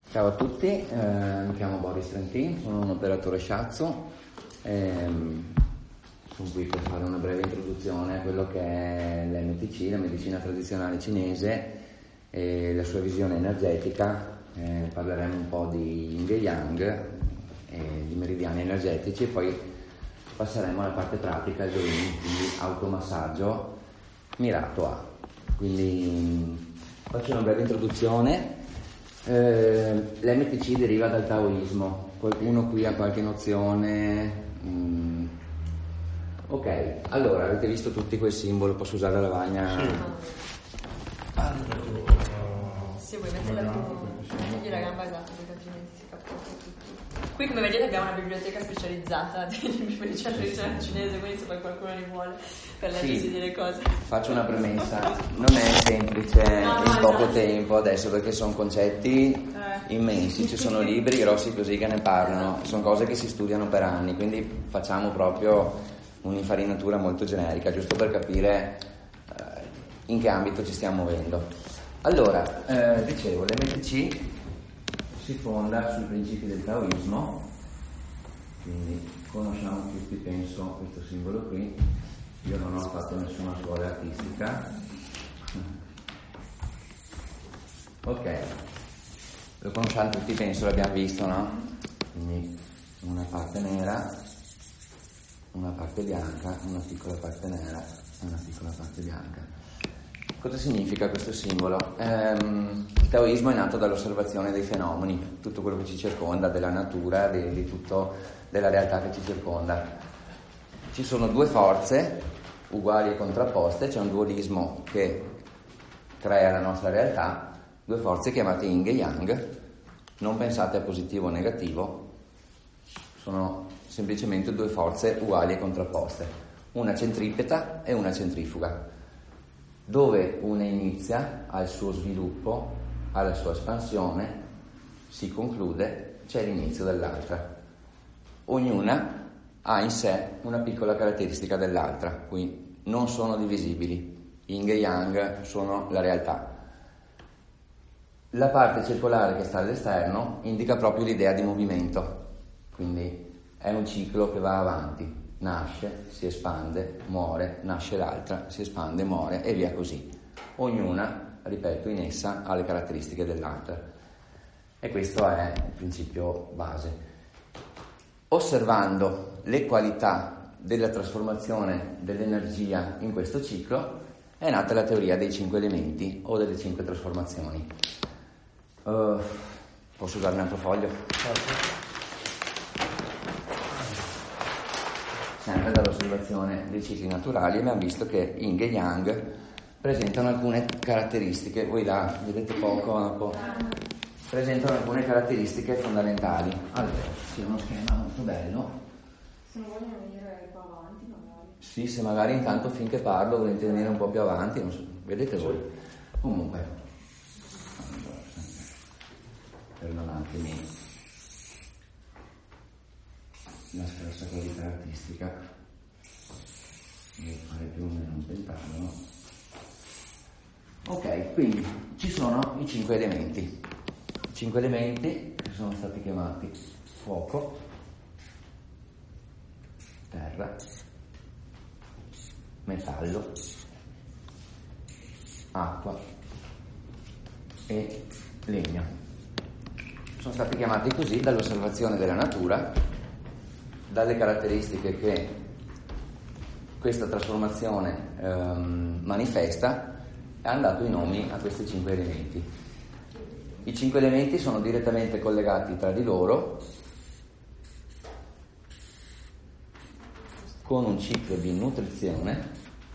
Ciao a tutti, mi chiamo Boris Trentin, sono un operatore shiatsu, sono qui per fare una breve introduzione a quello che è l'MTC, la medicina tradizionale cinese e la sua visione energetica. Parleremo un po' di Yin e Yang, di meridiani energetici, e poi passeremo alla parte pratica di automassaggio mirato a. Quindi faccio una breve introduzione. L'MTC deriva dal taoismo. Qualcuno qui ha qualche nozione? Ok, allora avete visto tutti quel simbolo? Posso usare la lavagna? Sì, vuoi metterla tu, metti la gamba, esatto, perché altrimenti si cappa tutto. Qui, come vedete, abbiamo una biblioteca specializzata di medicina tradizionale cinese, quindi se poi qualcuno li vuole per leggersi delle cose. Faccio una premessa, non è semplice in poco tempo adesso, perché sono concetti immensi, ci sono libri grossi così che ne parlano, sono cose che si studiano per anni, quindi facciamo proprio un'infarinatura molto generica, giusto per capire in che ambito ci stiamo muovendo. Allora, dicevo, l'MTC si fonda sui principi del taoismo, quindi conosciamo tutti, penso, questo simbolo qui. Io non ho fatto nessuna scuola artistica. Ok, lo conosciamo tutti, penso, l'abbiamo visto, no? Quindi una parte nera, una parte bianca, una piccola parte nera e una piccola parte bianca. Cosa significa questo simbolo? Il taoismo è nato dall'osservazione dei fenomeni, tutto quello che ci circonda, della natura, di tutto, della realtà che ci circonda. Ci sono due forze uguali e contrapposte, c'è un dualismo che crea la nostra realtà, due forze chiamate Yin e Yang. Non pensate a positivo o negativo, sono semplicemente due forze uguali e contrapposte, una centripeta e una centrifuga. Dove una inizia, ha il suo sviluppo, ha la sua espansione, si conclude, c'è l'inizio dell'altra. Ognuna ha in sé una piccola caratteristica dell'altra, qui non sono divisibili, Yin e Yang sono la realtà. La parte circolare che sta all'esterno indica proprio l'idea di movimento, quindi è un ciclo che va avanti. Nasce, si espande, muore, nasce l'altra, si espande, muore e via così. Ognuna, ripeto, in essa ha le caratteristiche dell'altra. E questo è il principio base. Osservando le qualità della trasformazione dell'energia in questo ciclo è nata la teoria dei 5 elementi o delle 5 trasformazioni. Posso usare un altro foglio? Sempre dall'osservazione dei cicli naturali abbiamo visto che Yin e Yang presentano alcune caratteristiche, voi là vedete poco, presentano alcune caratteristiche fondamentali. Allora, c'è uno schema molto bello. Se non vogliono venire qua avanti, magari. Sì, se magari intanto finché parlo volete venire un po' più avanti, non so, vedete voi. Comunque, perdonatemi la scarsa qualità artistica, devo fare più o meno un pentagono. Ok, quindi ci sono i 5 elementi. I 5 elementi che sono stati chiamati fuoco, terra, metallo, acqua e legno. Sono stati chiamati così dall'osservazione della natura, dalle caratteristiche che questa trasformazione manifesta, e hanno dato i nomi a questi 5 elementi. I 5 elementi sono direttamente collegati tra di loro con un ciclo di nutrizione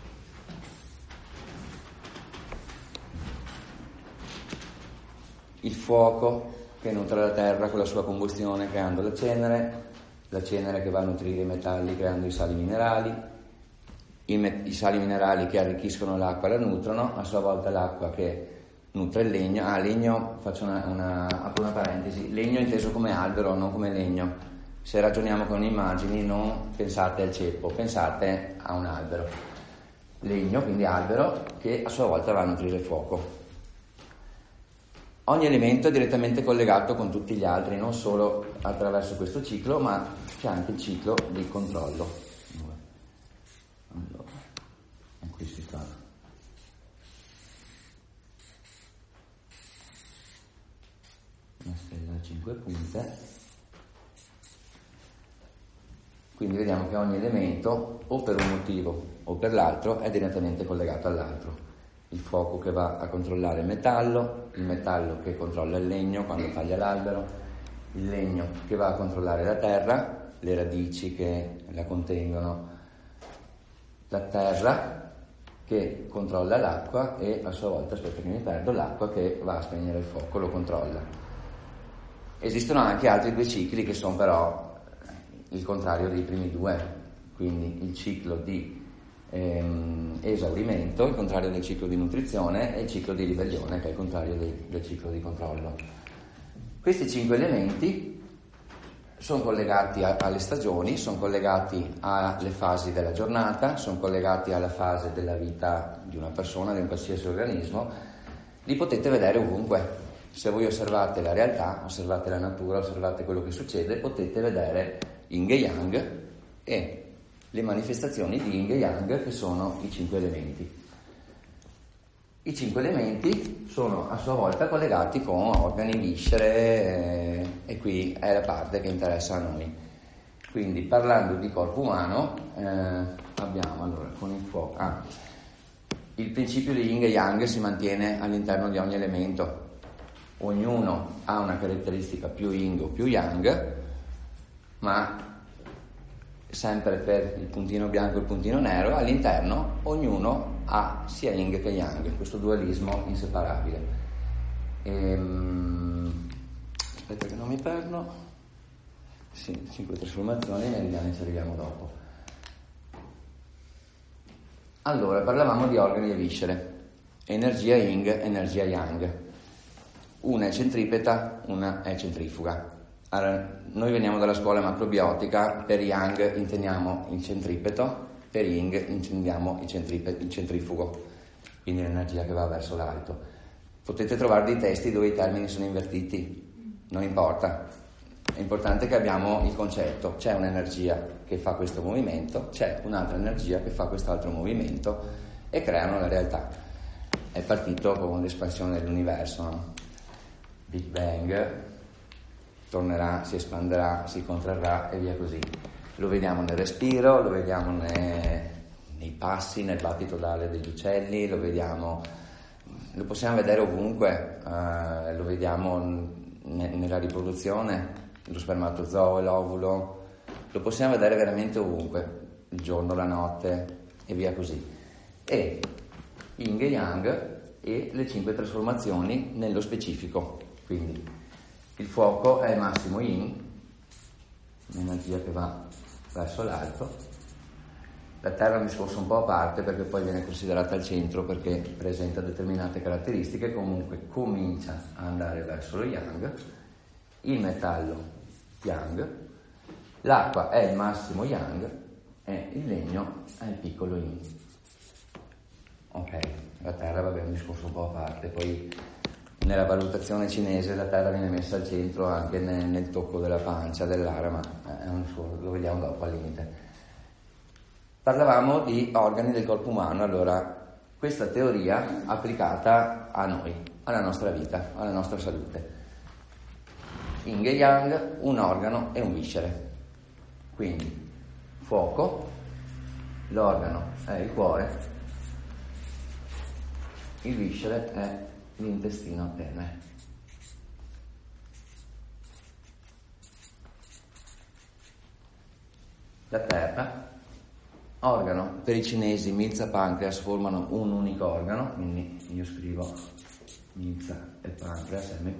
il fuoco che nutre la terra con la sua combustione creando la cenere che va a nutrire i metalli creando i sali minerali, i sali minerali che arricchiscono l'acqua la nutrono, a sua volta l'acqua che nutre il legno. Legno, faccio apro una parentesi, legno inteso come albero, non come legno. Se ragioniamo con immagini non pensate al ceppo, pensate a un albero. Legno, quindi albero, che a sua volta va a nutrire il fuoco. Ogni elemento è direttamente collegato con tutti gli altri, non solo attraverso questo ciclo, ma c'è anche il ciclo di controllo. Allora, e qui si fa una stella a 5 punte. Quindi vediamo che ogni elemento, o per un motivo o per l'altro, è direttamente collegato all'altro. Il fuoco che va a controllare il metallo che controlla il legno quando taglia l'albero, il legno che va a controllare la terra, le radici che la contengono, la terra che controlla l'acqua e a sua volta, aspetta che mi perdo, l'acqua che va a spegnere il fuoco, lo controlla. Esistono anche altri due cicli che sono però il contrario dei primi due, quindi il ciclo di esaurimento, il contrario del ciclo di nutrizione, e il ciclo di ribellione, che è il contrario del ciclo di controllo. Questi 5 elementi sono collegati alle stagioni, sono collegati alle fasi della giornata, sono collegati alla fase della vita di una persona, di un qualsiasi organismo. Li potete vedere ovunque. Se voi osservate la realtà, osservate la natura, osservate quello che succede, potete vedere Yin e Yang e le manifestazioni di Yin e Yang, che sono i 5 elementi. I 5 elementi sono a sua volta collegati con organi, viscere, e qui è la parte che interessa a noi. Quindi, parlando di corpo umano, abbiamo allora con il fuoco. Il principio di Yin e Yang si mantiene all'interno di ogni elemento. Ognuno ha una caratteristica più Yin o più Yang, ma sempre per il puntino bianco e il puntino nero, all'interno ognuno ha sia Yin che Yang, questo dualismo inseparabile. Aspetta che non mi perdo. Sì, 5 trasformazioni, meridiani ci arriviamo dopo. Allora, parlavamo di organi e viscere, energia Yin, energia Yang. Una è centripeta, una è centrifuga. Allora, noi veniamo dalla scuola macrobiotica, per Yang intendiamo il centripeto, per Yin intendiamo il centrifugo, quindi l'energia che va verso l'alto. Potete trovare dei testi dove i termini sono invertiti, non importa, è importante che abbiamo il concetto: c'è un'energia che fa questo movimento, c'è un'altra energia che fa quest'altro movimento e creano la realtà. È partito con l'espansione dell'universo, no? Big Bang, tornerà, si espanderà, si contrarrà e via così. Lo vediamo nel respiro, lo vediamo nei passi, nel battito d'ale degli uccelli, lo possiamo vedere ovunque, lo vediamo nella riproduzione, lo spermatozoo, l'ovulo, lo possiamo vedere veramente ovunque, il giorno, la notte e via così. E Yin e Yang e le 5 trasformazioni nello specifico, quindi il fuoco è massimo Yin, l'energia che va verso l'alto. La terra mi sposta un po' a parte perché poi viene considerata al centro perché presenta determinate caratteristiche, comunque comincia a andare verso lo Yang. Il metallo Yang, l'acqua è il massimo Yang e il legno è il piccolo Yin. Ok, la terra va bene, un discorso un po' a parte, poi nella valutazione cinese la terra viene messa al centro anche nel tocco della pancia, dell'ara, ma lo vediamo dopo al limite. Parlavamo di organi del corpo umano, allora questa teoria applicata a noi, alla nostra vita, alla nostra salute. Yin e Yang, un organo e un viscere. Quindi fuoco, l'organo è il cuore, il viscere è l'intestino teme. La terra, organo, per i cinesi milza, pancreas formano un unico organo, quindi io scrivo milza e pancreas, MP.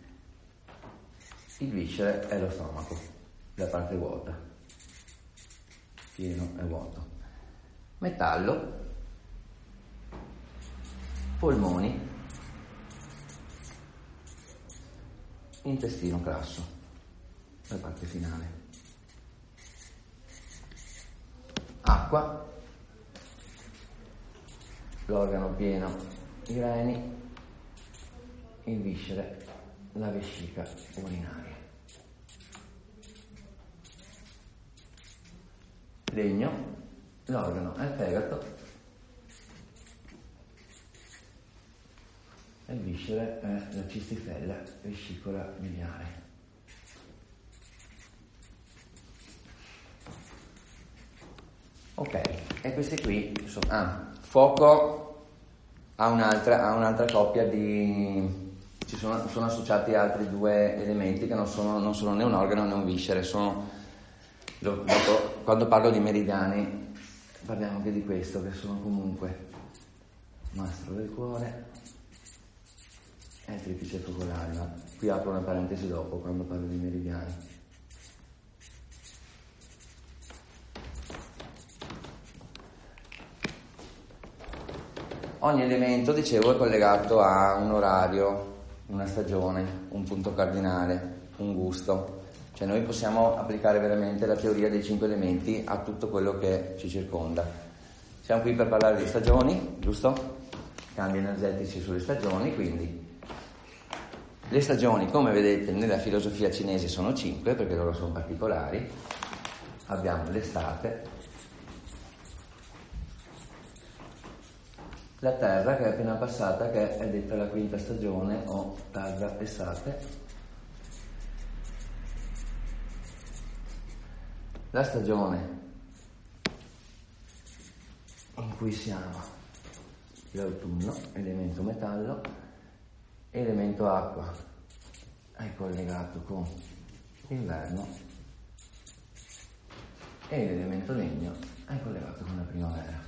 Il viscere è lo stomaco, la parte vuota, pieno e vuoto. Metallo, polmoni, intestino grasso, la parte finale. Acqua, l'organo pieno, i reni, il viscere, la vescica urinaria. Legno, l'organo è il fegato, e il viscere è la cistifella, vescicola biliare. Ok, e questi qui sono... fuoco ha un'altra coppia di... sono associati altri due elementi che non sono né un organo né un viscere, quando parlo di meridiani parliamo anche di questo, che sono comunque mastro del cuore e il triplice focolare, ma qui apro una parentesi dopo quando parlo di meridiani. Ogni elemento, dicevo, è collegato a un orario, una stagione, un punto cardinale, un gusto. Cioè noi possiamo applicare veramente la teoria dei 5 elementi a tutto quello che ci circonda. Siamo qui per parlare di stagioni, giusto? Cambi energetici sulle stagioni, quindi le stagioni, come vedete nella filosofia cinese, sono 5 perché loro sono particolari. Abbiamo l'estate, la terra che è appena passata, che è detta la quinta stagione o tarda estate, la stagione in cui siamo, l'autunno, elemento metallo, elemento acqua è collegato con l'inverno e l'elemento legno è collegato con la primavera.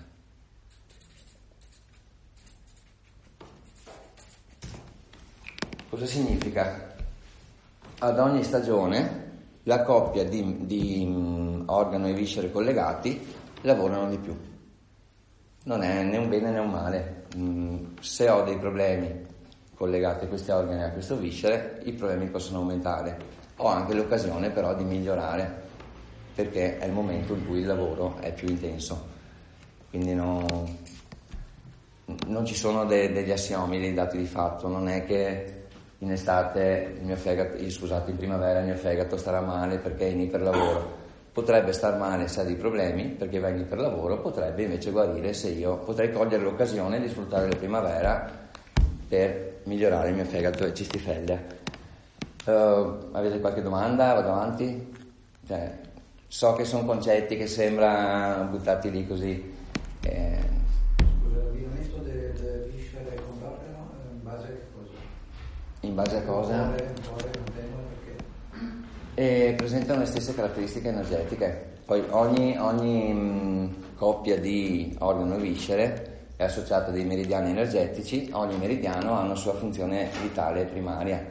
Cosa significa? Ad ogni stagione la coppia di organo e viscere collegati lavorano di più. Non è né un bene né un male. Se ho dei problemi collegati a questi organi e a questo viscere, i problemi possono aumentare. Ho anche l'occasione però di migliorare, perché è il momento in cui il lavoro è più intenso. Quindi non ci sono degli assiomi, dei dati di fatto. Non è che in estate in primavera il mio fegato starà male perché è in iperlavoro. Potrebbe star male se ha dei problemi perché va in iperlavoro, potrebbe invece guarire se io potrei cogliere l'occasione di sfruttare la primavera per migliorare il mio fegato e cistifellea. Avete qualche domanda? Vado avanti? So che sono concetti che sembrano buttati lì così. In base a cosa? E presentano le stesse caratteristiche energetiche. Poi ogni coppia di organo e viscere è associata a dei meridiani energetici. Ogni meridiano ha una sua funzione vitale primaria.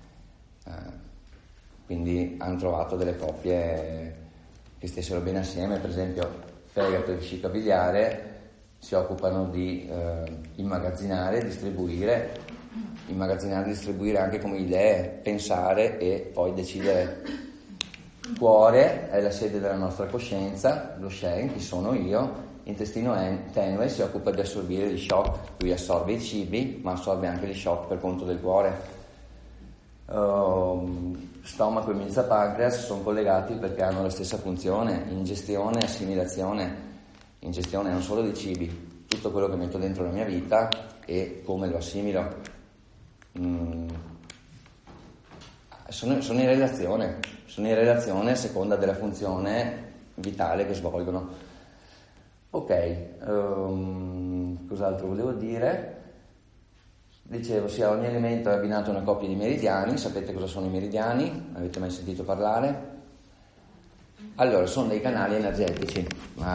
Quindi hanno trovato delle coppie che stessero bene assieme. Per esempio fegato e vescica biliare si occupano di immagazzinare, distribuire anche come idee, pensare e poi decidere. Cuore è la sede della nostra coscienza, lo Shen, chi sono io. Intestino tenue si occupa di assorbire gli shock, lui assorbe i cibi ma assorbe anche gli shock per conto del cuore. Stomaco e milza pancreas sono collegati perché hanno la stessa funzione: ingestione e assimilazione. Ingestione non solo dei cibi, tutto quello che metto dentro la mia vita e come lo assimilo. Sono in relazione a seconda della funzione vitale che svolgono. Ok, cos'altro volevo dire? Dicevo, ogni elemento è abbinato a una coppia di meridiani. Sapete cosa sono i meridiani? Avete mai sentito parlare? Allora, sono dei canali energetici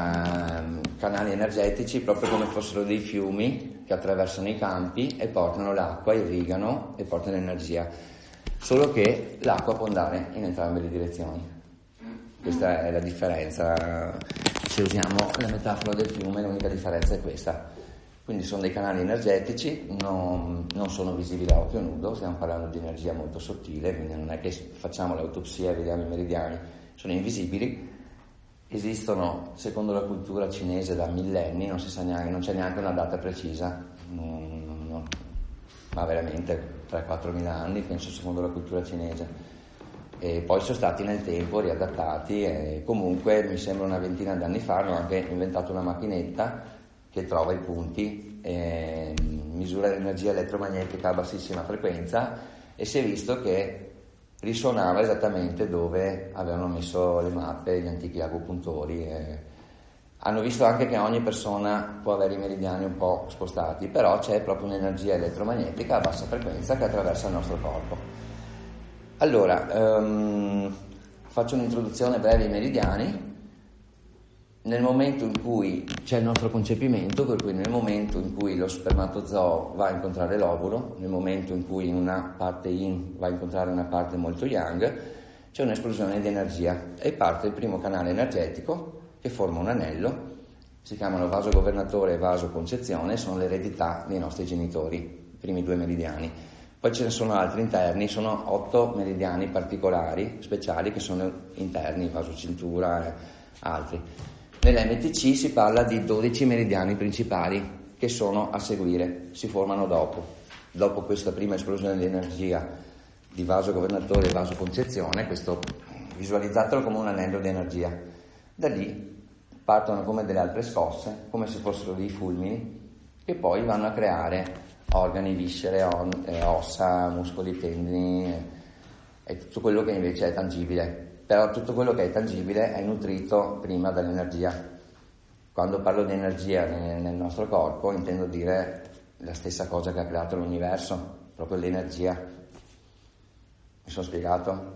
proprio come fossero dei fiumi che attraversano i campi e portano l'acqua, irrigano e portano energia. Solo che l'acqua può andare in entrambe le direzioni. Questa è la differenza. Se usiamo la metafora del fiume, l'unica differenza è questa. Quindi sono dei canali energetici, non sono visibili a occhio nudo, stiamo parlando di energia molto sottile, quindi non è che facciamo l'autopsia e vediamo i meridiani, sono invisibili. Esistono, secondo la cultura cinese, da millenni, non c'è neanche una data precisa, non ma veramente 3-4 mila anni, penso, secondo la cultura cinese. E poi sono stati nel tempo riadattati e comunque mi sembra una ventina di anni fa hanno anche inventato una macchinetta che trova i punti, misura l'energia elettromagnetica a bassissima frequenza e si è visto che risuonava esattamente dove avevano messo le mappe gli antichi agopuntori. Hanno visto anche che ogni persona può avere i meridiani un po' spostati, però c'è proprio un'energia elettromagnetica a bassa frequenza che attraversa il nostro corpo. Allora, faccio un'introduzione breve ai meridiani. Nel momento in cui c'è il nostro concepimento, per cui nel momento in cui lo spermatozoo va a incontrare l'ovulo, nel momento in cui una parte yin va a incontrare una parte molto yang, c'è un'esplosione di energia e parte il primo canale energetico che forma un anello, si chiamano vaso governatore e vaso concezione, sono l'eredità dei nostri genitori, i primi 2 meridiani. Poi ce ne sono altri interni, sono 8 meridiani particolari, speciali, che sono interni, vaso cintura e altri. Nell'MTC si parla di 12 meridiani principali che sono a seguire, si formano dopo questa prima esplosione di energia di vaso governatore e vaso concezione, questo visualizzatelo come un anello di energia. Da lì partono come delle altre scosse, come se fossero dei fulmini, che poi vanno a creare organi, viscere, ossa, muscoli, tendini e tutto quello che invece è tangibile. Però tutto quello che è tangibile è nutrito prima dall'energia. Quando parlo di energia nel nostro corpo intendo dire la stessa cosa che ha creato l'universo, proprio l'energia. Mi sono spiegato?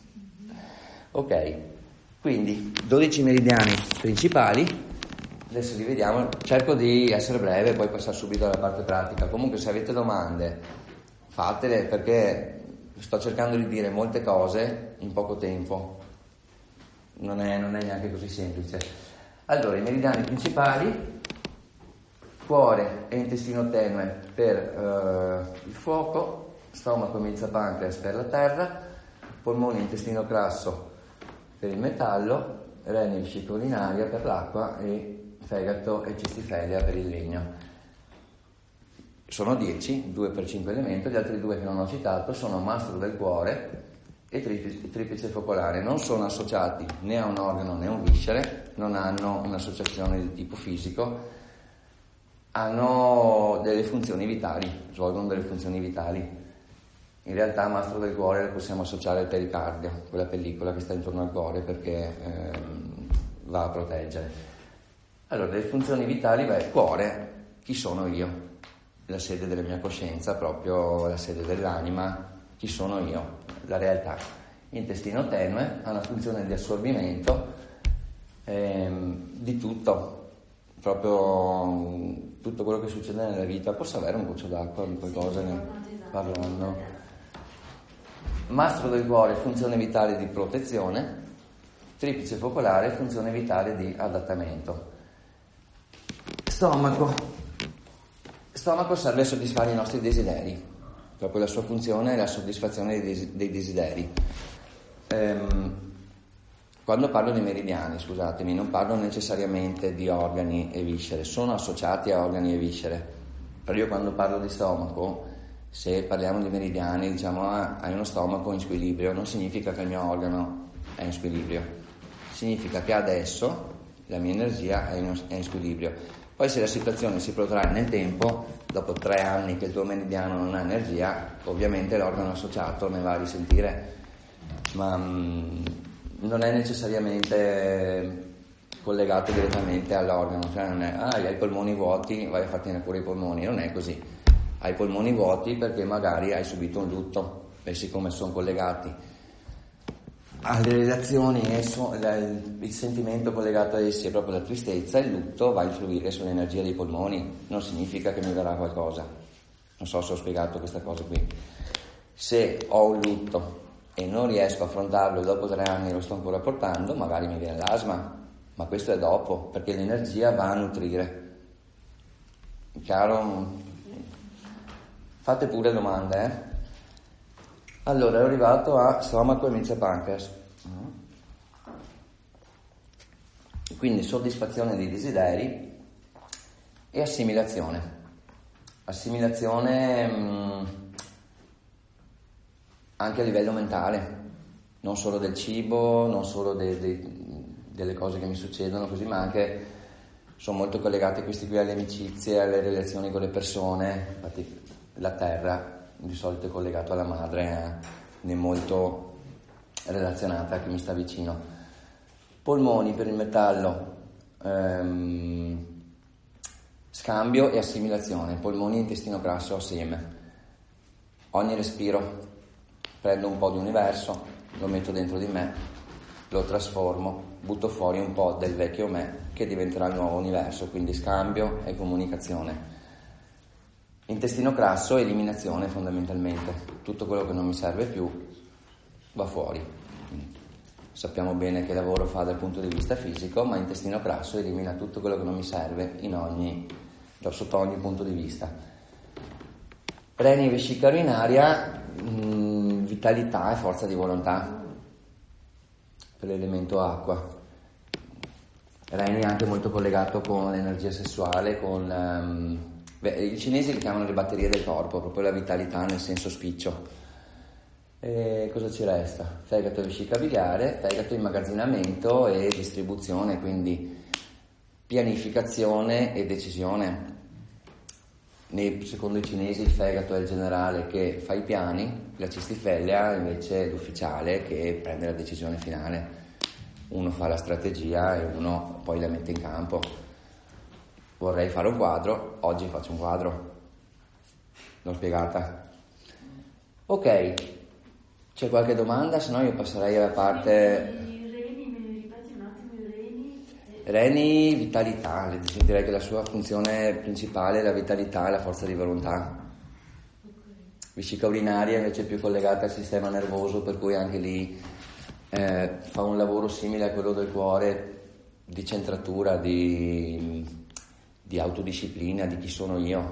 Ok, quindi 12 meridiani principali. Adesso li vediamo, cerco di essere breve e poi passare subito alla parte pratica. Comunque se avete domande fatele, perché sto cercando di dire molte cose in poco tempo, non è neanche così semplice. Allora, i meridiani principali: cuore e intestino tenue per il fuoco, stomaco, milza, pancreas per la terra, polmoni e intestino grasso per il metallo, reni e vescica urinaria per l'acqua e fegato e cistifellea per il legno. Sono 10, 2 per 5 elemento. Gli altri 2 che non ho citato sono mastro del cuore e triplice focolare. Non sono associati né a un organo né a un viscere, non hanno un'associazione di tipo fisico, hanno delle funzioni vitali, svolgono delle funzioni vitali. In realtà mastro del cuore lo possiamo associare al pericardio, quella pellicola che sta intorno al cuore, perché va a proteggere. Allora, le funzioni vitali, cuore, chi sono io? La sede della mia coscienza, proprio la sede dell'anima, chi sono io? La realtà. Intestino tenue ha una funzione di assorbimento di tutto, proprio tutto quello che succede nella vita. Posso avere un goccio d'acqua di qualcosa parlando? Mastro del cuore, funzione vitale di protezione, triplice focolare, funzione vitale di adattamento. Stomaco serve a soddisfare i nostri desideri, proprio la sua funzione è la soddisfazione dei desideri. Quando parlo di meridiani, scusatemi, non parlo necessariamente di organi e viscere, sono associati a organi e viscere, però io quando parlo di stomaco, se parliamo di meridiani, diciamo hai uno stomaco in squilibrio, non significa che il mio organo è in squilibrio, significa che adesso la mia energia è in squilibrio. Poi se la situazione si protrae nel tempo, dopo 3 anni che il tuo meridiano non ha energia, ovviamente l'organo associato ne va a risentire, ma non è necessariamente collegato direttamente all'organo, cioè non è hai i polmoni vuoti, vai a farti cura i polmoni, non è così. Hai i polmoni vuoti perché magari hai subito un lutto e siccome sono collegati alle relazioni, il sentimento collegato a essi è proprio la tristezza, il lutto va a influire sull'energia dei polmoni, non significa che mi verrà qualcosa. Non so se ho spiegato questa cosa qui. Se ho un lutto e non riesco a affrontarlo e dopo 3 anni lo sto ancora portando, magari mi viene l'asma, ma questo è dopo, perché l'energia va a nutrire. Chiaro? Fate pure domande, Allora, ero arrivato a stomaco e milza pancreas. Quindi soddisfazione dei desideri e assimilazione. Assimilazione anche a livello mentale, non solo del cibo, non solo delle cose che mi succedono così, ma anche sono molto collegati questi qui alle amicizie, alle relazioni con le persone. Infatti la terra di solito è collegato alla madre, è molto relazionata a chi mi sta vicino. Polmoni per il metallo, scambio e assimilazione, polmoni e intestino grasso assieme. Ogni respiro prendo un po' di universo, lo metto dentro di me, lo trasformo, butto fuori un po' del vecchio me che diventerà il nuovo universo, quindi scambio e comunicazione. Intestino grasso, eliminazione fondamentalmente, tutto quello che non mi serve più va fuori. Sappiamo bene che lavoro fa dal punto di vista fisico, ma intestino grasso elimina tutto quello che non mi serve sotto ogni punto di vista. Reni e vescica urinaria, vitalità e forza di volontà per l'elemento acqua. Reni è anche molto collegato con l'energia sessuale, i cinesi li chiamano le batterie del corpo, proprio la vitalità nel senso spiccio. E cosa ci resta? Fegato e vescica biliare, fegato immagazzinamento e distribuzione, quindi pianificazione e decisione. Secondo i cinesi il fegato è il generale che fa i piani, la cistifellea invece è l'ufficiale che prende la decisione finale. Uno fa la strategia e uno poi la mette in campo. Vorrei fare un quadro, oggi faccio un quadro. L'ho spiegata? Ok, c'è qualche domanda? Se no io passerei alla parte... Reni, vitalità, direi che la sua funzione principale è la vitalità e la forza di volontà. Vescica urinaria invece è più collegata al sistema nervoso, per cui anche lì fa un lavoro simile a quello del cuore, di centratura, di autodisciplina, di chi sono io.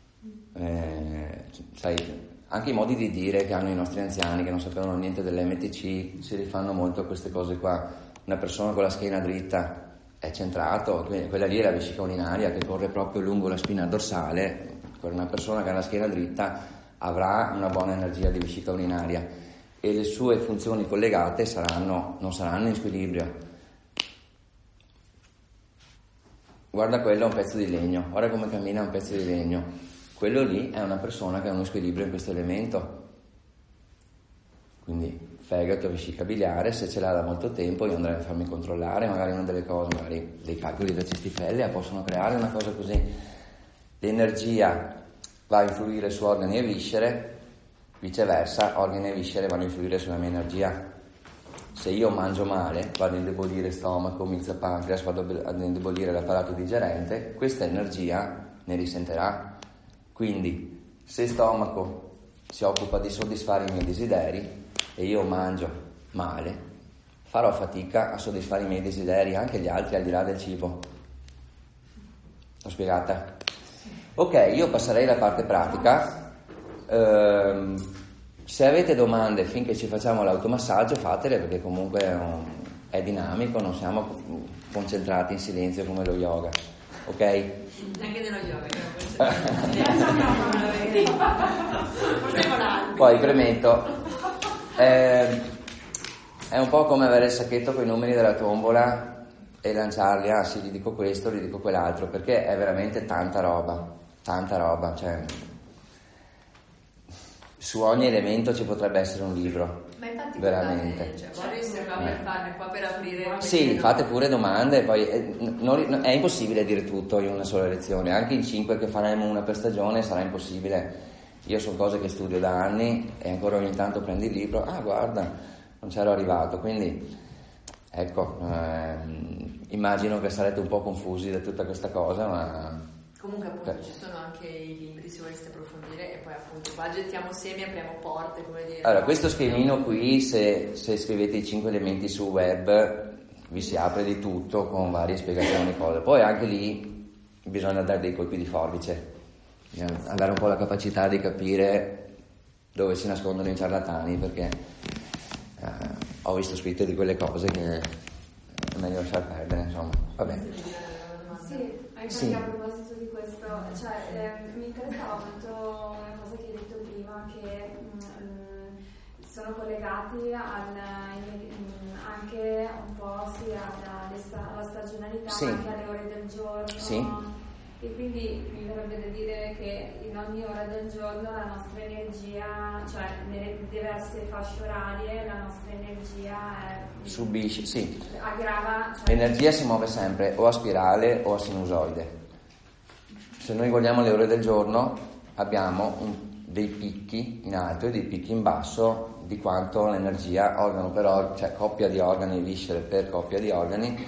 Sai, anche i modi di dire che hanno i nostri anziani che non sapevano niente dell'MTC si rifanno molto a queste cose qua. Una persona con la schiena dritta è centrato, quella lì è la vescica urinaria che corre proprio lungo la spina dorsale. Per una persona che ha la schiena dritta avrà una buona energia di vescica urinaria e le sue funzioni collegate non saranno in squilibrio. Guarda, quello è un pezzo di legno, guarda come cammina un pezzo di legno. Quello lì è una persona che ha uno squilibrio in questo elemento. Quindi fegato, vescica biliare, se ce l'ha da molto tempo io andrei a farmi controllare, magari una delle cose, magari dei calcoli da cistifellea possono creare una cosa così. L'energia va a influire su organi e viscere, viceversa organi e viscere vanno a influire sulla mia energia. Se io mangio male, vado a indebolire stomaco, milza pancreas, vado ad indebolire l'apparato digerente, questa energia ne risentirà. Quindi se stomaco si occupa di soddisfare i miei desideri e io mangio male, farò fatica a soddisfare i miei desideri, anche gli altri al di là del cibo. L'ho spiegata? Ok, io passerei alla parte pratica. Se avete domande finché ci facciamo l'automassaggio fatele, perché comunque è dinamico, non siamo concentrati in silenzio come lo yoga, ok? Anche nello yoga poi premetto, è un po' come avere il sacchetto con i numeri della tombola e lanciarli, sì, gli dico questo, gli dico quell'altro, perché è veramente tanta roba, cioè su ogni elemento ci potrebbe essere un libro. Ma infatti veramente. Vorrei essere qua per farne, qua per aprire. Sì, fate pure domande, poi è impossibile dire tutto in una sola lezione, anche in 5 che faremo una per stagione sarà impossibile. Io sono cose che studio da anni e ancora ogni tanto prendi il libro, guarda, non c'ero arrivato, quindi ecco, immagino che sarete un po' confusi da tutta questa cosa, ma... Comunque appunto ci sono anche i libri se voleste approfondire e poi appunto qua gettiamo semi, apriamo porte, come dire. Allora, questo schemino qui, se scrivete i 5 elementi sul web, vi si apre di tutto con varie spiegazioni e cose. Poi anche lì bisogna dare dei colpi di forbice, andare un po' la capacità di capire dove si nascondono i ciarlatani, perché ho visto scritte di quelle cose che è meglio lasciar perdere, insomma. Va bene. Sì, anche Sì. a proposito di questo, cioè mi interessava molto una cosa che hai detto prima, che sono collegati anche un po' alla stagionalità, sì, anche alle ore del giorno. Sì. E quindi mi verrebbe da dire che in ogni ora del giorno la nostra energia, cioè nelle diverse fasce orarie, la nostra energia subisce, sì. Aggrava. Cioè... L'energia si muove sempre o a spirale o a sinusoide. Se noi guardiamo le ore del giorno abbiamo dei picchi in alto e dei picchi in basso di quanto l'energia organo per organo, cioè coppia di organi, viscere per coppia di organi,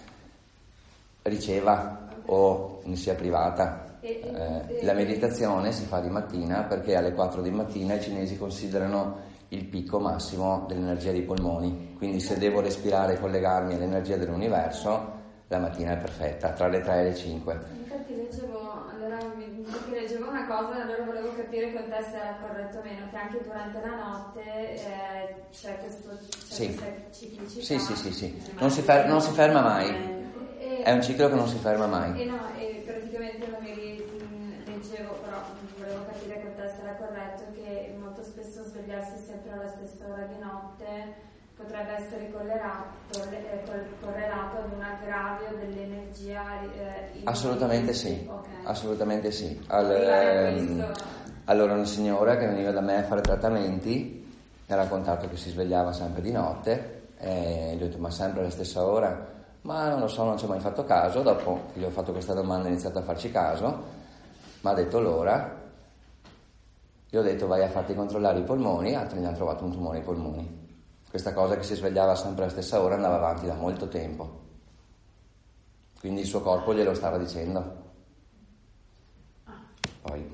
riceva o ne sia privata. La meditazione si fa di mattina perché alle 4 di mattina i cinesi considerano il picco massimo dell'energia dei polmoni, quindi se devo respirare e collegarmi all'energia dell'universo la mattina è perfetta, tra le 3 e le 5. Infatti leggevo una cosa, allora volevo capire con te se era corretto o meno, che anche durante la notte c'è questa ciclicità. Sì. Non si ferma mai. È un ciclo che non si ferma mai. E praticamente non mi leggevo, però volevo capire con te se era corretto, che molto spesso svegliarsi sempre alla stessa ora di notte potrebbe essere correlato ad un aggravio dell'energia. Assolutamente sì. Okay. Assolutamente sì. Allora una signora che veniva da me a fare trattamenti mi ha raccontato che si svegliava sempre di notte e gli ho detto: ma sempre alla stessa ora? Ma non lo so, non ci ho mai fatto caso. Dopo che gli ho fatto questa domanda ho iniziato a farci caso, mi ha detto l'ora, gli ho detto: vai a farti controllare i polmoni, altri ne hanno trovato un tumore ai polmoni. Questa cosa che si svegliava sempre alla stessa ora andava avanti da molto tempo, quindi il suo corpo glielo stava dicendo. Poi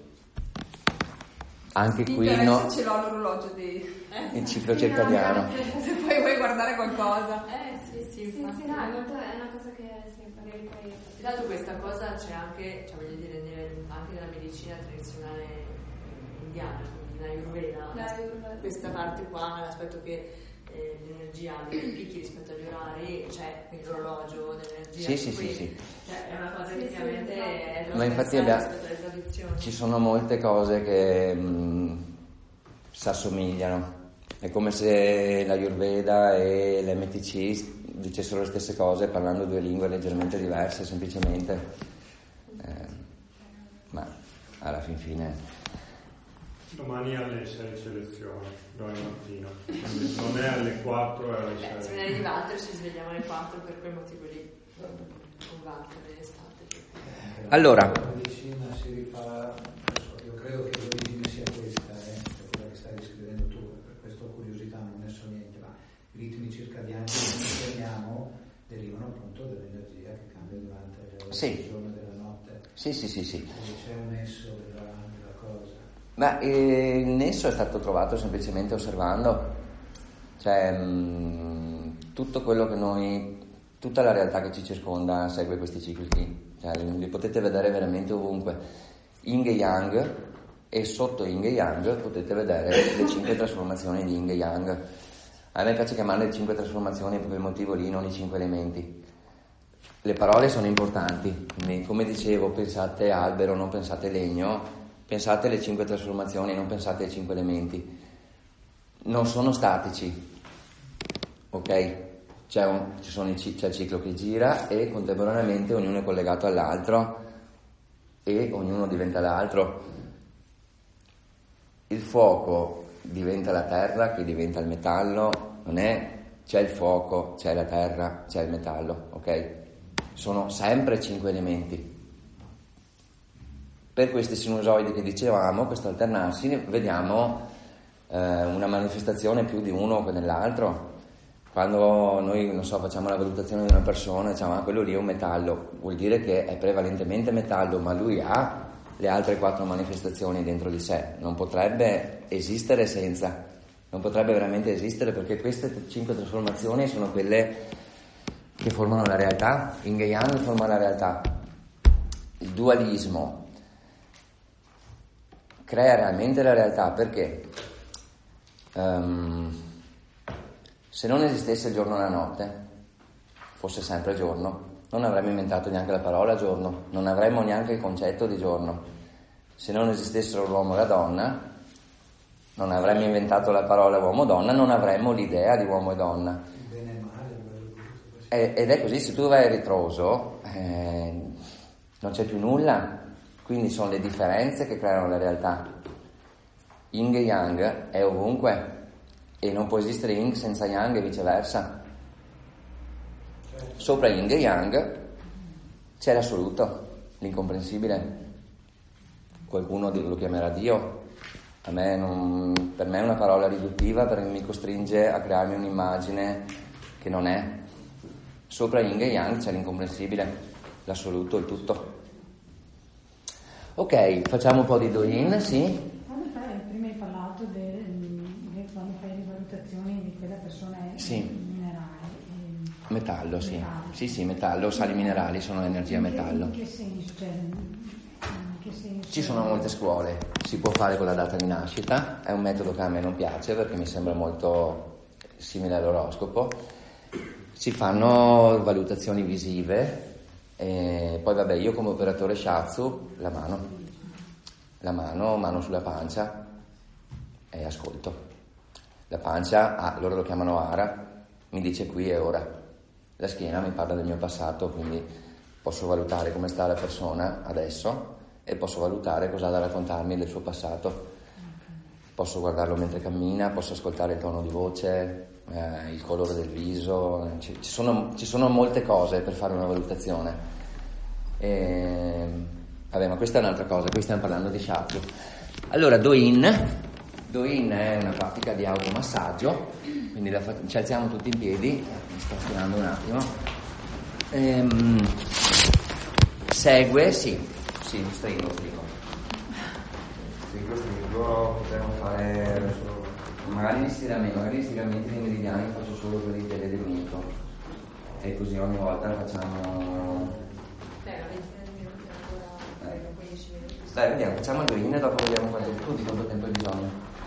anche qui ce l'ho l'orologio il ciclo circadiano. Se poi vuoi guardare qualcosa. Sì, no, è una cosa che magari poi... Dato questa cosa c'è anche, voglio dire, anche nella medicina tradizionale indiana, quindi nell'Ayurveda, questa parte qua, l'aspetto che l'energia ha dei picchi rispetto agli orari, c'è quindi l'orologio dell'energia. Sì. Cioè, è una cosa che effettivamente è ma infatti rispetto alle tradizioni. Ci sono molte cose che si assomigliano. È come se l'Ayurveda e l'MTC dicessero le stesse cose parlando due lingue leggermente diverse, semplicemente. Ma alla fine... Domani alle 6 c'è lezione, domani mattina. Non è alle 4, è alle 6. Se venerdì di Walter ci svegliamo alle 4 per quel motivo lì, con Walter nell'estate. Allora. La medicina si rifà, io credo che l'origine sia questa, quella che stai descrivendo tu, per questo ho curiosità, non ne so niente, ma i ritmi circadiani che noi teniamo derivano appunto dall'energia che cambia durante le ore del giorno e della notte. Sì. C'è un nesso della cosa. Ma il nesso è stato trovato semplicemente osservando, cioè tutto quello che noi, tutta la realtà che ci circonda segue questi cicli qui, cioè, li potete vedere veramente ovunque. Yin e Yang, e sotto Yin e Yang potete vedere le 5 trasformazioni di Yin e Yang. A me piace chiamarle 5 trasformazioni per quel motivo lì, non i 5 elementi. Le parole sono importanti, quindi come dicevo, pensate albero, non pensate legno. Pensate alle 5 trasformazioni, non pensate ai 5 elementi. Non sono statici, ok? C'è il ciclo che gira e contemporaneamente ognuno è collegato all'altro e ognuno diventa l'altro. Il fuoco diventa la terra, che diventa il metallo. Non è c'è il fuoco, c'è la terra, c'è il metallo, ok? Sono sempre 5 elementi. Per questi sinusoidi che dicevamo, questo alternarsi, vediamo una manifestazione più di uno che nell'altro. Quando noi, non so, facciamo la valutazione di una persona, diciamo: quello lì è un metallo, vuol dire che è prevalentemente metallo, ma lui ha le altre 4 manifestazioni dentro di sé. Non potrebbe esistere senza, non potrebbe veramente esistere, perché queste 5 trasformazioni sono quelle che formano la realtà. Yin e Yang formano la realtà. Il dualismo crea realmente la realtà, perché se non esistesse il giorno e la notte, fosse sempre giorno, non avremmo inventato neanche la parola giorno, non avremmo neanche il concetto di giorno. Se non esistessero l'uomo e la donna, non avremmo inventato la parola uomo-donna, non avremmo l'idea di uomo e donna. Bene e male, Ed è così, se tu vai a ritroso non c'è più nulla, quindi sono le differenze che creano la realtà. Yin e Yang è ovunque e non può esistere Yin senza Yang e viceversa. Sopra Yin e Yang c'è l'assoluto, l'incomprensibile. Qualcuno lo chiamerà Dio. Per me è una parola riduttiva perché mi costringe a crearmi un'immagine che non è. Sopra Yin e Yang c'è l'incomprensibile, l'assoluto, il tutto. Ok, facciamo un po' di Do-In, sì? Prima hai parlato quando fai le valutazioni di quella persona è minerale. Metallo, sì. Sì, metallo, sali minerali sono energia metallo. In che senso? Ci sono molte scuole, si può fare con la data di nascita, è un metodo che a me non piace perché mi sembra molto simile all'oroscopo. Si fanno valutazioni visive e poi vabbè, io come operatore shiatsu la mano sulla pancia e ascolto. La pancia, loro lo chiamano ara, mi dice qui e ora. La schiena mi parla del mio passato, quindi posso valutare come sta la persona adesso e posso valutare cosa ha da raccontarmi del suo passato. Posso guardarlo mentre cammina, posso ascoltare il tono di voce, il colore del viso, ci sono molte cose per fare una valutazione. Vabbè, ma questa è un'altra cosa, qui stiamo parlando di shiatsu. Allora, Do-In è una pratica di automassaggio, quindi ci alziamo tutti in piedi, mi sto stirando un attimo. Segue, sì, stringo. Potremmo fare magari gli stiramenti dei meridiani faccio solo per il piede del mito e così ogni volta facciamo dai, vediamo, facciamo il Do-In e dopo vediamo quanto tempo hai bisogno.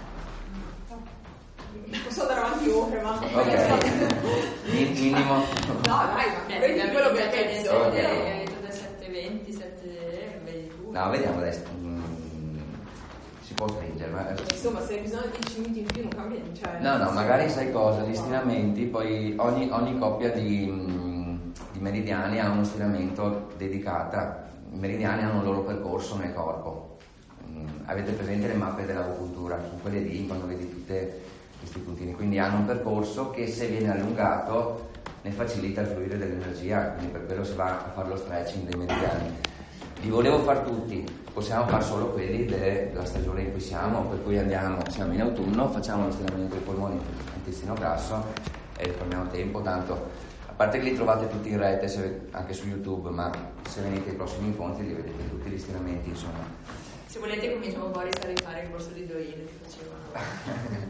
Posso andare avanti ore, ma ok. Minimo no dai, ma vedi quello che penso. Okay. 7:20, 7 vedi tu. No, vediamo adesso. Si può stringere, ma insomma, se hai bisogno di 10 minuti in più non cambia, cioè. No, magari sai cosa, gli stiramenti, poi ogni coppia di meridiani ha uno stiramento dedicata. I meridiani hanno il loro percorso nel corpo. Avete presente le mappe dell'agopuntura? Sono quelle lì, quando vedi tutti questi puntini, quindi hanno un percorso che se viene allungato ne facilita il fluire dell'energia, quindi per quello si va a fare lo stretching dei meridiani. Li volevo far tutti, possiamo fare solo quelli della stagione in cui siamo, per cui siamo in autunno, facciamo lo stiramento dei polmoni, intestino grasso e risparmiamo tempo, tanto a parte che li trovate tutti in rete anche su YouTube, ma se venite ai prossimi incontri li vedete tutti gli stiramenti, insomma. Se volete cominciamo poi a rifare il corso di Do-In che facevano.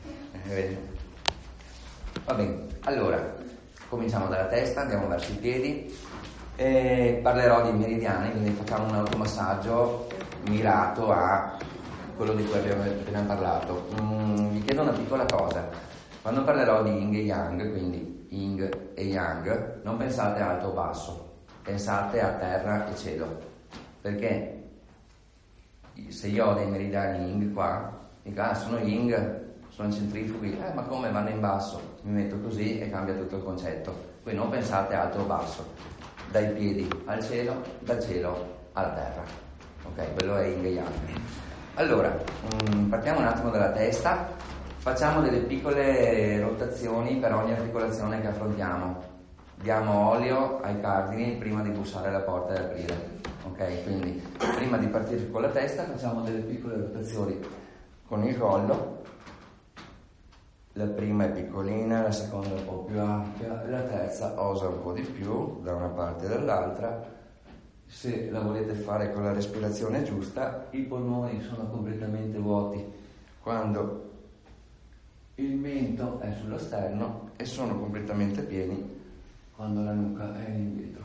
Va bene, allora cominciamo dalla testa, andiamo verso i piedi e parlerò di meridiani, quindi facciamo un automassaggio mirato a quello di cui abbiamo appena parlato. Vi chiedo una piccola cosa: quando parlerò di Yin e Yang, quindi Yin e Yang, non pensate alto o basso, pensate a terra e cielo, perché se io ho dei meridiani Yin qua, dico sono Yin, sono centrifughi, ma come vanno in basso? Mi metto così e cambia tutto il concetto. Quindi non pensate alto o basso, dai piedi al cielo, dal cielo alla terra. Ok, quello è Yin e Yang. Allora, partiamo un attimo dalla testa, facciamo delle piccole rotazioni per ogni articolazione che affrontiamo. Diamo olio ai cardini prima di bussare la porta e aprire. Ok, quindi prima di partire con la testa facciamo delle piccole rotazioni con il collo. La prima è piccolina, la seconda è un po' più ampia, la terza osa un po' di più da una parte e dall'altra. Se la volete fare con la respirazione giusta, i polmoni sono completamente vuoti quando il mento è sullo sterno e sono completamente pieni quando la nuca è indietro.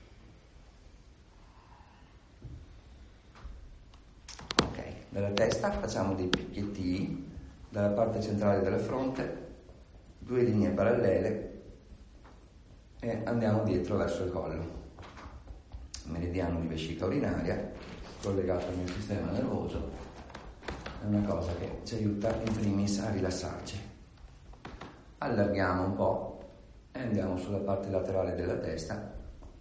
Ok, dalla testa facciamo dei picchiettini. Dalla parte centrale della fronte, 2 linee parallele e andiamo dietro verso il collo. Meridiano di vescica urinaria collegato al mio sistema nervoso. è una cosa che ci aiuta in primis a rilassarci. Allarghiamo un po' e andiamo sulla parte laterale della testa.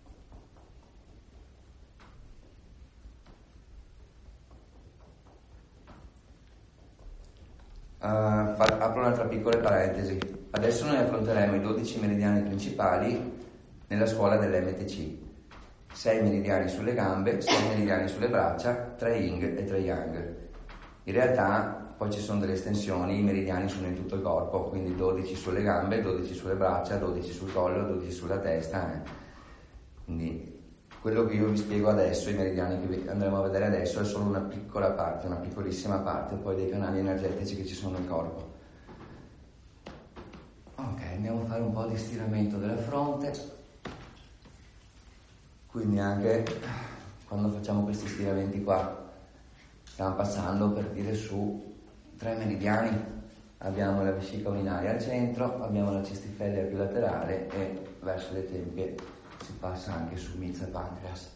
Apro un'altra piccola parentesi. Adesso noi affronteremo i 12 meridiani principali nella scuola dell'MTC. 6 meridiani sulle gambe, 6 meridiani sulle braccia, 3 yin e 3 yang. In realtà poi ci sono delle estensioni, i meridiani sono in tutto il corpo, quindi 12 sulle gambe, 12 sulle braccia, 12 sul collo, 12 sulla testa. Quindi quello che io vi spiego adesso, i meridiani che andremo a vedere adesso, è solo una piccola parte, una piccolissima parte poi dei canali energetici che ci sono nel corpo. Ok, andiamo a fare un po' di stiramento della fronte. Quindi anche quando facciamo questi stiramenti qua stiamo passando per dire su 3 meridiani. Abbiamo la vescica urinaria al centro, abbiamo la cistifellea più laterale e verso le tempie si passa anche su Mizza e Pancreas.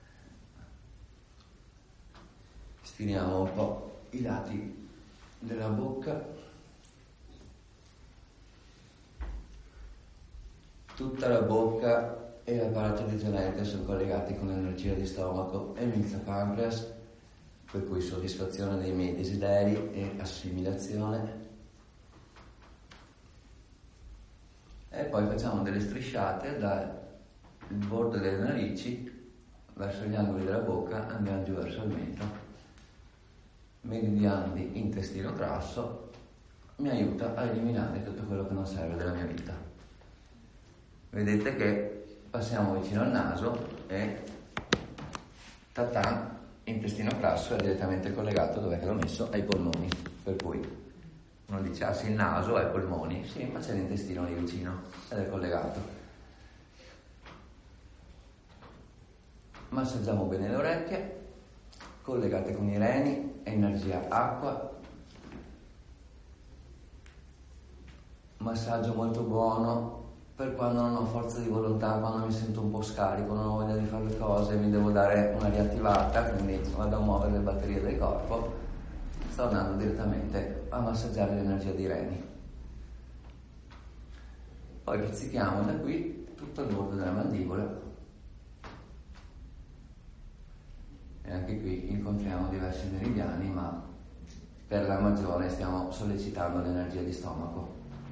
Stiriamo un po' i lati della bocca. Tutta la bocca e l'apparato digerente sono collegati con l'energia di stomaco e Mizza Pancreas, per cui soddisfazione dei miei desideri e assimilazione. E poi facciamo delle strisciate dal bordo delle narici verso gli angoli della bocca, andiamo giù verso il mento. Meridiano di intestino grasso mi aiuta a eliminare tutto quello che non serve della mia vita. Vedete che passiamo vicino al naso e tatà, intestino grasso è direttamente collegato, dove l'ho messo, ai polmoni, per cui uno dice, ah sì, il naso è polmoni, sì, ma c'è l'intestino lì vicino ed è collegato. Massaggiamo bene le orecchie, collegate con i reni, energia acqua. Massaggio molto buono per quando non ho forza di volontà, quando mi sento un po' scarico, non ho voglia di fare le cose, mi devo dare una riattivata, quindi vado a muovere le batterie del corpo. Sto andando direttamente a massaggiare l'energia dei reni. Poi pizzichiamo da qui tutto il bordo della mandibola e anche qui incontriamo diversi meridiani, ma per la maggiore stiamo sollecitando l'energia di stomaco.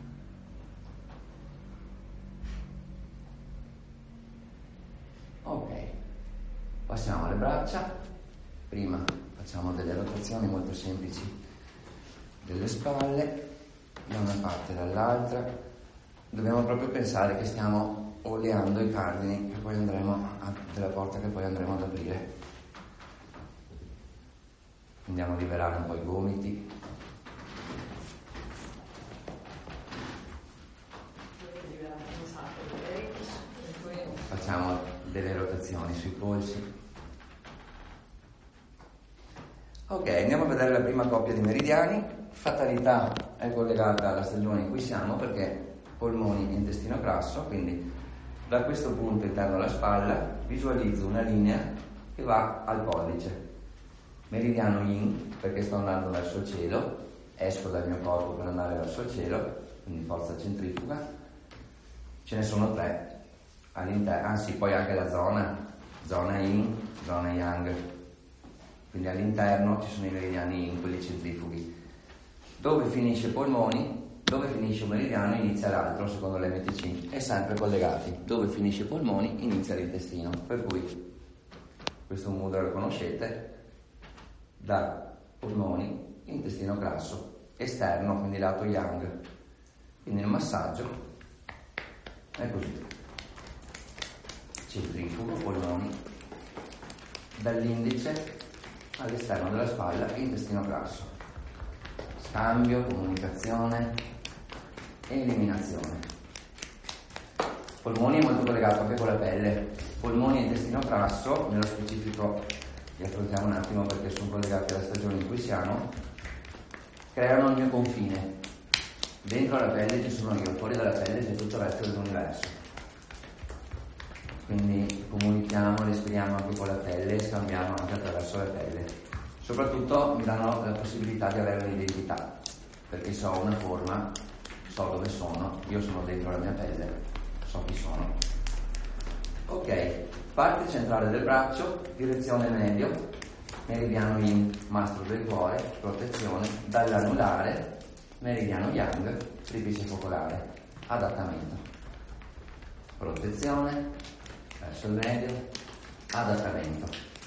Ok, passiamo alle braccia. Prima facciamo delle rotazioni molto semplici delle spalle da una parte e dall'altra. Dobbiamo proprio pensare che stiamo oleando i cardini che poi della porta che poi andremo ad aprire. Andiamo a liberare un po' i gomiti. Facciamo delle rotazioni sui polsi. Ok, andiamo a vedere la prima coppia di meridiani. Fatalità è collegata alla stagione in cui siamo, perché polmoni e intestino grasso, quindi da questo punto interno alla spalla visualizzo una linea che va al pollice. Meridiano yin, perché sto andando verso il cielo, esco dal mio corpo per andare verso il cielo, quindi forza centrifuga. Ce ne sono 3 all'interno, anzi poi anche la zona yin, zona yang, quindi all'interno ci sono i meridiani yin, quelli centrifughi. Dove finisce polmoni, dove finisce un meridiano inizia l'altro, secondo l'MTC, è sempre collegati. Dove finisce polmoni inizia l'intestino, per cui questo mudra lo conoscete, da polmoni, intestino grasso, esterno, quindi lato yang. Quindi il massaggio è così. Centrifugo, polmoni, dall'indice all'esterno della spalla, intestino grasso. Scambio, comunicazione, eliminazione. Polmoni è molto collegato anche con la pelle. Polmoni e intestino grasso, nello specifico li affrontiamo un attimo perché sono collegati alla stagione in cui siamo, creano il mio confine. Dentro la pelle ci sono io, fuori dalla pelle c'è tutto il resto dell'universo. Quindi comunichiamo, respiriamo anche con la pelle e scambiamo anche attraverso la pelle. Soprattutto mi danno la possibilità di avere un'identità, perché so una forma, so dove sono, io sono dentro la mia pelle, so chi sono. Ok, parte centrale del braccio, direzione medio, meridiano yin, mastro del cuore, protezione, dall'anulare, meridiano yang, triplice focolare, adattamento. Protezione, verso il medio, adattamento.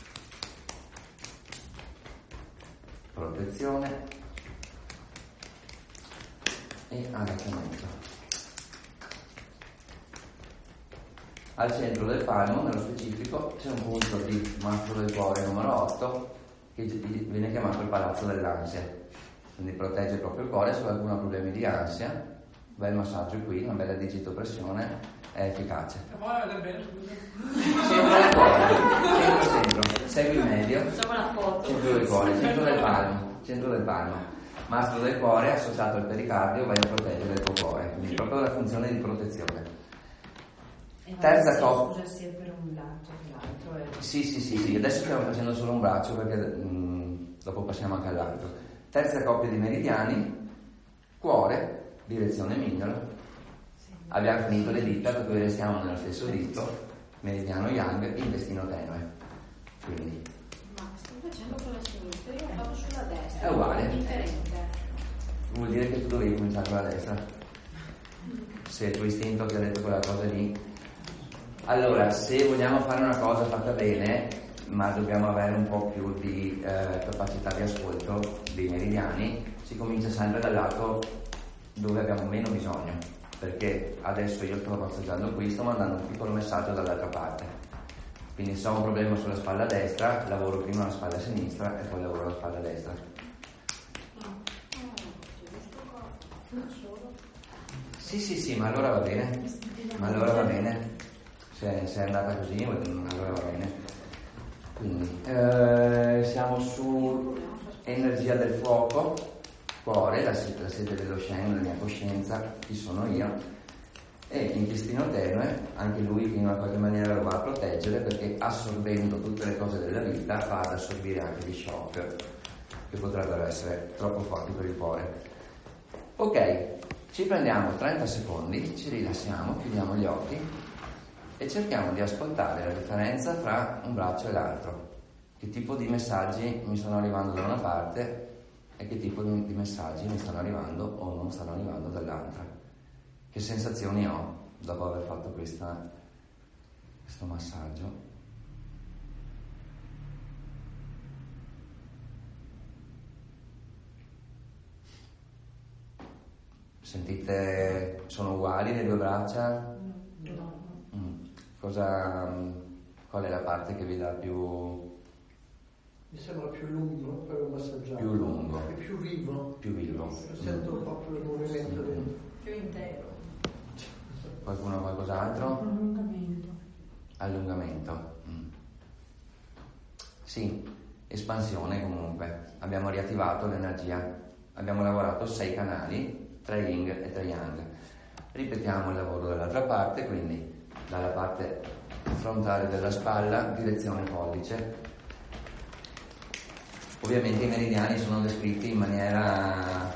Protezione e adattamento. Al centro del palmo, nello specifico, c'è un punto di mastro del cuore numero 8 che viene chiamato il palazzo dell'ansia, quindi protegge proprio il cuore. Se qualcuno ha problemi di ansia, bel massaggio qui, una bella digitopressione è efficace. Centro del cuore, centro, segui il medio, facciamo una foto. centro del cuore, centro del palmo, mastro del cuore associato al pericardio, vai a proteggere il tuo cuore, quindi proprio la funzione di protezione. Terza coppia. Scusa, sia per un lato che l'altro. Sì, adesso stiamo facendo solo un braccio perché dopo passiamo anche all'altro. Terza coppia di meridiani, cuore, direzione mignolo. Abbiamo finito le dita, per cui restiamo nello stesso dito, meridiano yang, intestino tenue. Quindi Ma sto facendo con la sinistra, io ho fatto sulla destra. è uguale. È differente. Vuol dire che tu dovevi cominciare con la destra. Se il tuo istinto ti ha detto quella cosa lì. Allora, se vogliamo fare una cosa fatta bene, ma dobbiamo avere un po' più di capacità di ascolto dei meridiani, si comincia sempre dal lato dove abbiamo meno bisogno, perché adesso io sto passeggiando qui, sto mandando un piccolo messaggio dall'altra parte. Quindi se ho un problema sulla spalla destra, lavoro prima la spalla sinistra e poi lavoro la spalla destra. Sì, ma allora va bene. Se è andata così, allora va bene. Quindi siamo su energia del fuoco, cuore, la sede dello Shen, la mia coscienza, chi sono io, e intestino tenue, anche lui in una qualche maniera lo va a proteggere, perché assorbendo tutte le cose della vita va ad assorbire anche gli shock che potrebbero essere troppo forti per il cuore. Ok, ci prendiamo 30 secondi, ci rilassiamo, chiudiamo gli occhi e cerchiamo di ascoltare la differenza tra un braccio e l'altro. Che tipo di messaggi mi stanno arrivando da una parte e che tipo di messaggi mi stanno arrivando o non stanno arrivando dall'altra. Che sensazioni ho dopo aver fatto questo massaggio? Sentite, sono uguali le due braccia? Qual è la parte che vi dà più? Mi sembra più lungo per un massaggio. Più lungo. E più vivo. Sento proprio il movimento più intero. Qualcuno qualcos'altro? Allungamento. Sì, espansione comunque. Abbiamo riattivato l'energia. Abbiamo lavorato 6 canali, 3 yin e 3 yang. Ripetiamo il lavoro dall'altra parte, quindi dalla parte frontale della spalla, direzione pollice. Ovviamente i meridiani sono descritti in maniera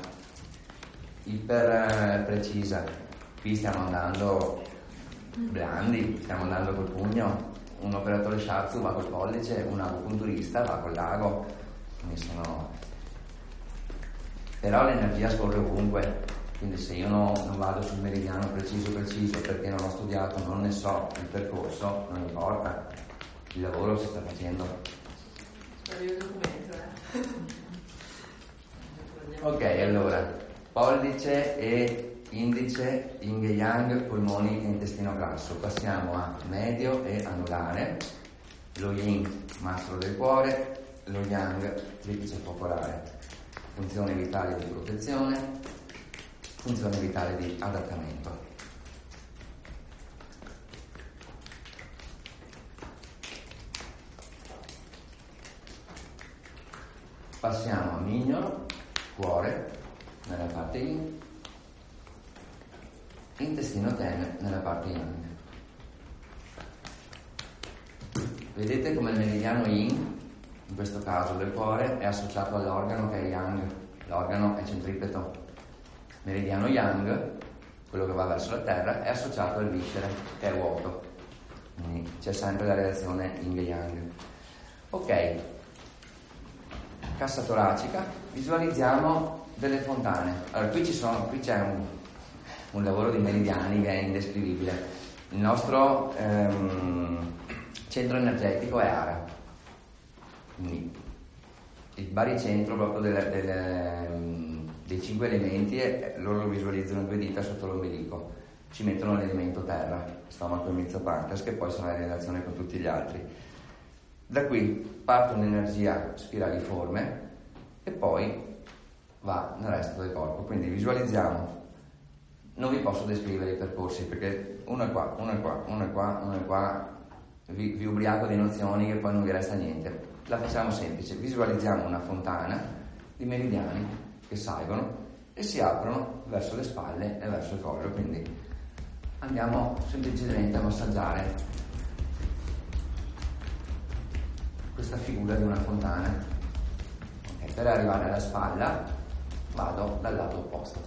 iper precisa. Qui stiamo andando blandi, stiamo andando col pugno, un operatore shiatsu va col pollice, un agopunturista va col lago. Però l'energia scorre ovunque. Quindi se io non vado sul meridiano preciso perché non ho studiato, non ne so il percorso, non importa, il lavoro si sta facendo. Il documento, Ok, allora, pollice e indice, yin e yang, polmoni e intestino grasso. Passiamo a medio e anulare, lo yin, mastro del cuore, lo yang, triplice focolare, funzione vitale di protezione, funzione vitale di adattamento. Passiamo a mignolo, cuore, nella parte yin, intestino tenue nella parte yang. Vedete come il meridiano yin in questo caso del cuore, è associato all'organo che è yang, l'organo è centripeto. Meridiano yang, quello che va verso la terra, è associato al viscere, che è vuoto. Quindi c'è sempre la relazione yin-yang. Ok, cassa toracica, visualizziamo delle fontane. Allora qui c'è un lavoro di meridiani che è indescrivibile. Il nostro centro energetico è Ara, quindi il baricentro proprio dei 5 elementi, loro lo visualizzano 2 dita sotto l'ombelico, ci mettono l'elemento terra, stomaco e mezzo pancreas, che poi sarà in relazione con tutti gli altri. Da qui parte un'energia spiraliforme e poi va nel resto del corpo. Quindi visualizziamo, non vi posso descrivere i percorsi perché uno è qua, uno è qua, uno è qua, uno è qua, vi ubriaco di nozioni che poi non vi resta niente. La facciamo semplice, visualizziamo una fontana di meridiani che salgono e si aprono verso le spalle e verso il collo, quindi andiamo semplicemente a massaggiare questa figura di una fontana. Okay, per arrivare alla spalla vado dal lato opposto.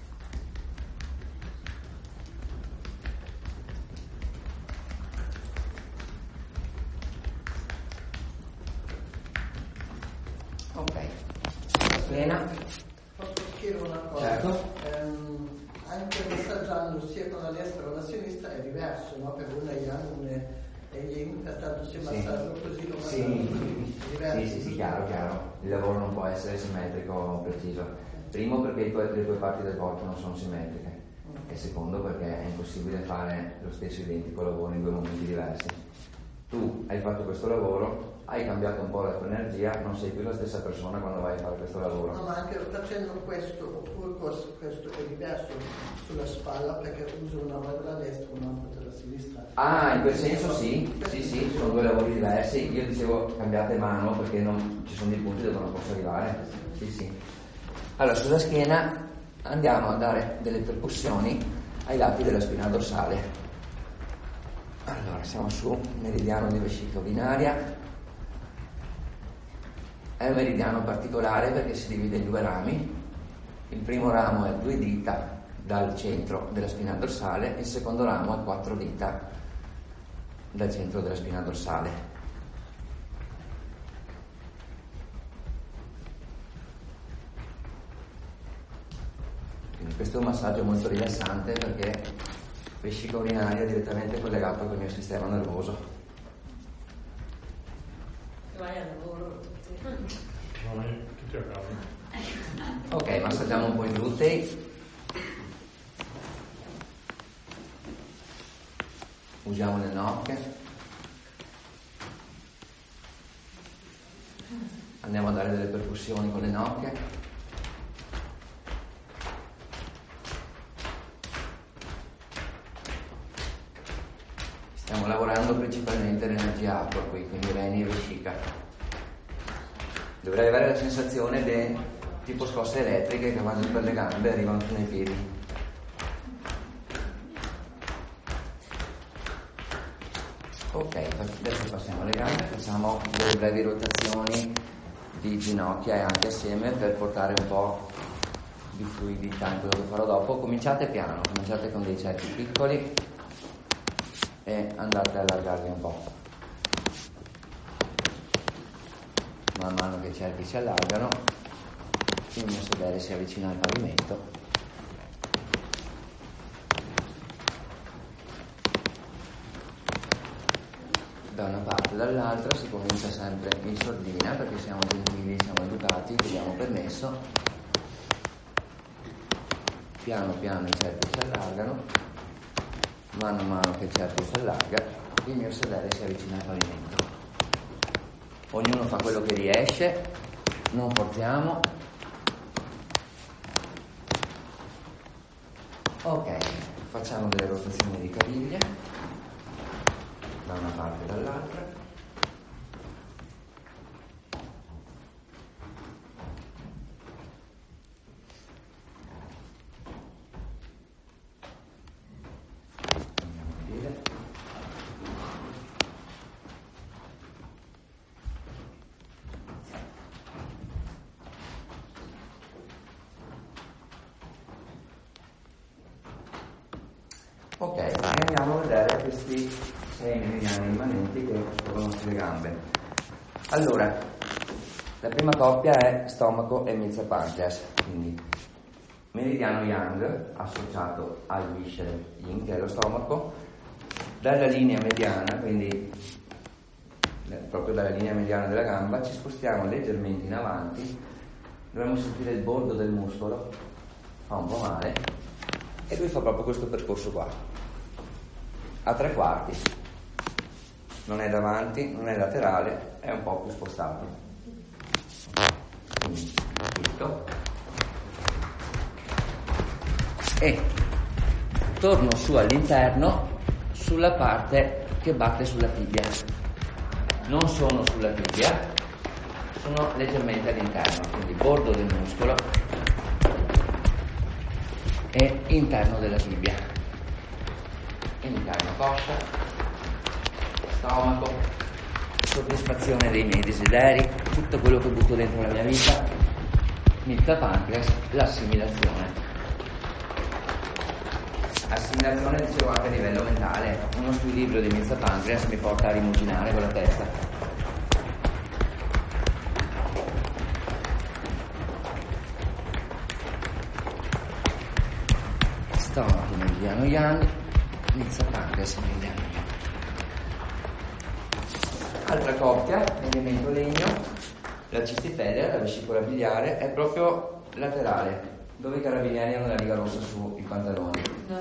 Ok, la schiena. Posso dire una cosa? Certo. Anche massaggiando sia con la destra che con la sinistra è diverso, no? Per una è yang, una è yin, pertanto se massaggia così lo massaggio sì, chiaro. Il lavoro non può essere simmetrico preciso. Primo perché le tue parti del corpo non sono simmetriche e secondo perché è impossibile fare lo stesso identico lavoro in 2 momenti diversi. Tu hai fatto questo lavoro, hai cambiato un po' la tua energia, non sei più la stessa persona quando vai a fare questo lavoro. No, ma anche facendo questo oppure questo è diverso sulla spalla perché uso una mano della destra e un'altra della sinistra. Ah, in quel senso sì, sono 2 lavori diversi. Io dicevo cambiate mano perché ci sono dei punti dove non posso arrivare. Sì. Allora, sulla schiena andiamo a dare delle percussioni ai lati della spina dorsale. Allora, siamo su meridiano di vescica urinaria. È un meridiano particolare perché si divide in 2 rami. Il primo ramo è 2 dita dal centro della spina dorsale, il secondo ramo è 4 dita dal centro della spina dorsale. Quindi questo è un massaggio molto rilassante perché vescica urinaria è direttamente collegato col mio sistema nervoso. Vai al lavoro tutti. Tutti a casa. Ok, massaggiamo un po' i glutei. Usiamo le nocche. Andiamo a dare delle percussioni con le nocche. Stiamo lavorando principalmente l'energia acqua qui, quindi reni e vescica. Dovrei avere la sensazione di tipo scosse elettriche che vanno per le gambe e arrivano fino ai piedi. Ok, adesso passiamo alle gambe, facciamo delle brevi rotazioni di ginocchia e anche assieme per portare un po' di fluidità in quello che farò dopo. Cominciate piano, cominciate con dei cerchi piccoli e andate a allargarvi un po'. Man mano che i cerchi si allargano, il mio sedere si avvicina al pavimento. Da una parte e dall'altra si comincia sempre in sordina perché siamo gentili, siamo educati, chiediamo permesso. Piano piano i cerchi si allargano. Mano a mano che il cerchio si allarga, il mio sedere si avvicina al pavimento. Ognuno fa quello che riesce, non forziamo. Ok, facciamo delle rotazioni di caviglie da una parte e dall'altra. andiamo a vedere questi 6 meridiani rimanenti che scorrono sulle gambe. Allora, la prima coppia è stomaco e milza pancreas, quindi meridiano yang associato al viscere yin, che è lo stomaco, dalla linea mediana, quindi proprio dalla linea mediana della gamba, ci spostiamo leggermente in avanti, dovremmo sentire il bordo del muscolo, fa un po' male, e lui fa proprio questo percorso qua, a 3/4, non è davanti, non è laterale, è un po' più spostato, quindi tutto, e torno su all'interno, sulla parte che batte sulla tibia. Non sono sulla tibia, sono leggermente all'interno, quindi bordo del muscolo e interno della tibia, interno coscia, stomaco, soddisfazione dei miei desideri, tutto quello che butto dentro la mia vita, milza pancreas, l'assimilazione. Assimilazione, dicevo, anche a livello mentale. Uno squilibrio di milza pancreas mi porta a rimuginare con la testa. Stomaco meridiano yang, milza pancreas meridiano yang. Altra coppia, elemento legno, la cistipedia, la vescicola biliare, è proprio laterale, dove i carabinieri hanno la riga rossa sui pantaloni.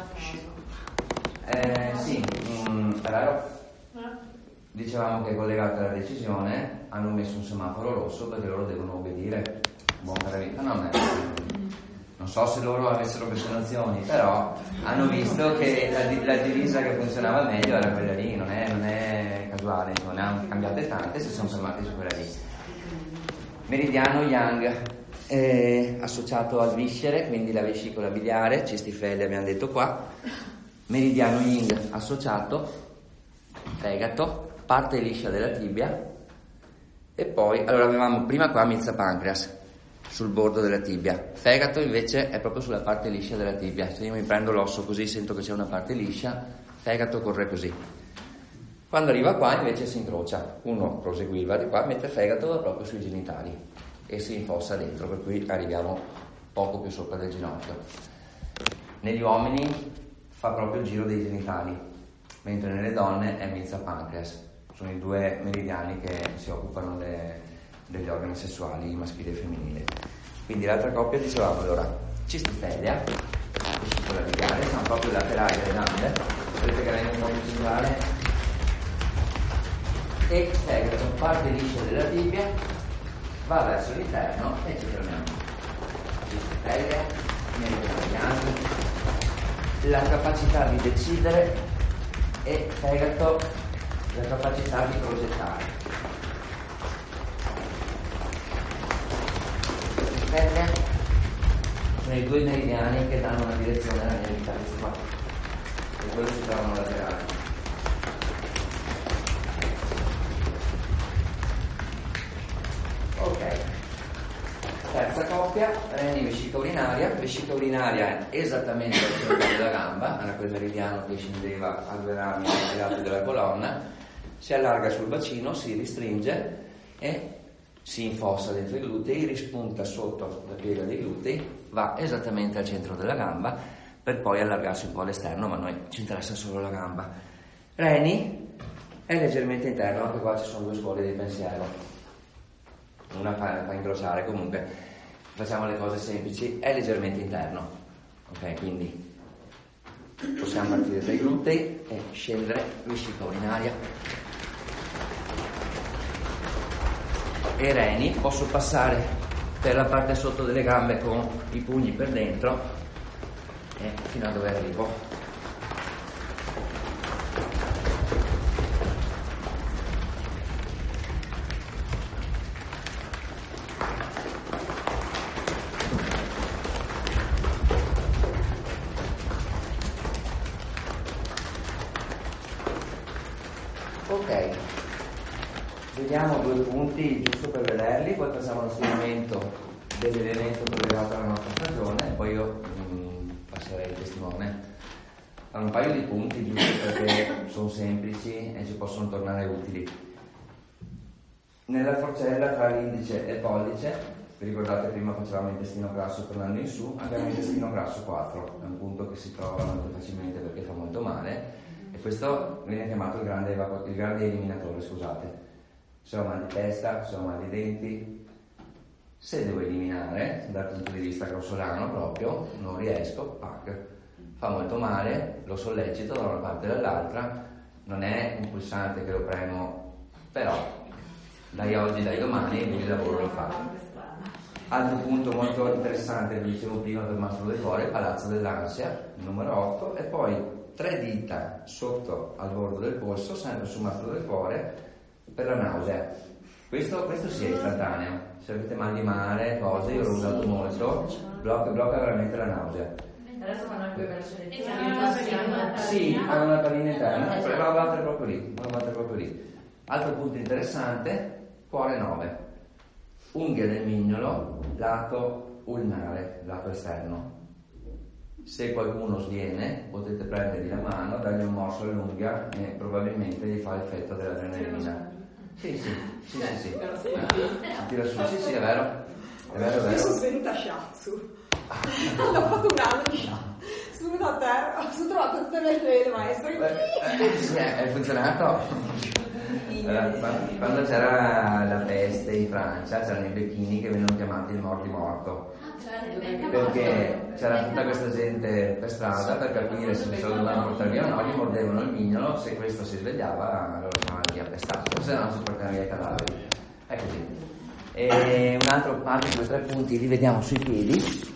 Sì, è vero. Dicevamo che è collegata alla decisione, hanno messo un semaforo rosso perché loro devono obbedire. Buon carabiniere. Non so se loro avessero queste nozioni, però hanno visto che la divisa che funzionava meglio era quella lì, non è casuale, insomma, ne hanno cambiate tante e si sono fermati su quella lì. Meridiano yang, associato al viscere, quindi la vescicola biliare, cistifelle abbiamo detto qua. Meridiano yin associato, fegato, parte liscia della tibia, e poi, allora avevamo prima qua milza pancreas sul bordo della tibia, fegato invece è proprio sulla parte liscia della tibia. Se io mi prendo l'osso così sento che c'è una parte liscia, fegato corre così. Quando arriva qua invece si incrocia, uno proseguiva di qua, mentre fegato va proprio sui genitali e si infossa dentro, per cui arriviamo poco più sopra del ginocchio. Negli uomini fa proprio il giro dei genitali, mentre nelle donne è milza pancreas. Sono i due meridiani che si occupano degli organi sessuali maschile e femminile. Quindi l'altra coppia, dicevamo, allora, cistipedia, vescicola biliare, sono proprio i laterali delle gambe, vedete che rende un po' più singolare, e fegato, parte liscia della tibia, va verso l'interno e ci fermiamo. Cistipedia, meridiano, la capacità di decidere, e fegato, la capacità di progettare. Cistipedia sono i due meridiani che danno una direzione alla mia vita, questi qua, e quelli si trovano laterali. Ok, terza coppia, reni vescica urinaria. Vescica urinaria è esattamente al centro della gamba, era quel meridiano che scendeva a 2 rami ai lati della colonna, si allarga sul bacino, si ristringe e si infossa dentro i glutei, rispunta sotto la piega dei glutei, va esattamente al centro della gamba per poi allargarsi un po' all'esterno, ma a noi ci interessa solo la gamba. Reni è leggermente interno, anche qua ci sono 2 scuole di pensiero. Una fa incrociare, comunque facciamo le cose semplici, è leggermente interno, ok? Quindi possiamo partire dai glutei e scendere vescica urinaria e reni. Posso passare per la parte sotto delle gambe con i pugni per dentro e fino a dove arrivo. Ok, vediamo 2 punti giusto per vederli, poi facciamo lo stiramento dell'elemento collegato alla nostra stagione e poi io passerei il testimone. Hanno un paio di punti giusto perché sono semplici e ci possono tornare utili. Nella forcella tra l'indice e il pollice, vi ricordate prima facevamo intestino grasso tornando in su, abbiamo intestino grasso 4, è un punto che si trova molto facilmente perché fa molto male, e questo viene chiamato il grande eliminatore, scusate. Se ho mal di testa, se ho mal di denti, se devo eliminare dal punto di vista grossolano proprio, non riesco, fa molto male, lo sollecito da una parte e dall'altra, non è un pulsante che lo premo, però dai oggi, dai domani il lavoro lo fa. Altro punto molto interessante, vi dicevo prima per Mastro del Cuore, il Palazzo dell'Ansia, numero 8, e poi 3 dita sotto al bordo del polso, sempre sul Mastro del Cuore, per la nausea. Questo sì è istantaneo, se avete mal di mare, cose, io l'ho usato molto, blocca veramente la nausea. Adesso fanno anche versione di sì, hanno una pallina interna, però la battere proprio lì. Altro punto interessante, cuore 9, unghia del mignolo, lato ulnare, lato esterno. Se qualcuno sviene, potete prendergli la mano, dargli un morso all'unghia e probabilmente gli fa l'effetto dell'adrenalina. Sì. Tira su, sì, è vero. Io sono svenuta a shiatsu. Ho fatto un anno di shiatsu. Sono venuta a terra, sono trovato tutte le tre maestre. Sì, è funzionato. Quando c'era la peste in Francia c'erano i becchini che venivano chiamati il morto, perché c'era tutta questa gente per strada per capire se se lo dovevano portare via o no, gli mordevano il mignolo, se questo si svegliava lo lasciavano lì appestato, se no si portavano via i cadaveri. È così. E altri 2 o 3 punti li vediamo sui piedi.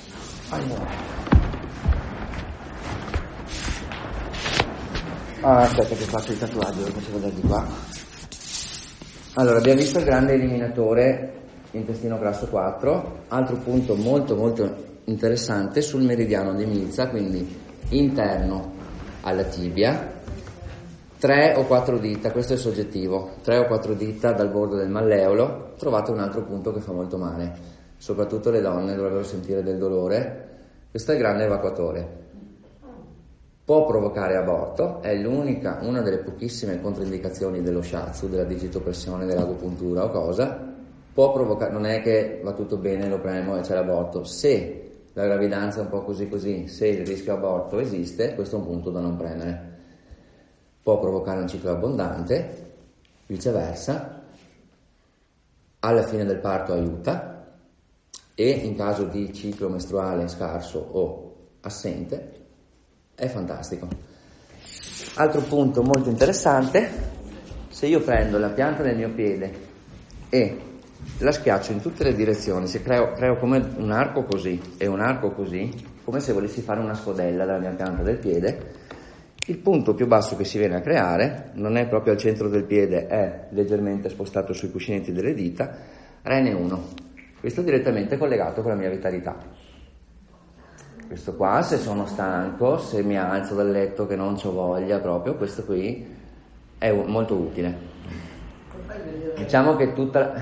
Aspetta che faccio il tatuaggio, lo faccio vedere di qua. Allora, abbiamo visto il grande eliminatore, intestino grasso 4. Altro punto molto molto interessante sul meridiano di Milza, quindi interno alla tibia, 3 o 4 dita, questo è soggettivo, 3 o 4 dita dal bordo del malleolo, trovate un altro punto che fa molto male, soprattutto le donne dovrebbero sentire del dolore. Questo è il grande evacuatore. Può provocare aborto, è una delle pochissime controindicazioni dello shiatsu, della digitopressione, dell'agopuntura o cosa. Può provocare, non è che va tutto bene, lo premo e c'è l'aborto. Se la gravidanza è un po' così, se il rischio aborto esiste, questo è un punto da non premere. Può provocare un ciclo abbondante, viceversa. Alla fine del parto aiuta, e in caso di ciclo mestruale scarso o assente è fantastico. Altro punto molto interessante, se io prendo la pianta del mio piede e la schiaccio in tutte le direzioni, se creo come un arco così e un arco così, come se volessi fare una scodella dalla mia pianta del piede, il punto più basso che si viene a creare non è proprio al centro del piede, è leggermente spostato sui cuscinetti delle dita, Rene 1. Questo è direttamente collegato con la mia vitalità. Questo qua, se sono stanco, se mi alzo dal letto che non c'ho voglia proprio, questo qui è molto utile. Diciamo che tutta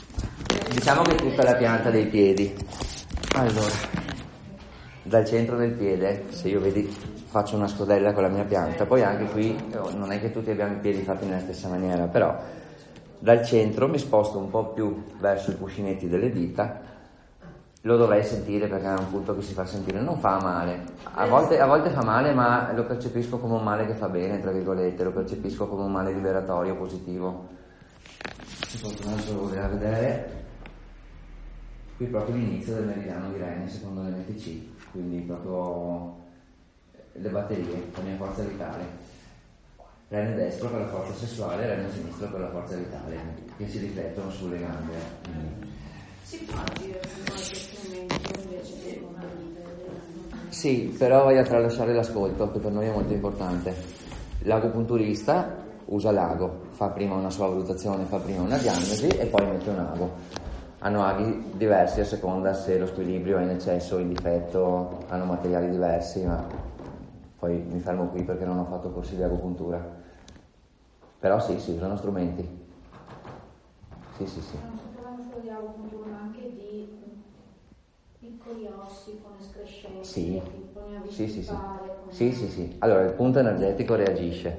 la pianta dei piedi. Allora, dal centro del piede, se io faccio una scodella con la mia pianta, poi anche qui non è che tutti abbiamo i piedi fatti nella stessa maniera, però dal centro mi sposto un po' più verso i cuscinetti delle dita. Lo dovrei sentire perché è un punto che si fa sentire, non fa male, a volte fa male, ma lo percepisco come un male che fa bene, tra virgolette, lo percepisco come un male liberatorio, positivo. Se volete vedere, qui proprio l'inizio del meridiano di Rene secondo l'MTC, quindi proprio le batterie, la mia forza vitale. Rene destro per la forza sessuale, Rene sinistro per la forza vitale, che si riflettono sulle gambe. Si può agire con qualche strumento invece che una vita? Sì, però vai a tralasciare l'ascolto, che per noi è molto importante. L'agopunturista usa l'ago, fa prima una sua valutazione, fa prima una diagnosi e poi mette un ago. Hanno aghi diversi a seconda se lo squilibrio è in eccesso o in difetto, hanno materiali diversi, ma poi mi fermo qui perché non ho fatto corsi di agopuntura. Però sì, usano strumenti. Sì. Di agopuntura, ma anche di piccoli ossi con escrescenze, Sì. Sì. Sì. Allora, il punto energetico reagisce.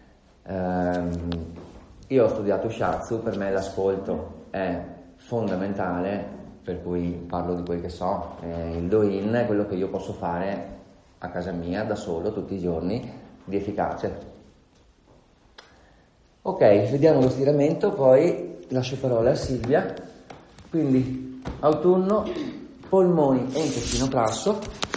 Io ho studiato Shiatsu, per me l'ascolto è fondamentale, per cui parlo di quel che so. Il do-in è quello che io posso fare a casa mia, da solo, tutti i giorni, di efficace. Ok, vediamo lo stiramento, poi lascio parola a Silvia. Quindi, autunno, polmoni e intestino grasso.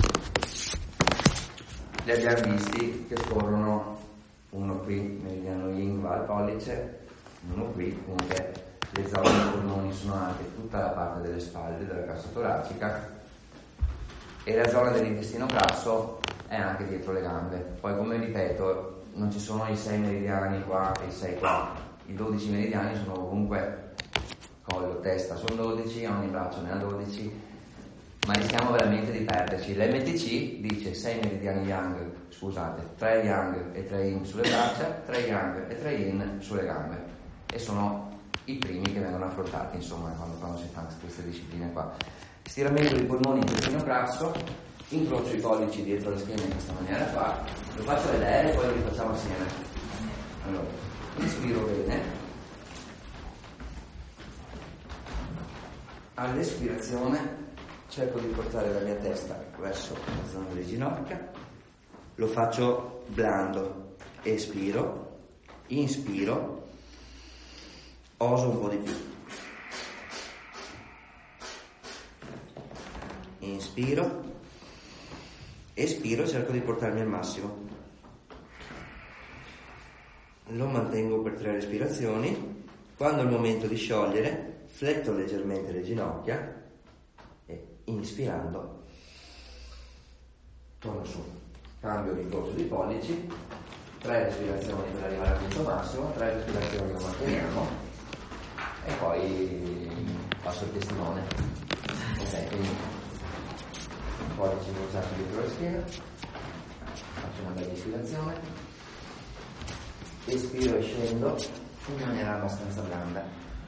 Li abbiamo visti che scorrono, uno qui, meridiano yin va al pollice, uno qui, comunque le zone dei polmoni sono anche tutta la parte delle spalle, della cassa toracica, e la zona dell'intestino grasso è anche dietro le gambe. Poi, come ripeto, non ci sono i 6 meridiani qua e i 6 qua, i 12 meridiani sono ovunque, collo, testa sono 12, ogni braccio ne ha 12, ma rischiamo veramente di perderci. L'MTC dice 6 meridiani yang, 3 yang e 3 yin sulle braccia, 3 yang e 3 yin sulle gambe, e sono i primi che vengono affrontati, insomma, quando si fanno queste discipline qua. Stiramento dei polmoni, intestino grasso, incrocio i pollici dietro la schiena in questa maniera qua, lo faccio vedere e poi lo rifacciamo assieme. Allora, inspiro bene, all'espirazione cerco di portare la mia testa verso la zona delle ginocchia, lo faccio blando, espiro, inspiro, oso un po' di più, inspiro, espiro, cerco di portarmi al massimo, lo mantengo per 3 respirazioni. Quando è il momento di sciogliere, fletto leggermente le ginocchia e inspirando torno su, cambio di corso di pollici, 3 respirazioni per arrivare al punto massimo, 3 respirazioni lo manteniamo e poi passo il testimone. Ok, quindi pollici incrociati dietro la schiena, faccio una bella ispirazione, espiro e scendo in maniera abbastanza blanda.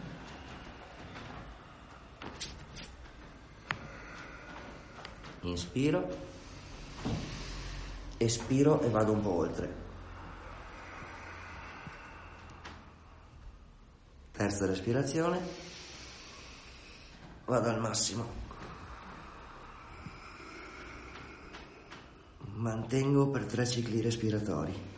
Inspiro, espiro e vado un po' oltre. Terza respirazione, vado al massimo. Mantengo per 3 cicli respiratori.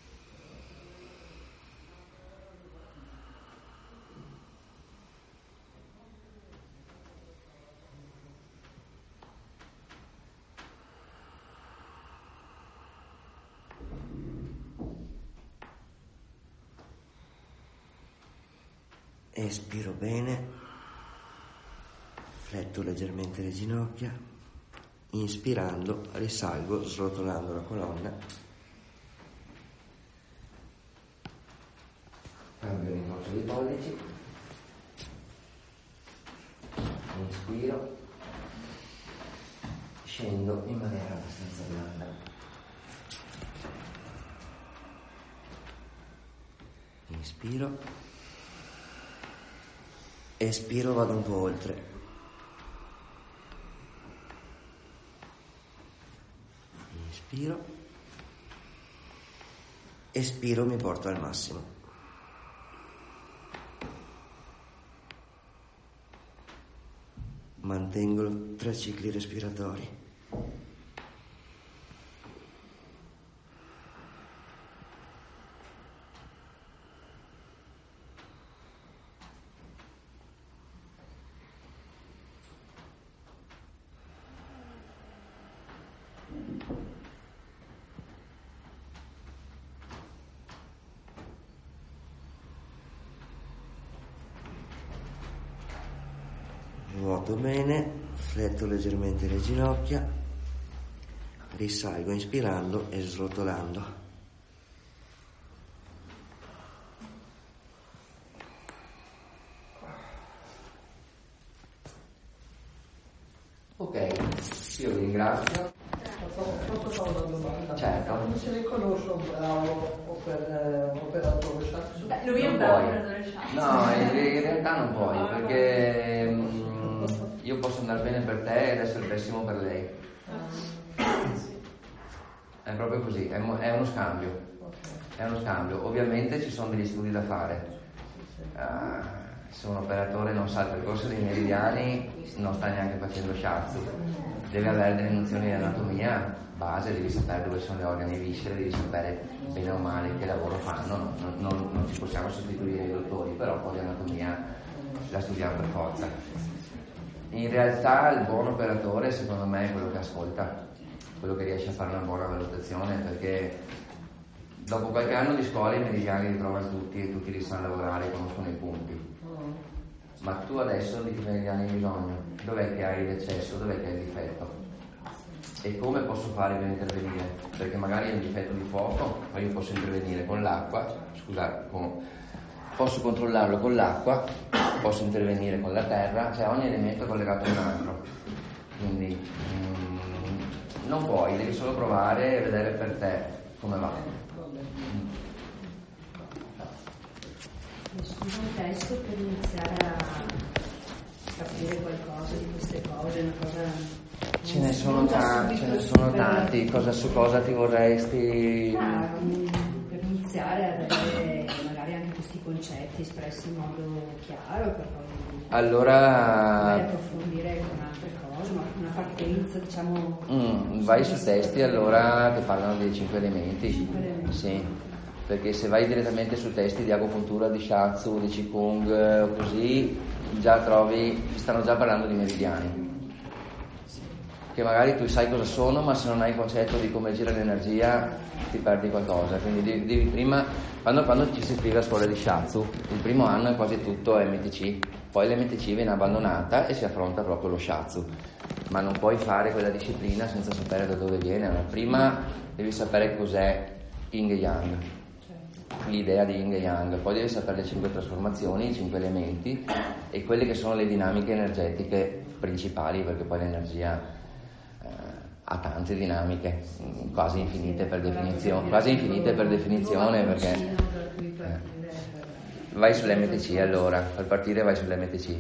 Espiro bene, fletto leggermente le ginocchia, inspirando risalgo srotolando la colonna, cambio l'incrocio dei pollici, inspiro, scendo in maniera abbastanza blanda, inspiro, espiro, vado un po' oltre. Inspiro, espiro, mi porto al massimo. Mantengo 3 cicli respiratori. Nuoto bene, fletto leggermente le ginocchia, risalgo inspirando e srotolando. Ok, io vi ringrazio. Posso fare una domanda? Certo. Non si riconosce un bravo operatore Shiatsu? Lui è un bravo operatore Shiatsu. No, in realtà non puoi, perché io posso andare bene per te ed essere pessimo per lei. È proprio così, è uno scambio. È uno scambio. Ovviamente ci sono degli studi da fare. Se un operatore non sa il percorso dei meridiani non sta neanche facendo shiatsu, deve avere delle nozioni di anatomia base, devi sapere dove sono gli organi e viscere, devi sapere bene o male che lavoro fanno, non ci possiamo sostituire ai dottori, però un po' di anatomia la studiamo per forza. In realtà il buon operatore secondo me è quello che ascolta, quello che riesce a fare una buona valutazione, perché dopo qualche anno di scuola i meridiani li trovano tutti e tutti li sanno lavorare, conoscono i punti. Ma tu adesso di che meridiani hai bisogno? Dov'è che hai l'eccesso? Dov'è che hai il difetto? E come posso fare per intervenire? Perché magari è un difetto di fuoco, ma io posso intervenire con l'acqua, posso controllarlo con l'acqua, posso intervenire con la terra, cioè ogni elemento è collegato a un altro. Quindi non puoi, devi solo provare e vedere per te come va. Scusa, un testo per iniziare a capire qualcosa di queste cose, una cosa... Ce ne sono tanti, su cosa ti vorresti... per iniziare a avere magari anche questi concetti espressi in modo chiaro, per poi approfondire con altre cose, ma una partenza, diciamo... vai su testi allora che parlano dei 5 elementi. Sì. Perché se vai direttamente su testi di agopuntura, di shiatsu, di qigong o così, già trovi, stanno già parlando di meridiani. Che magari tu sai cosa sono, ma se non hai il concetto di come gira l'energia ti perdi qualcosa. Quindi devi prima, quando ci si iscrive a scuola di shiatsu, il primo anno è quasi tutto MTC, poi l'MTC viene abbandonata e si affronta proprio lo shiatsu. Ma non puoi fare quella disciplina senza sapere da dove viene. Allora, prima devi sapere cos'è Yin e Yang, l'idea di Yin e Yang, poi devi sapere le 5 trasformazioni, i 5 elementi e quelle che sono le dinamiche energetiche principali, perché poi l'energia ha tante dinamiche, quasi infinite per definizione, perché vai sull'MTC allora, per partire vai sull'MTC.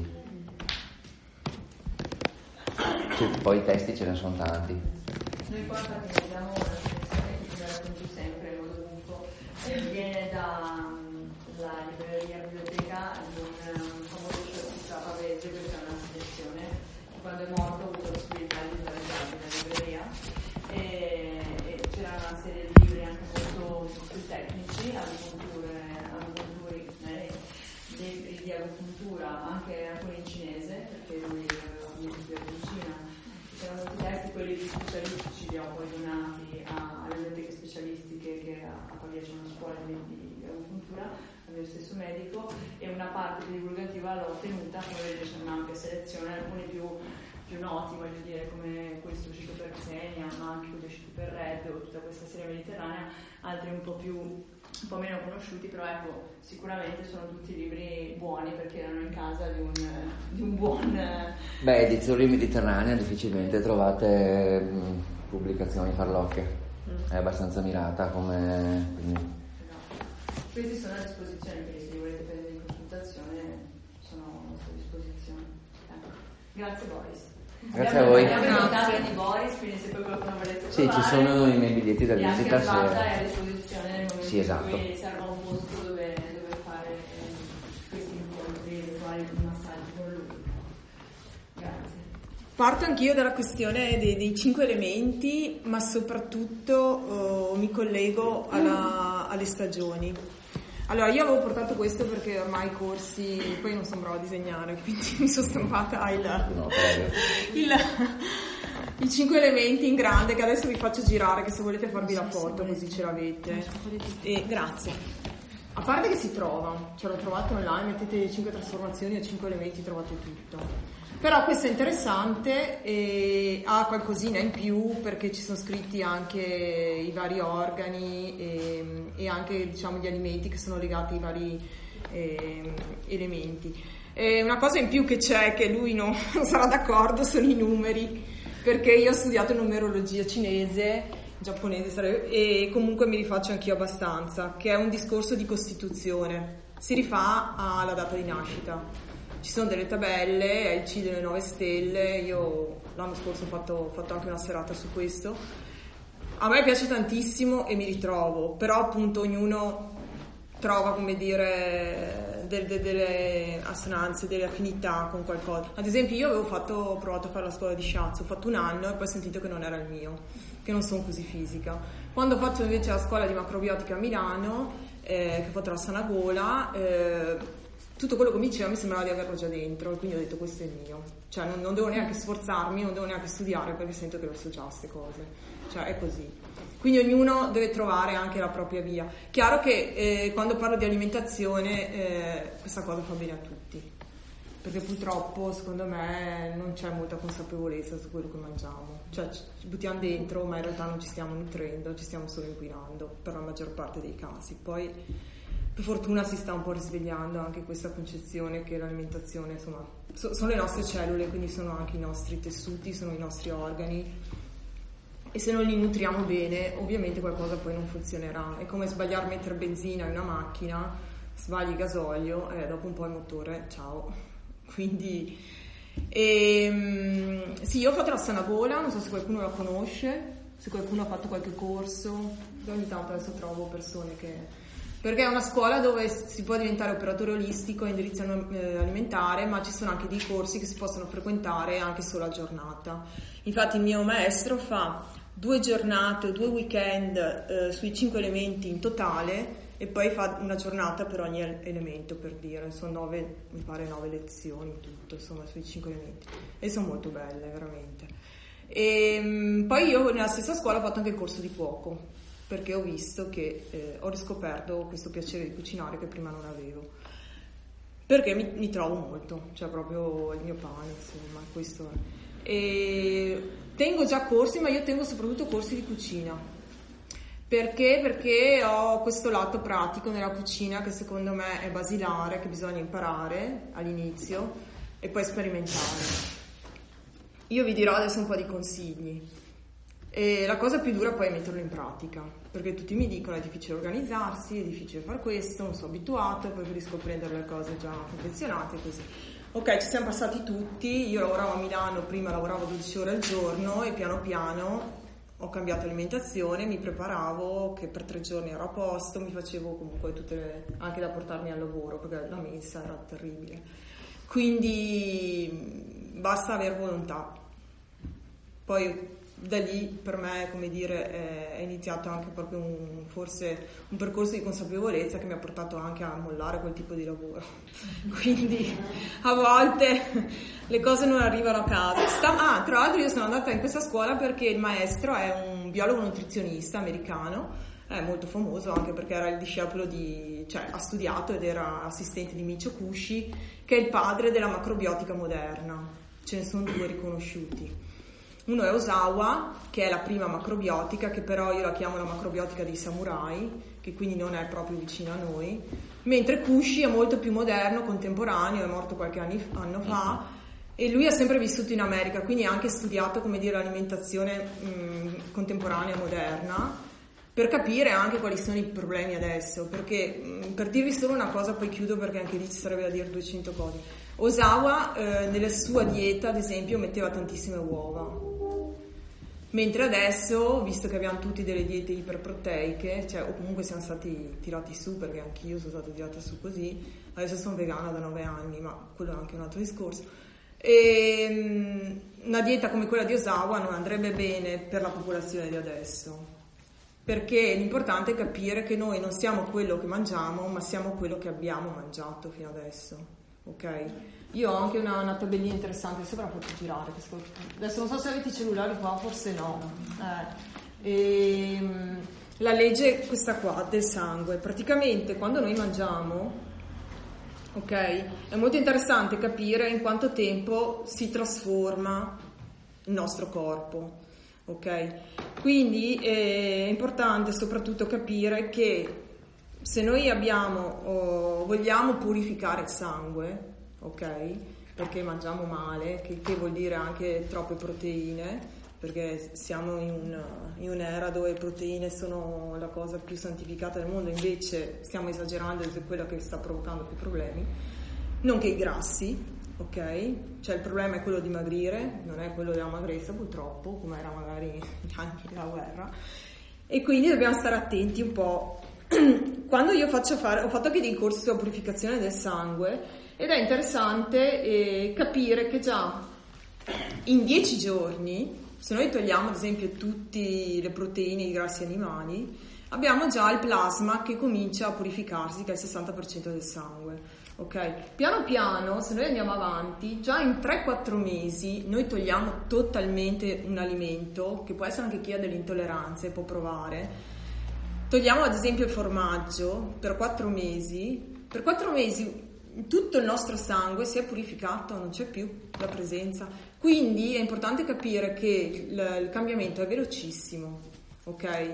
Poi i testi ce ne sono tanti. Noi qua infatti abbiamo una selezione che ci racconti sempre in modo unico, viene dalla libreria biblioteca di un famoso sciatista pavese, questa è una selezione, quando è morto ho avuto la possibilità di usare la libreria e c'era una serie di libri anche molto più tecnici, agopunturi, libri di agopuntura, anche alcuni in cinese, perché lui aveva visto in Cina. C'erano molti testi, quelli specialistici li ho poi donati alle biblioteche specialistiche che a Pavia c'è una scuola di agopuntura, al mio stesso medico, e una parte più divulgativa l'ho ottenuta, come vedete c'è un'ampia selezione, alcuni più noti, voglio dire, come questo uscito per Xenia, ma anche quello uscito per Red o tutta questa serie mediterranea, altri un po' meno conosciuti, però ecco, sicuramente sono tutti libri buoni perché erano in casa di un buon... Edizioni mediterranea difficilmente trovate pubblicazioni farlocche, è abbastanza mirata come... Questi sono a disposizione, quindi se volete prendere in consultazione sono a vostra disposizione. Grazie Boris. Grazie a voi. Abbiamo il contatto di Boris, quindi se poi qualcuno volesse provare. Sì, ci sono i miei biglietti da visita. E anche è a disposizione nel momento esatto. in cui serva un posto dove fare questi incontri eventuali di massaggi con lui. Grazie. Parto anch'io dalla questione dei 5 elementi, ma soprattutto mi collego alle stagioni. Allora, io avevo portato questo perché ormai i corsi, poi non sono brava a disegnare, quindi mi sono stampata i 5 elementi in grande, che adesso vi faccio girare, che se volete farvi la foto così ce l'avete. E grazie. A parte che si trova, ce l'ho trovato online, mettete 5 trasformazioni o 5 elementi, trovate tutto. Però questo è interessante e ha qualcosina in più perché ci sono scritti anche i vari organi e anche, diciamo, gli alimenti che sono legati ai vari elementi. E una cosa in più che c'è, che lui non sarà d'accordo, sono i numeri, perché io ho studiato numerologia cinese, giapponese, e comunque mi rifaccio anch'io abbastanza, che è un discorso di costituzione, si rifà alla data di nascita. ci sono delle tabelle, è il C delle 9 stelle, io l'anno scorso ho fatto anche una serata su questo. A me piace tantissimo e mi ritrovo, però appunto ognuno trova, come dire, delle assonanze, delle affinità con qualcosa. Ad esempio io ho provato a fare la scuola di shiatsu, ho fatto un anno e poi ho sentito che non era il mio, che non sono così fisica. Quando ho fatto invece la scuola di macrobiotica a Milano, che ho fatto la Sana Gola, tutto quello che mi diceva mi sembrava di averlo già dentro, e quindi ho detto questo è il mio, cioè non devo neanche sforzarmi, non devo neanche studiare, perché sento che lo so già queste cose, cioè è così. Quindi ognuno deve trovare anche la propria via. Chiaro che quando parlo di alimentazione questa cosa fa bene a tutti, perché purtroppo secondo me non c'è molta consapevolezza su quello che mangiamo, cioè ci buttiamo dentro ma in realtà non ci stiamo nutrendo, ci stiamo solo inquinando per la maggior parte dei casi. Poi per fortuna si sta un po' risvegliando anche questa concezione che l'alimentazione, insomma, sono le nostre cellule, quindi sono anche i nostri tessuti, sono i nostri organi, e se non li nutriamo bene ovviamente qualcosa poi non funzionerà. È come sbagliare a mettere benzina in una macchina, sbagli il gasolio e dopo un po' il motore ciao. Quindi sì, io ho fatto la Sana Gola, non so se qualcuno la conosce, se qualcuno ha fatto qualche corso. Ogni tanto adesso trovo persone perché è una scuola dove si può diventare operatore olistico e indirizzo alimentare, ma ci sono anche dei corsi che si possono frequentare anche solo a giornata. Infatti il mio maestro fa 2 giornate, 2 weekend sui 5 elementi in totale, e poi fa una giornata per ogni elemento, per dire. Sono 9, mi pare 9 lezioni in tutto, insomma, sui 5 elementi, e sono molto belle, veramente. E poi io nella stessa scuola ho fatto anche il corso di cuoco, perché ho visto che ho riscoperto questo piacere di cucinare che prima non avevo, perché mi trovo molto, cioè proprio il mio pane, insomma, questo è. E tengo già corsi, ma io tengo soprattutto corsi di cucina, perché ho questo lato pratico nella cucina che secondo me è basilare, che bisogna imparare all'inizio e poi sperimentare. Io vi dirò adesso un po' di consigli, e la cosa più dura poi è metterlo in pratica, perché tutti mi dicono è difficile organizzarsi, è difficile fare questo, non sono abituato, preferisco prendere le cose già confezionate, così. Ok, ci siamo passati tutti. Io lavoravo a Milano, prima lavoravo 12 ore al giorno e piano piano ho cambiato alimentazione, mi preparavo che per 3 giorni ero a posto, mi facevo comunque anche da portarmi al lavoro, perché la mensa era terribile. Quindi basta aver volontà. Poi da lì per me, come dire, è iniziato anche proprio forse un percorso di consapevolezza che mi ha portato anche a mollare quel tipo di lavoro. Quindi a volte le cose non arrivano a caso. Tra l'altro io sono andata in questa scuola perché il maestro è un biologo nutrizionista americano, è molto famoso anche perché era il discepolo ha studiato ed era assistente di Michio Kushi, che è il padre della macrobiotica moderna. Ce ne sono 2 riconosciuti. Uno è Osawa, che è la prima macrobiotica, che però io la chiamo la macrobiotica dei samurai, che quindi non è proprio vicina a noi, mentre Kushi è molto più moderno, contemporaneo, è morto qualche anno fa, e lui ha sempre vissuto in America, quindi ha anche studiato, come dire, l'alimentazione contemporanea, moderna, per capire anche quali sono i problemi adesso, perché per dirvi solo una cosa, poi chiudo perché anche lì ci sarebbe da dire 200 cose. Osawa nella sua dieta, ad esempio, metteva tantissime uova, mentre adesso, visto che abbiamo tutti delle diete iperproteiche, o comunque siamo stati tirati su, perché anch'io sono stata tirata su così, adesso sono vegana da 9 anni, ma quello è anche un altro discorso, e una dieta come quella di Osawa non andrebbe bene per la popolazione di adesso, perché l'importante è capire che noi non siamo quello che mangiamo, ma siamo quello che abbiamo mangiato fino adesso. Ok, io ho anche una tabellina interessante, adesso ve la faccio girare, adesso non so se avete i cellulari qua, forse no. La legge questa qua del sangue, praticamente quando noi mangiamo, ok, è molto interessante capire in quanto tempo si trasforma il nostro corpo, ok? Quindi è importante soprattutto capire che se noi vogliamo purificare il sangue, ok? Perché mangiamo male, che vuol dire anche troppe proteine, perché siamo in un'era dove le proteine sono la cosa più santificata del mondo, invece stiamo esagerando ed è quello che sta provocando più problemi. nonché i grassi, ok? Cioè il problema è quello di dimagrire, non è quello della magrezza purtroppo, come era magari anche la guerra, e quindi dobbiamo stare attenti un po'. Quando io ho fatto anche dei corsi sulla purificazione del sangue, ed è interessante capire che già in 10 giorni, se noi togliamo ad esempio tutte le proteine, i grassi animali, abbiamo già il plasma che comincia a purificarsi, che è il 60% del sangue. Ok? Piano piano, se noi andiamo avanti, già in 3-4 mesi noi togliamo totalmente un alimento, che può essere anche chi ha delle intolleranze, può provare. Togliamo ad esempio il formaggio per 4 mesi. Per 4 mesi tutto il nostro sangue si è purificato, non c'è più la presenza. Quindi è importante capire che il cambiamento è velocissimo, ok?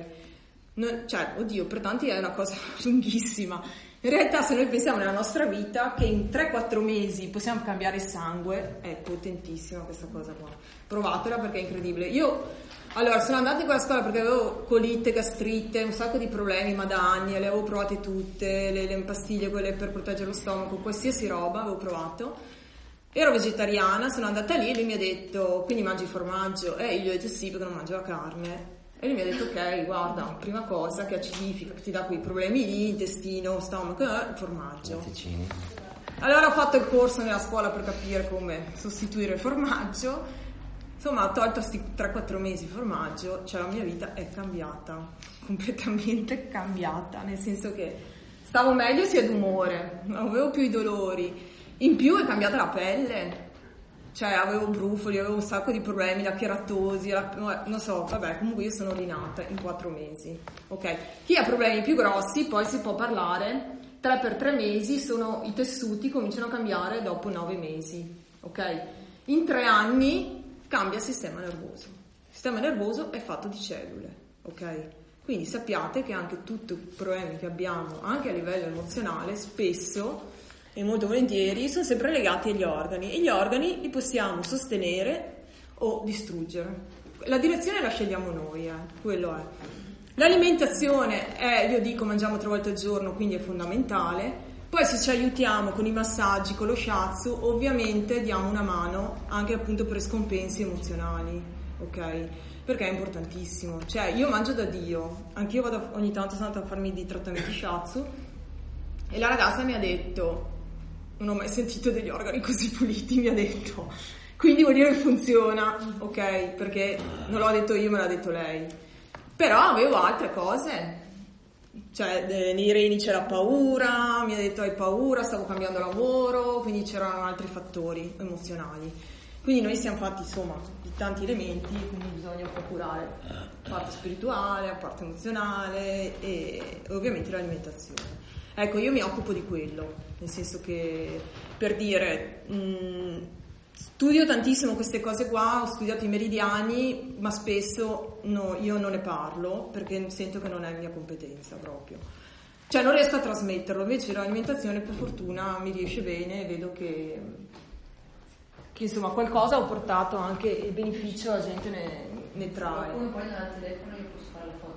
Per tanti è una cosa lunghissima. In realtà se noi pensiamo nella nostra vita che in 3-4 mesi possiamo cambiare il sangue, è potentissima questa cosa qua. Provatela perché è incredibile. Io sono andata in quella scuola perché avevo colite, gastrite, un sacco di problemi, ma da anni, le avevo provate tutte, le pastiglie, quelle per proteggere lo stomaco, qualsiasi roba avevo provato. Ero vegetariana, sono andata lì e lui mi ha detto, quindi mangi formaggio? E io gli ho detto sì, perché non mangio la carne. E lui mi ha detto ok, guarda, prima cosa che acidifica, che ti dà quei problemi lì, intestino, stomaco, il formaggio. Allora ho fatto il corso nella scuola per capire come sostituire il formaggio. Insomma, ho tolto questi 3-4 mesi il formaggio, cioè la mia vita è cambiata, completamente cambiata, nel senso che stavo meglio sia d'umore, non avevo più i dolori, in più è cambiata la pelle. Cioè avevo brufoli, avevo un sacco di problemi, la cheratosi, non so, vabbè, comunque io sono rinata in 4 mesi, ok? Chi ha problemi più grossi poi si può parlare, 3x3 mesi i tessuti cominciano a cambiare dopo 9 mesi, ok? In 3 anni cambia il sistema nervoso. Il sistema nervoso è fatto di cellule, ok? Quindi sappiate che anche tutti i problemi che abbiamo, anche a livello emozionale, spesso e molto volentieri sono sempre legati agli organi, e gli organi li possiamo sostenere o distruggere. La direzione la scegliamo noi, quello è. L'alimentazione io dico, mangiamo 3 volte al giorno, quindi è fondamentale. Poi se ci aiutiamo con i massaggi, con lo shiatsu, ovviamente diamo una mano anche appunto per scompensi emozionali, ok? Perché è importantissimo. Cioè io mangio da Dio, anch'io ogni tanto sono andata a farmi dei trattamenti shiatsu, e la ragazza mi ha detto, non ho mai sentito degli organi così puliti, mi ha detto, quindi vuol dire che funziona, ok? Perché non l'ho detto io, me l'ha detto lei. Però avevo altre cose, cioè nei reni c'era paura, mi ha detto hai paura, stavo cambiando lavoro, quindi c'erano altri fattori emozionali. Quindi noi siamo fatti insomma di tanti elementi, quindi bisogna un po' curare la parte spirituale, la parte emozionale e ovviamente l'alimentazione. Ecco, io mi occupo di quello, nel senso che, per dire, studio tantissimo queste cose qua, ho studiato i meridiani, ma spesso io non ne parlo perché sento che non è mia competenza proprio. Cioè non riesco a trasmetterlo, invece l'alimentazione per fortuna mi riesce bene e vedo che insomma qualcosa ho portato anche il beneficio, la gente ne trae. Qualcuno poi dal telefono io posso fare la foto.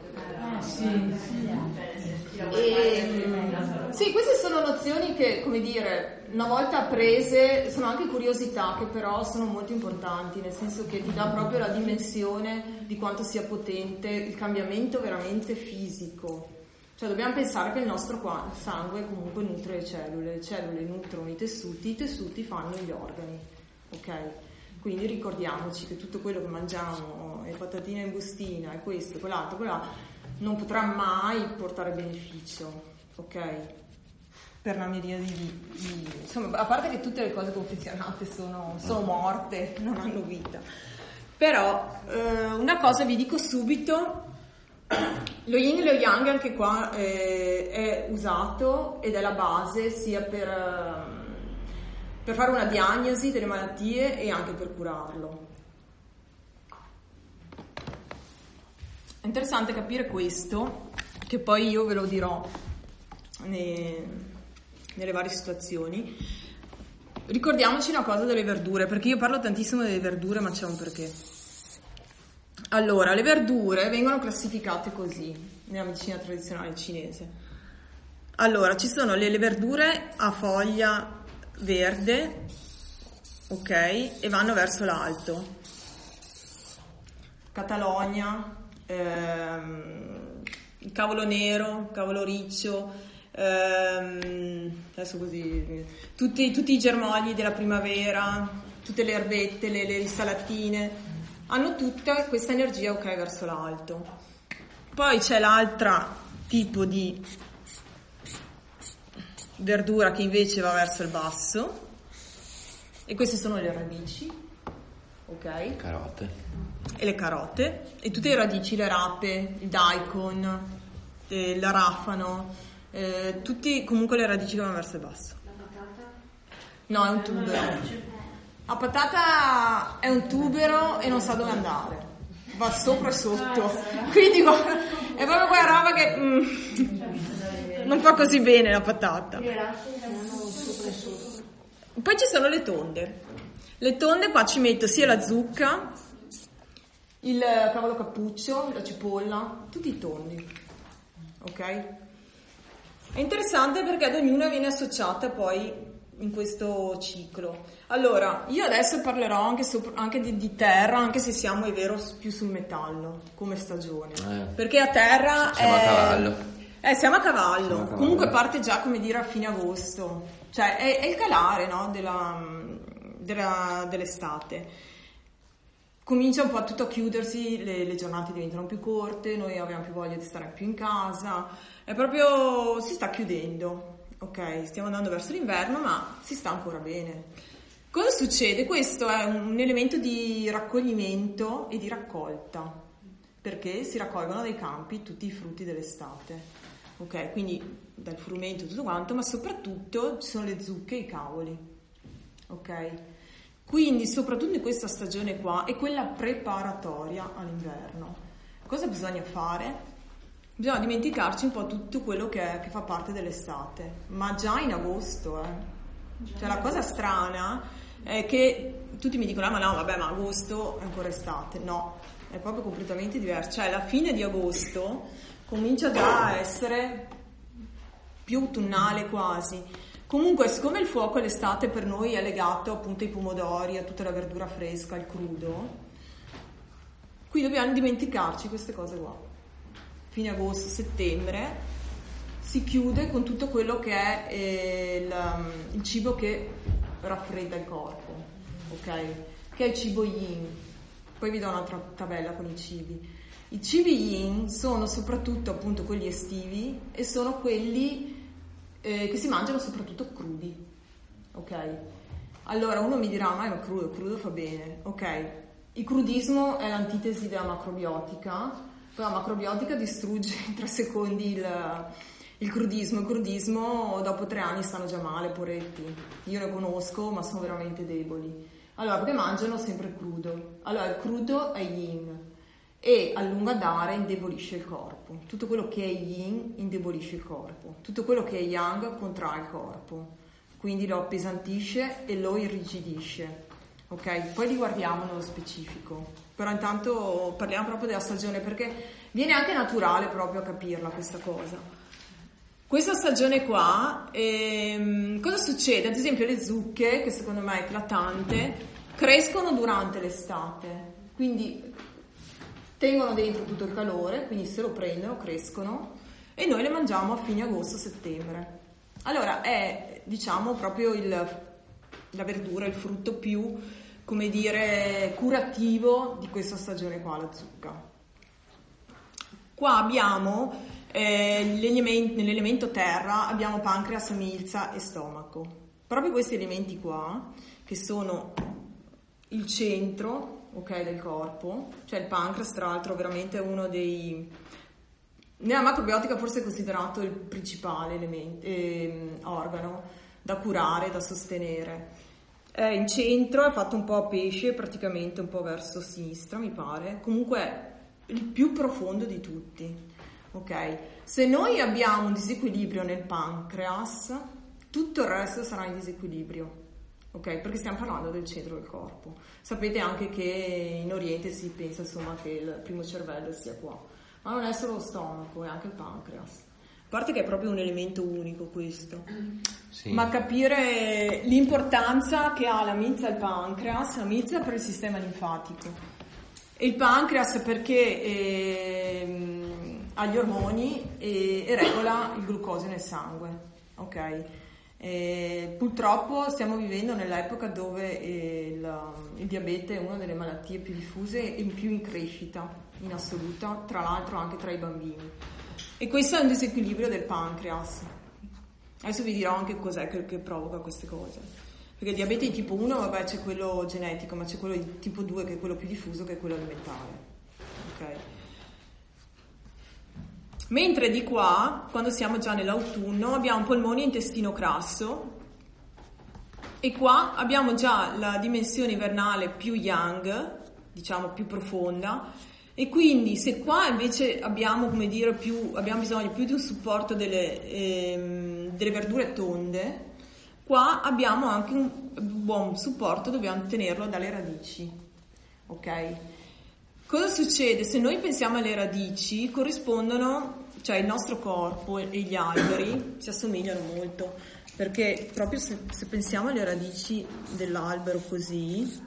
Sì, queste sono nozioni che, come dire, una volta apprese sono anche curiosità che però sono molto importanti, nel senso che ti dà proprio la dimensione di quanto sia potente il cambiamento veramente fisico. Cioè dobbiamo pensare che il nostro sangue comunque nutre le cellule nutrono i tessuti fanno gli organi, ok? Quindi ricordiamoci che tutto quello che mangiamo, le patatine in bustina, e questo, quell'altro, non potrà mai portare beneficio, ok? Per una miriade di insomma, a parte che tutte le cose confezionate sono morte, non hanno vita. Però una cosa vi dico subito, lo yin e lo yang anche qua è usato ed è la base sia per fare una diagnosi delle malattie e anche per curarlo. È interessante capire questo, che poi io ve lo dirò nelle varie situazioni. Ricordiamoci una cosa delle verdure, perché io parlo tantissimo delle verdure, ma c'è un perché. Allora, le verdure vengono classificate così nella medicina tradizionale cinese. Allora, ci sono le verdure a foglia verde, ok, e vanno verso l'alto. Catalogna, il cavolo nero, cavolo riccio, adesso così, tutti i germogli della primavera, tutte le erbette, le risalatine, hanno tutta questa energia, ok, verso l'alto. Poi c'è l'altra tipo di verdura che invece va verso il basso, e queste sono le radici, ok? Carote. E le carote, e tutte le radici, le rape, il daikon, l'arafano, tutti comunque le radici che vanno verso il basso. La patata? No, è un tubero. La patata è un tubero e non sa dove andare, va sopra e sotto, quindi guarda, è proprio quella roba che non fa così bene la patata. Poi ci sono le tonde. Le tonde qua ci metto sia la zucca, il cavolo cappuccio, la cipolla, tutti i tondi, ok? È interessante perché ad ognuna viene associata poi in questo ciclo. Allora, io adesso parlerò anche di terra, anche se siamo, è vero, più sul metallo come stagione, perché a terra siamo a cavallo. Siamo a cavallo. Comunque parte già, come dire, a fine agosto, cioè è il calare, no, dell'estate. Comincia un po' tutto a chiudersi, le giornate diventano più corte, noi abbiamo più voglia di stare più in casa, è proprio, si sta chiudendo, ok? Stiamo andando verso l'inverno, ma si sta ancora bene. Cosa succede? Questo è un elemento di raccoglimento e di raccolta, perché si raccolgono dai campi tutti i frutti dell'estate, ok? Quindi dal frumento e tutto quanto, ma soprattutto ci sono le zucche e i cavoli, ok? Quindi soprattutto in questa stagione qua è quella preparatoria all'inverno. Cosa bisogna fare? Bisogna dimenticarci un po' tutto quello che fa parte dell'estate, ma già in agosto. Cioè la cosa strana è che tutti mi dicono ma no, vabbè, ma agosto è ancora estate. No, è proprio completamente diverso. Cioè la fine di agosto comincia già a essere più autunnale quasi. Comunque, siccome il fuoco all'estate per noi è legato appunto ai pomodori, a tutta la verdura fresca, al crudo, qui dobbiamo dimenticarci queste cose qua. Fine agosto, settembre si chiude con tutto quello che è il cibo che raffredda il corpo, ok? Che è il cibo yin. Poi vi do un'altra tabella con i cibi. I cibi yin sono soprattutto appunto quelli estivi e sono quelli che si mangiano soprattutto crudi, ok? Allora uno mi dirà ma è crudo fa bene, ok? Il crudismo è l'antitesi della macrobiotica, però la macrobiotica distrugge in 3 secondi il crudismo. Il crudismo dopo 3 anni stanno già male, poretti. Io ne conosco, ma sono veramente deboli. Allora, perché mangiano sempre crudo? Allora, il crudo è yin e a lungo andare indebolisce il corpo. Tutto quello che è yin indebolisce il corpo, tutto quello che è yang contrae il corpo, quindi lo appesantisce e lo irrigidisce, ok? Poi li guardiamo nello specifico, però intanto parliamo proprio della stagione, perché viene anche naturale proprio a capirla questa cosa. Questa stagione qua, cosa succede? Ad esempio le zucche, che secondo me è eclatante, crescono durante l'estate, quindi tengono dentro tutto il calore, quindi se lo prendono, crescono, e noi le mangiamo a fine agosto-settembre. Allora è, diciamo, proprio la verdura, il frutto più, come dire, curativo di questa stagione qua, la zucca. Qua abbiamo, nell'elemento terra, abbiamo pancreas, milza e stomaco. Proprio questi elementi qua, che sono il centro, ok, del corpo, cioè il pancreas, tra l'altro veramente è uno dei, nella macrobiotica forse è considerato il principale organo da curare, da sostenere. È in centro, è fatto un po' a pesce, praticamente un po' verso sinistra mi pare, comunque il più profondo di tutti, ok? Se noi abbiamo un disequilibrio nel pancreas, tutto il resto sarà in disequilibrio. Ok, perché stiamo parlando del centro del corpo. Sapete anche che in Oriente si pensa insomma che il primo cervello sia qua, ma non è solo lo stomaco, è anche il pancreas. A parte che è proprio un elemento unico questo. ma capire l'importanza che ha la milza e il pancreas. La milza per il sistema linfatico e il pancreas perché ha gli ormoni e regola il glucosio nel sangue, ok? Purtroppo stiamo vivendo nell'epoca dove il diabete è una delle malattie più diffuse e più in crescita in assoluta, tra l'altro anche tra i bambini, e questo è un disequilibrio del pancreas. Adesso vi dirò anche cos'è che provoca queste cose, perché il diabete di tipo 1 vabbè c'è quello genetico, ma c'è quello di tipo 2 che è quello più diffuso, che è quello alimentare, ok? Mentre di qua, quando siamo già nell'autunno, abbiamo polmoni e intestino grasso, e qua abbiamo già la dimensione invernale più yang, diciamo più profonda, e quindi se qua invece abbiamo, come dire, abbiamo bisogno più di un supporto delle verdure tonde, qua abbiamo anche un buon supporto, dobbiamo tenerlo dalle radici, ok? Cosa succede? Se noi pensiamo alle radici, corrispondono, cioè il nostro corpo e gli alberi si assomigliano molto, perché proprio se pensiamo alle radici dell'albero così,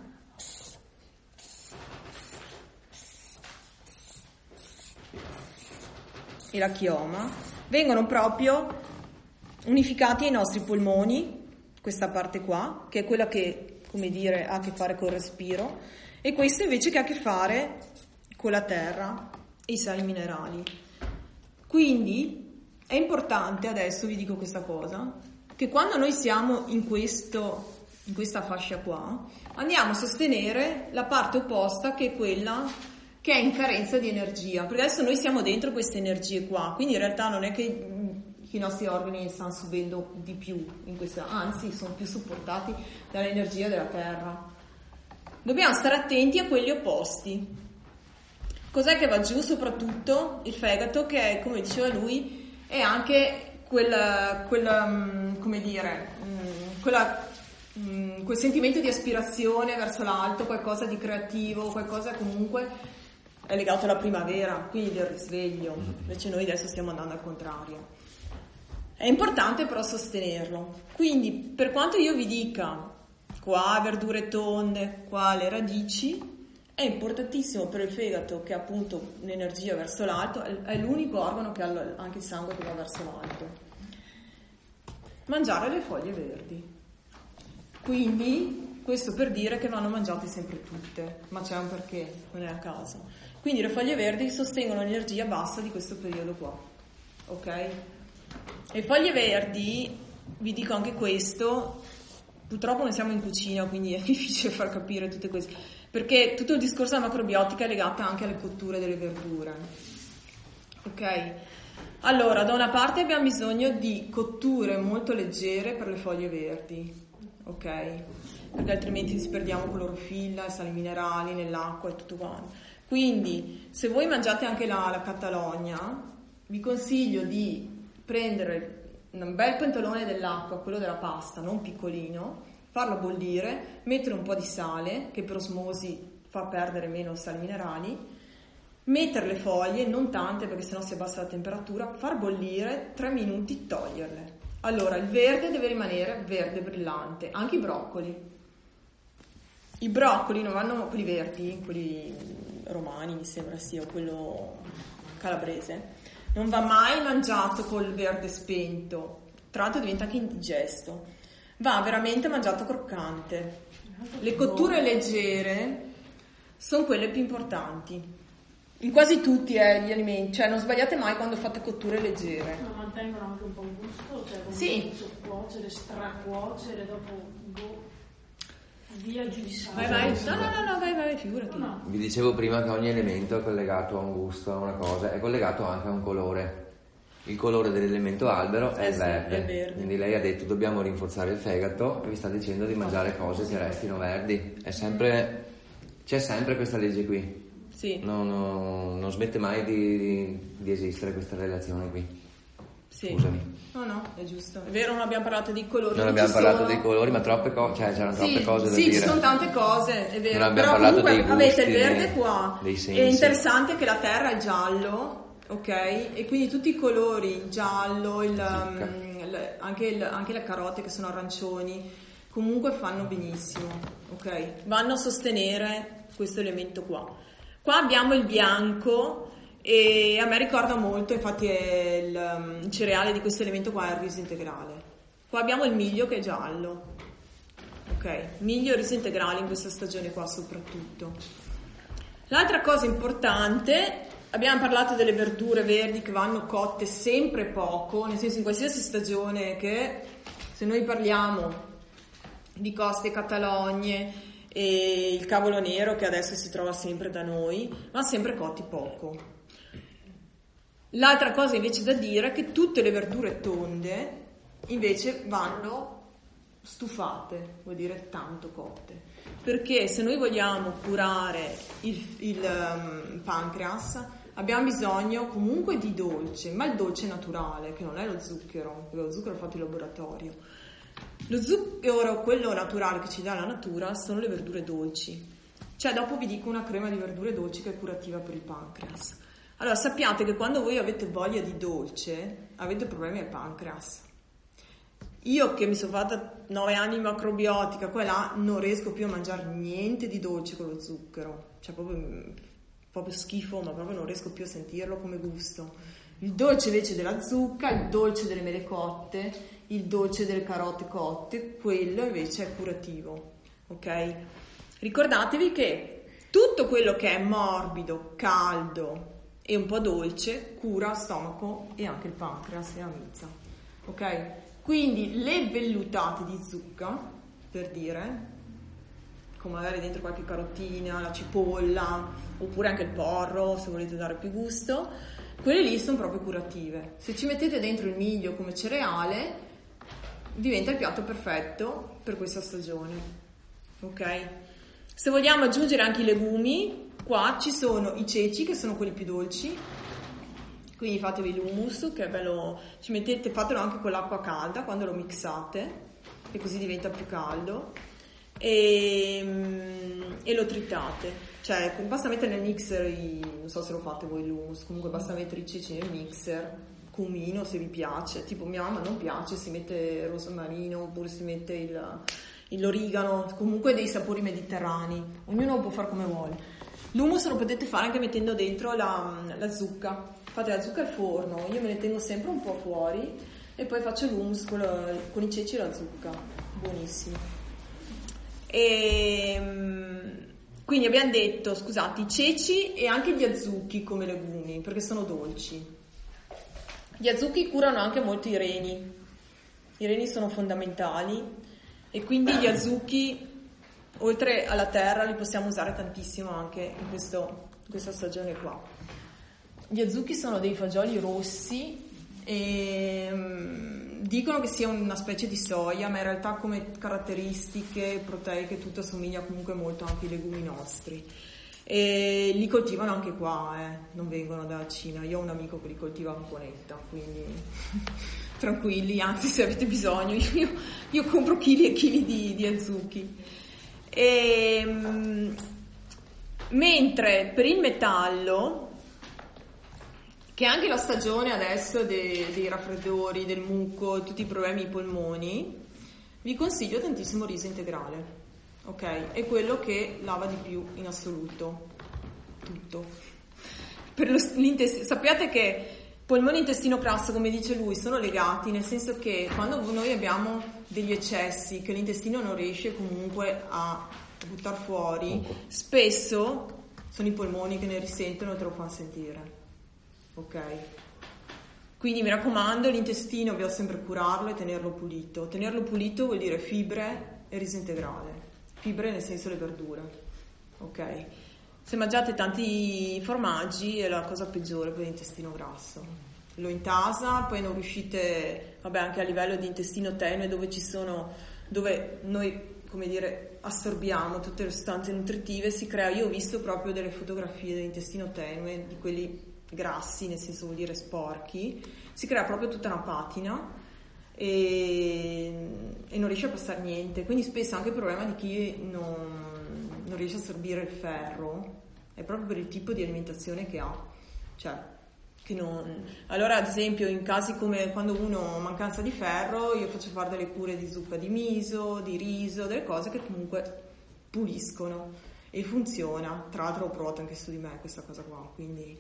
e la chioma, vengono proprio unificati ai nostri polmoni, questa parte qua, che è quella che, come dire, ha a che fare col respiro, e questa invece che ha a che fare con la terra e i sali minerali. Quindi è importante, adesso vi dico questa cosa, che quando noi siamo in questa fascia qua, andiamo a sostenere la parte opposta, che è quella che è in carenza di energia, perché adesso noi siamo dentro queste energie qua, quindi in realtà non è che i nostri organi stanno subendo di più in questa, anzi sono più supportati dall'energia della terra. Dobbiamo stare attenti a quelli opposti. Cos'è che va giù? Soprattutto il fegato, che è, come diceva lui, è anche quel sentimento di aspirazione verso l'alto, qualcosa di creativo, qualcosa comunque è legato alla primavera, quindi del risveglio. Invece noi adesso stiamo andando al contrario. È importante però sostenerlo. Quindi per quanto io vi dica qua verdure tonde, qua le radici, è importantissimo per il fegato, che ha appunto un'energia verso l'alto, è l'unico organo che ha anche il sangue che va verso l'alto. Mangiare le foglie verdi. Quindi questo per dire che vanno mangiate sempre tutte, ma c'è un perché, non è a caso. Quindi le foglie verdi sostengono l'energia bassa di questo periodo qua, ok? Le foglie verdi, vi dico anche questo, purtroppo non siamo in cucina, quindi è difficile far capire tutte queste, perché tutto il discorso della macrobiotica è legato anche alle cotture delle verdure, ok? Allora, da una parte abbiamo bisogno di cotture molto leggere per le foglie verdi, ok? Perché altrimenti disperdiamo clorofilla, sali minerali nell'acqua e tutto quanto. Quindi, se voi mangiate anche la catalogna, vi consiglio di prendere un bel pentolone dell'acqua, quello della pasta, non piccolino, farlo bollire, mettere un po' di sale, che per osmosi fa perdere meno sali minerali, mettere le foglie, non tante perché sennò si abbassa la temperatura, far bollire 3 minuti, toglierle. Allora, il verde deve rimanere verde brillante, anche i broccoli. I broccoli non vanno, quelli verdi, quelli romani mi sembra sia, o quello calabrese, non va mai mangiato col verde spento, tra l'altro diventa anche indigesto, va veramente mangiato croccante. Le cotture leggere sono quelle più importanti in quasi tutti gli alimenti, cioè non sbagliate mai quando fate cotture leggere. Ma mantengono anche un po' il gusto, cioè sì, cuocere, stracuocere, dopo via giù di sale. Vai, vai, figurati. No. Vi dicevo prima che ogni elemento è collegato a un gusto, a una cosa, è collegato anche a un colore. Il colore dell'elemento albero è il verde. È verde. Quindi lei ha detto dobbiamo rinforzare il fegato e vi sta dicendo di mangiare cose che restino verdi. È sempre, c'è sempre questa legge qui. Sì. Non smette mai di esistere questa relazione qui. Sì. Scusami. No, è giusto. È vero, non abbiamo parlato di colori. Non abbiamo parlato dei colori, ma troppe cose, cioè c'erano troppe cose da dire. Sì, ci sono tante cose, è vero. Non abbiamo però parlato comunque dei gusti, avete il verde qua. dei sensi. È interessante che la terra è giallo, ok? E quindi tutti i colori, il giallo, anche le carote che sono arancioni, comunque fanno benissimo, ok? Vanno a sostenere questo elemento qua. Qua abbiamo il bianco e a me ricorda molto, infatti è il cereale di questo elemento qua è il riso integrale. Qua abbiamo il miglio che è giallo, ok? Miglio e riso integrale in questa stagione qua soprattutto. L'altra cosa importante, abbiamo parlato delle verdure verdi che vanno cotte sempre poco, nel senso in qualsiasi stagione, che se noi parliamo di coste catalogne e il cavolo nero che adesso si trova sempre da noi, ma sempre cotti poco. L'altra cosa invece da dire è che tutte le verdure tonde invece vanno stufate, vuol dire tanto cotte, perché se noi vogliamo curare il pancreas abbiamo bisogno comunque di dolce, ma il dolce naturale, che non è lo zucchero, perché lo zucchero è fatto in laboratorio. Lo zucchero, quello naturale che ci dà la natura, sono le verdure dolci. Cioè, dopo vi dico una crema di verdure dolci che è curativa per il pancreas. Allora, sappiate che quando voi avete voglia di dolce, avete problemi al pancreas. Io che mi sono fatta 9 anni in macrobiotica, qua e là, non riesco più a mangiare niente di dolce con lo zucchero. Cioè, proprio schifo, ma proprio non riesco più a sentirlo come gusto. Il dolce invece della zucca, il dolce delle mele cotte, il dolce delle carote cotte, quello invece è curativo, ok? Ricordatevi che tutto quello che è morbido, caldo e un po' dolce cura stomaco e anche il pancreas e la milza, ok? Quindi le vellutate di zucca, per dire, con magari dentro qualche carotina, la cipolla, oppure anche il porro, se volete dare più gusto, quelle lì sono proprio curative. Se ci mettete dentro il miglio come cereale, diventa il piatto perfetto per questa stagione, ok? Se vogliamo aggiungere anche i legumi, qua ci sono i ceci, che sono quelli più dolci, quindi fatevi l'hummus, che è bello, ci mettete, fatelo anche con l'acqua calda quando lo mixate, e così diventa più caldo, e lo tritate. Cioè, basta mettere nel mixer, non so se lo fate voi l'hummus, comunque basta mettere i ceci nel mixer, cumino se vi piace, tipo mia mamma non piace, si mette il rosmarino oppure si mette l'origano, comunque dei sapori mediterranei, ognuno può fare come vuole. L'hummus lo potete fare anche mettendo dentro la zucca, fate la zucca al forno, io me ne tengo sempre un po' fuori e poi faccio l'hummus con i ceci e la zucca, buonissimo. Quindi abbiamo detto, scusate, i ceci e anche gli azuchi come legumi, perché sono dolci. Gli azuchi curano anche molto i reni. I reni sono fondamentali e quindi gli azuchi, oltre alla terra, li possiamo usare tantissimo anche in questa stagione qua. Gli azuchi sono dei fagioli rossi e dicono che sia una specie di soia, ma in realtà come caratteristiche proteiche tutto assomiglia comunque molto anche ai legumi nostri. E li coltivano anche qua, non vengono dalla Cina. Io ho un amico che li coltiva a Cuponetta, quindi tranquilli, anzi se avete bisogno io compro chili e chili di azuchi. Mentre per il metallo, che è anche la stagione adesso dei raffreddori, del muco, tutti i problemi ai polmoni, vi consiglio tantissimo riso integrale, ok? È quello che lava di più in assoluto tutto. Per sappiate che polmone e intestino grasso, come dice lui, sono legati, nel senso che quando noi abbiamo degli eccessi che l'intestino non riesce comunque a buttare fuori, spesso sono i polmoni che ne risentono e te lo fanno sentire. Ok, quindi mi raccomando, l'intestino dobbiamo sempre curarlo e tenerlo pulito. Tenerlo pulito vuol dire fibre e riso integrale. Fibre nel senso le verdure, ok? Se mangiate tanti formaggi è la cosa peggiore per l'intestino grasso. Lo intasa, poi non riuscite, vabbè, anche a livello di intestino tenue dove noi, come dire, assorbiamo tutte le sostanze nutritive, si crea, io ho visto proprio delle fotografie dell'intestino tenue, di quelli grassi, nel senso vuol dire sporchi, si crea proprio tutta una patina e non riesce a passare niente, quindi spesso anche il problema di chi non riesce a assorbire il ferro è proprio per il tipo di alimentazione che ha, cioè Allora, ad esempio, in casi come quando uno ha mancanza di ferro, io faccio fare delle cure di zuppa di miso, di riso, delle cose che comunque puliscono e funziona. Tra l'altro ho provato anche su di me questa cosa qua, quindi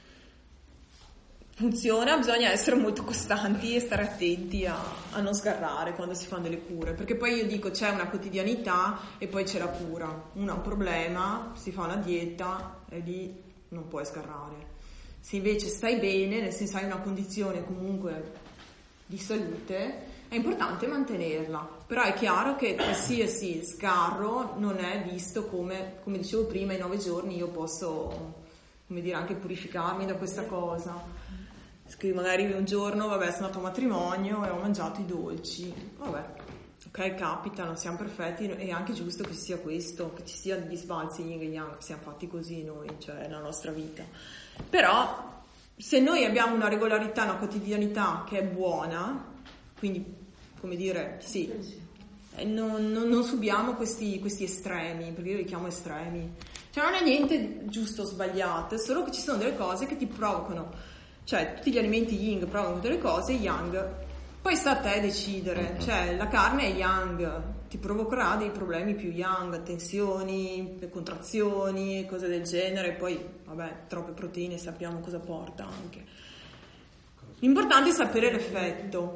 funziona. Bisogna essere molto costanti e stare attenti a non sgarrare quando si fanno delle cure, perché poi io dico c'è una quotidianità e poi c'è la cura. Uno ha un problema, si fa una dieta e lì non puoi sgarrare. Se invece stai bene, nel senso hai una condizione comunque di salute, è importante mantenerla. Però è chiaro che qualsiasi sgarro non è visto come dicevo prima, in 9 giorni io posso, come dire, anche purificarmi da questa cosa. Che magari un giorno, sono andato a un matrimonio e ho mangiato i dolci. Ok, capita, non siamo perfetti, è anche giusto che sia questo, che ci siano gli sbalzi yin e yang, siamo fatti così noi, cioè nella nostra vita. Però se noi abbiamo una regolarità, una quotidianità che è buona, quindi come dire, sì, non subiamo questi estremi, perché io li chiamo estremi. Cioè non è niente giusto o sbagliato, è solo che ci sono delle cose che ti provocano, cioè tutti gli alimenti yin provocano delle cose yang. Poi sta a te decidere, cioè la carne è yang, ti provocherà dei problemi più yang, tensioni, contrazioni, cose del genere, poi troppe proteine sappiamo cosa porta anche. L'importante è sapere l'effetto,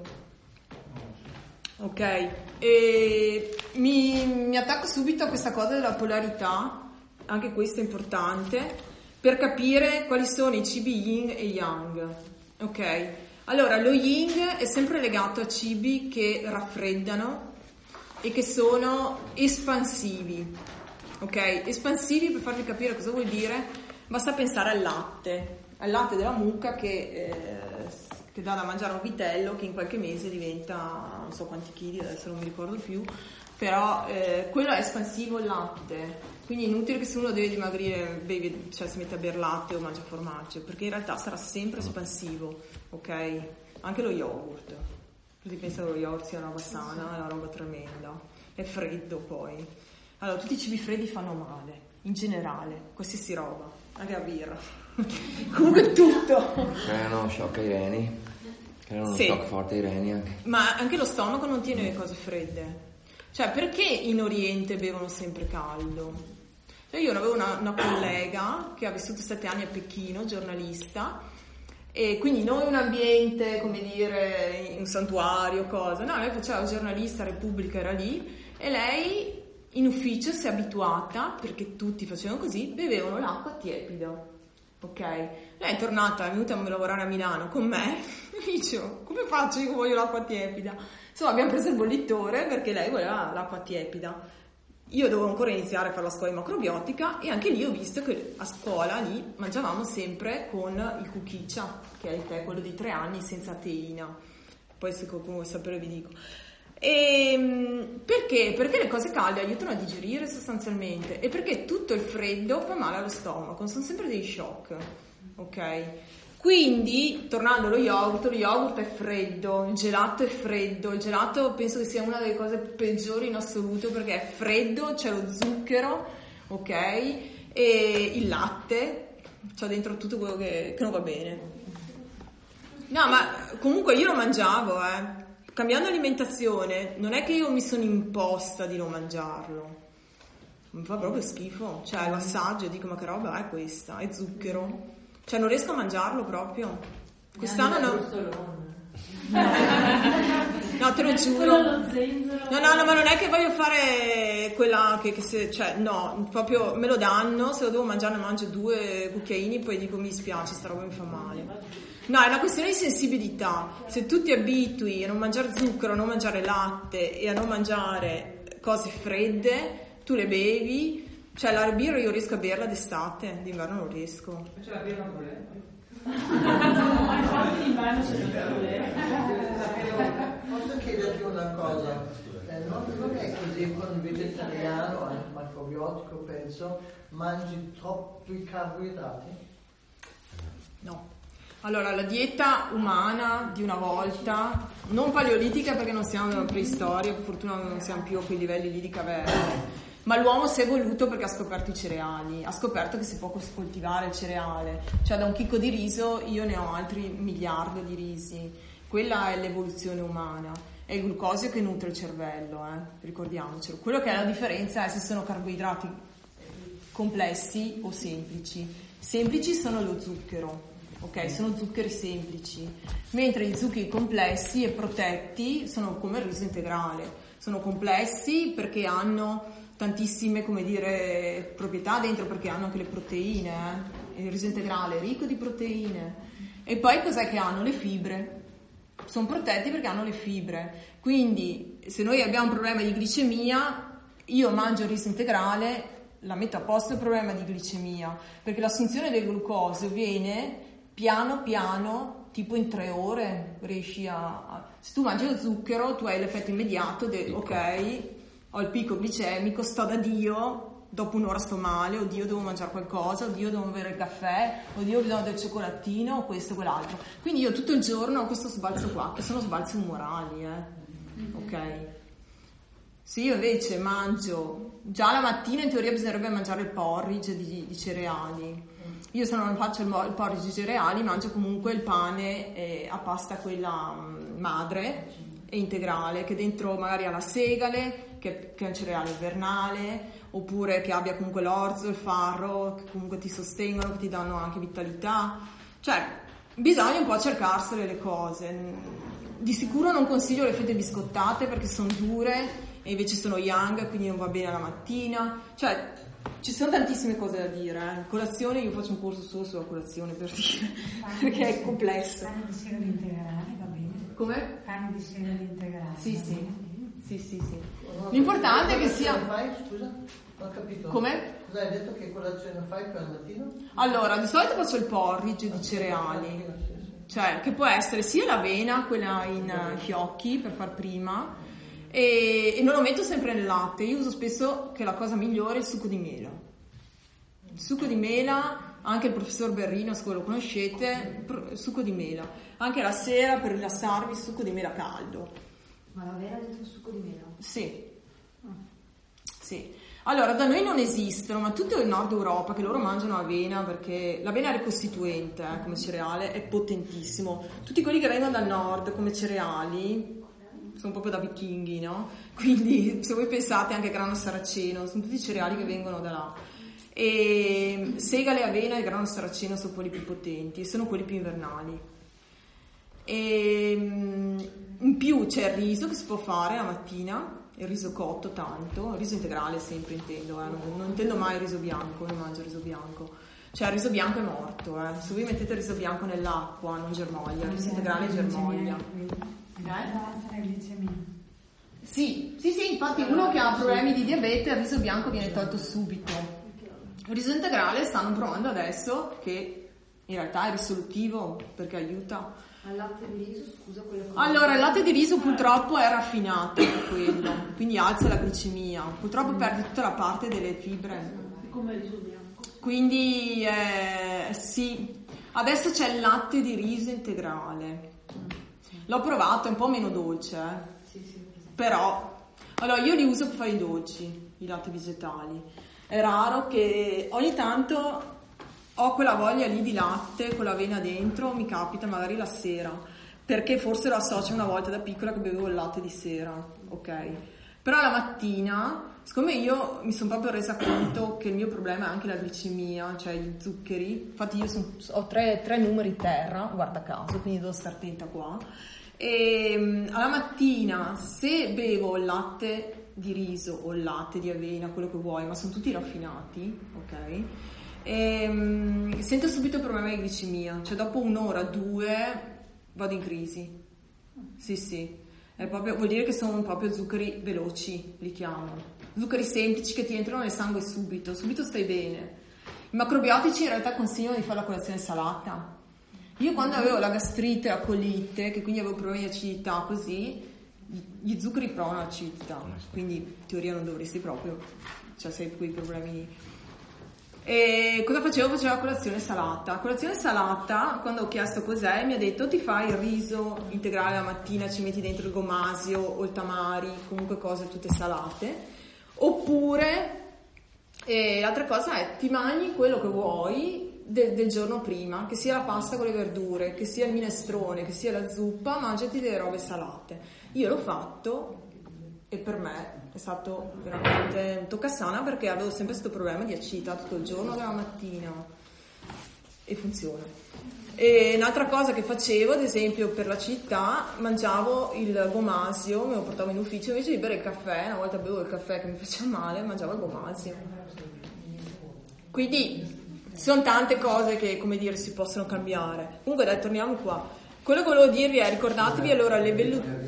ok? E mi attacco subito a questa cosa della polarità, anche questo è importante, per capire quali sono i cibi yin e yang, ok? Allora, lo yin è sempre legato a cibi che raffreddano e che sono espansivi, ok? Espansivi, per farvi capire cosa vuol dire, basta pensare al latte della mucca che dà da mangiare a un vitello che in qualche mese diventa non so quanti chili, adesso non mi ricordo più, però quello è espansivo, il latte. Quindi è inutile che se uno deve dimagrire cioè si mette a bere latte o mangia formaggio, perché in realtà sarà sempre espansivo, ok? Anche lo yogurt. Tutti pensano che lo yogurt sia una roba sana, è una roba tremenda. È freddo poi. Allora, tutti i cibi freddi fanno male, in generale, qualsiasi roba, anche la birra. Comunque tutto. Creano shock ai reni, creano uno shock forte ai reni anche. Ma anche lo stomaco non tiene le cose fredde. Cioè, perché in Oriente bevono sempre caldo? Cioè, io avevo una collega che ha vissuto 7 anni a Pechino, giornalista, e quindi non un ambiente, come dire, un santuario, cosa. No, lei faceva giornalista, Repubblica era lì, e lei in ufficio si è abituata, perché tutti facevano così, bevevano l'acqua tiepida, ok? Lei è tornata, è venuta a lavorare a Milano con me, e dicevo, come faccio io che voglio l'acqua tiepida? Insomma, abbiamo preso il bollitore perché lei voleva l'acqua tiepida. Io dovevo ancora iniziare a fare la scuola di macrobiotica e anche lì ho visto che a scuola lì mangiavamo sempre con il kukicha, che è il tè, quello di 3 anni senza teina. Poi se qualcuno vuole sapere vi dico. E perché? Perché le cose calde aiutano a digerire sostanzialmente e perché tutto il freddo fa male allo stomaco, sono sempre dei shock, ok? Quindi, tornando allo yogurt è freddo, il gelato è freddo, il gelato penso che sia una delle cose peggiori in assoluto perché è freddo, c'è lo zucchero, ok? E il latte, c'è dentro tutto quello che non va bene. No, ma comunque io lo mangiavo, cambiando alimentazione, non è che io mi sono imposta di non mangiarlo, mi fa proprio schifo, cioè lo assaggio e dico ma che roba è questa, è zucchero. Cioè non riesco a mangiarlo proprio. Quest'anno no, te lo giuro. No, ma non è che voglio fare quella che se, cioè no, proprio me lo danno, se lo devo mangiare ne mangio 2 cucchiaini, poi dico mi spiace, sta roba mi fa male. No, è una questione di sensibilità. Se tu ti abitui a non mangiare zucchero, a non mangiare latte e a non mangiare cose fredde, tu le bevi. Cioè la birra io riesco a berla d'estate, d'inverno non riesco. C'è la birra con lei? Infatti d'inverno c'è la birra. Posso chiederti una cosa? Non è così con il vegetariano, anche macrobiotico penso, mangi troppi carboidrati? No. Allora la dieta umana di una volta, non paleolitica perché non siamo nella preistoria, per fortuna non siamo più a quei livelli lì di caverne. ma l'uomo si è evoluto perché ha scoperto i cereali, ha scoperto che si può coltivare il cereale, cioè da un chicco di riso io ne ho altri miliardi di risi, quella è l'evoluzione umana, è il glucosio che nutre il cervello, ricordiamocelo. Quello che è la differenza è se sono carboidrati complessi o semplici. Semplici sono lo zucchero, ok? Sono zuccheri semplici, mentre gli zuccheri complessi e protetti sono come il riso integrale. Sono complessi perché hanno tantissime, come dire, proprietà dentro, perché hanno anche le proteine. Il riso integrale è ricco di proteine. E poi cos'è che hanno? Le fibre. Sono protetti perché hanno le fibre. Quindi se noi abbiamo un problema di glicemia, io mangio il riso integrale, la metto a posto il problema di glicemia, perché l'assunzione del glucosio viene piano piano, tipo in 3 ore riesci se tu mangi lo zucchero tu hai l'effetto immediato ok, ho il picco glicemico, sto da Dio, dopo un'ora sto male, oddio devo mangiare qualcosa, oddio devo bere il caffè, oddio ho bisogno del cioccolatino, o questo o quell'altro. Quindi io tutto il giorno ho questo sbalzo qua, che sono sbalzi umorali, ok? Se io invece mangio, già la mattina in teoria bisognerebbe mangiare il porridge di cereali. Io se non faccio il porridge di cereali mangio comunque il pane a pasta quella madre e integrale, che dentro magari ha la segale, che è un cereale invernale, oppure che abbia comunque l'orzo, il farro, che comunque ti sostengono, che ti danno anche vitalità. Cioè bisogna un po' cercarsele le cose. Di sicuro non consiglio le fette biscottate perché sono dure e invece sono young, quindi non va bene la mattina. Cioè ci sono tantissime cose da dire. Colazione, io faccio un corso solo sulla colazione, per dire, perché è complesso. Carne di segale integrale, va bene. Come? Carne di segale integrale. Sì. L'importante è che sia... Fai, scusa? Non ho capito. Come? Cosa hai detto, che colazione fai per il mattino? Allora, di solito faccio il porridge di cereali. Cioè, che può essere sia l'avena, quella in fiocchi, per far prima, e non lo metto sempre nel latte. Io uso spesso, che la cosa migliore, è il succo di mela. Il succo di mela, anche il professor Berrino, se lo conoscete, il succo di mela. Anche la sera, per rilassarvi, il succo di mela caldo. Ma l'avena dentro il succo di mela? Sì. Allora, da noi non esistono, ma tutto il nord Europa, che loro mangiano avena, perché l'avena è ricostituente come cereale, è potentissimo. Tutti quelli che vengono dal nord come cereali sono proprio da vichinghi, no? Quindi se voi pensate anche grano saraceno, sono tutti cereali che vengono da là. E segale, avena e grano saraceno sono quelli più potenti, sono quelli più invernali. E in più c'è il riso che si può fare la mattina, il riso cotto tanto, il riso integrale sempre intendo, non intendo mai il riso bianco, non mangio il riso bianco. Cioè il riso bianco è morto, se voi mettete il riso bianco nell'acqua non germoglia, il riso integrale germoglia. Sì, infatti uno che ha problemi di diabete, il riso bianco viene tolto subito. Il riso integrale stanno provando adesso che in realtà è risolutivo perché aiuta. Al latte di riso, scusa, allora il latte di riso purtroppo è raffinato per quello, quindi alza la glicemia, purtroppo perde tutta la parte delle fibre. Come il riso bianco. Quindi sì, adesso c'è il latte di riso integrale. L'ho provato, è un po' meno dolce, però allora io li uso per fare i dolci, i latte vegetali. È raro che ogni tanto ho quella voglia lì di latte con l'avena dentro, mi capita magari la sera, perché forse lo associo una volta da piccola che bevevo il latte di sera, ok? Però la mattina, siccome io mi sono proprio resa conto che il mio problema è anche la glicemia, cioè gli zuccheri, infatti io ho tre numeri terra, guarda caso, quindi devo stare attenta qua, e alla mattina se bevo il latte di riso o il latte di avena, quello che vuoi, ma sono tutti raffinati, ok? Sento subito il problema di glicemia, cioè dopo un'ora, 2 vado in crisi. Sì, è proprio, vuol dire che sono proprio zuccheri veloci, li chiamo, zuccheri semplici che ti entrano nel sangue subito stai bene. I macrobiotici in realtà consigliano di fare la colazione salata. Io quando avevo la gastrite, la colite, che quindi avevo problemi di acidità così, gli zuccheri provano l'acidità, quindi in teoria non dovresti proprio, cioè se hai quei problemi. E cosa facevo? Facevo la colazione salata. La colazione salata, quando ho chiesto cos'è, mi ha detto ti fai il riso integrale la mattina, ci metti dentro il gomasio o il tamari, comunque cose tutte salate, Oppure l'altra cosa è ti mangi quello che vuoi del giorno prima, che sia la pasta con le verdure, che sia il minestrone, che sia la zuppa, mangiati delle robe salate. Io l'ho fatto e per me è stato veramente un toccasana, perché avevo sempre questo problema di acidità tutto il giorno dalla mattina e funziona. E un'altra cosa che facevo, ad esempio per l'acidità, mangiavo il gomasio, me lo portavo in ufficio, invece di bere il caffè, una volta bevo il caffè che mi faceva male, mangiavo il gomasio. Quindi sono tante cose che, come dire, si possono cambiare. Comunque dai, torniamo qua. Quello che volevo dirvi è, ricordatevi allora le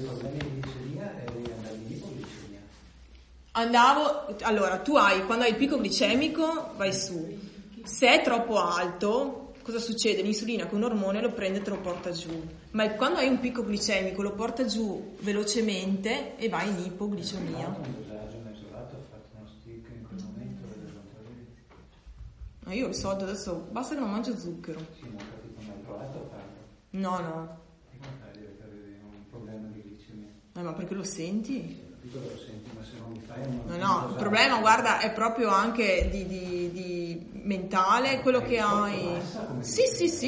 allora tu quando hai il picco glicemico vai su, se è troppo alto cosa succede? L'insulina, che è un ormone, lo prende e te lo porta giù, ma quando hai un picco glicemico lo porta giù velocemente e vai in ipoglicemia. Ma io ho risolto, adesso basta che non mangio zucchero. Sì, ma ho capito, ma hai provato a farlo? No. E come fai a dire che avevi un problema di glicemia? Ma perché lo senti? Capito che lo senti, ma se non mi fai No, il problema, guarda, è proprio anche di mentale, quello che hai. Sì.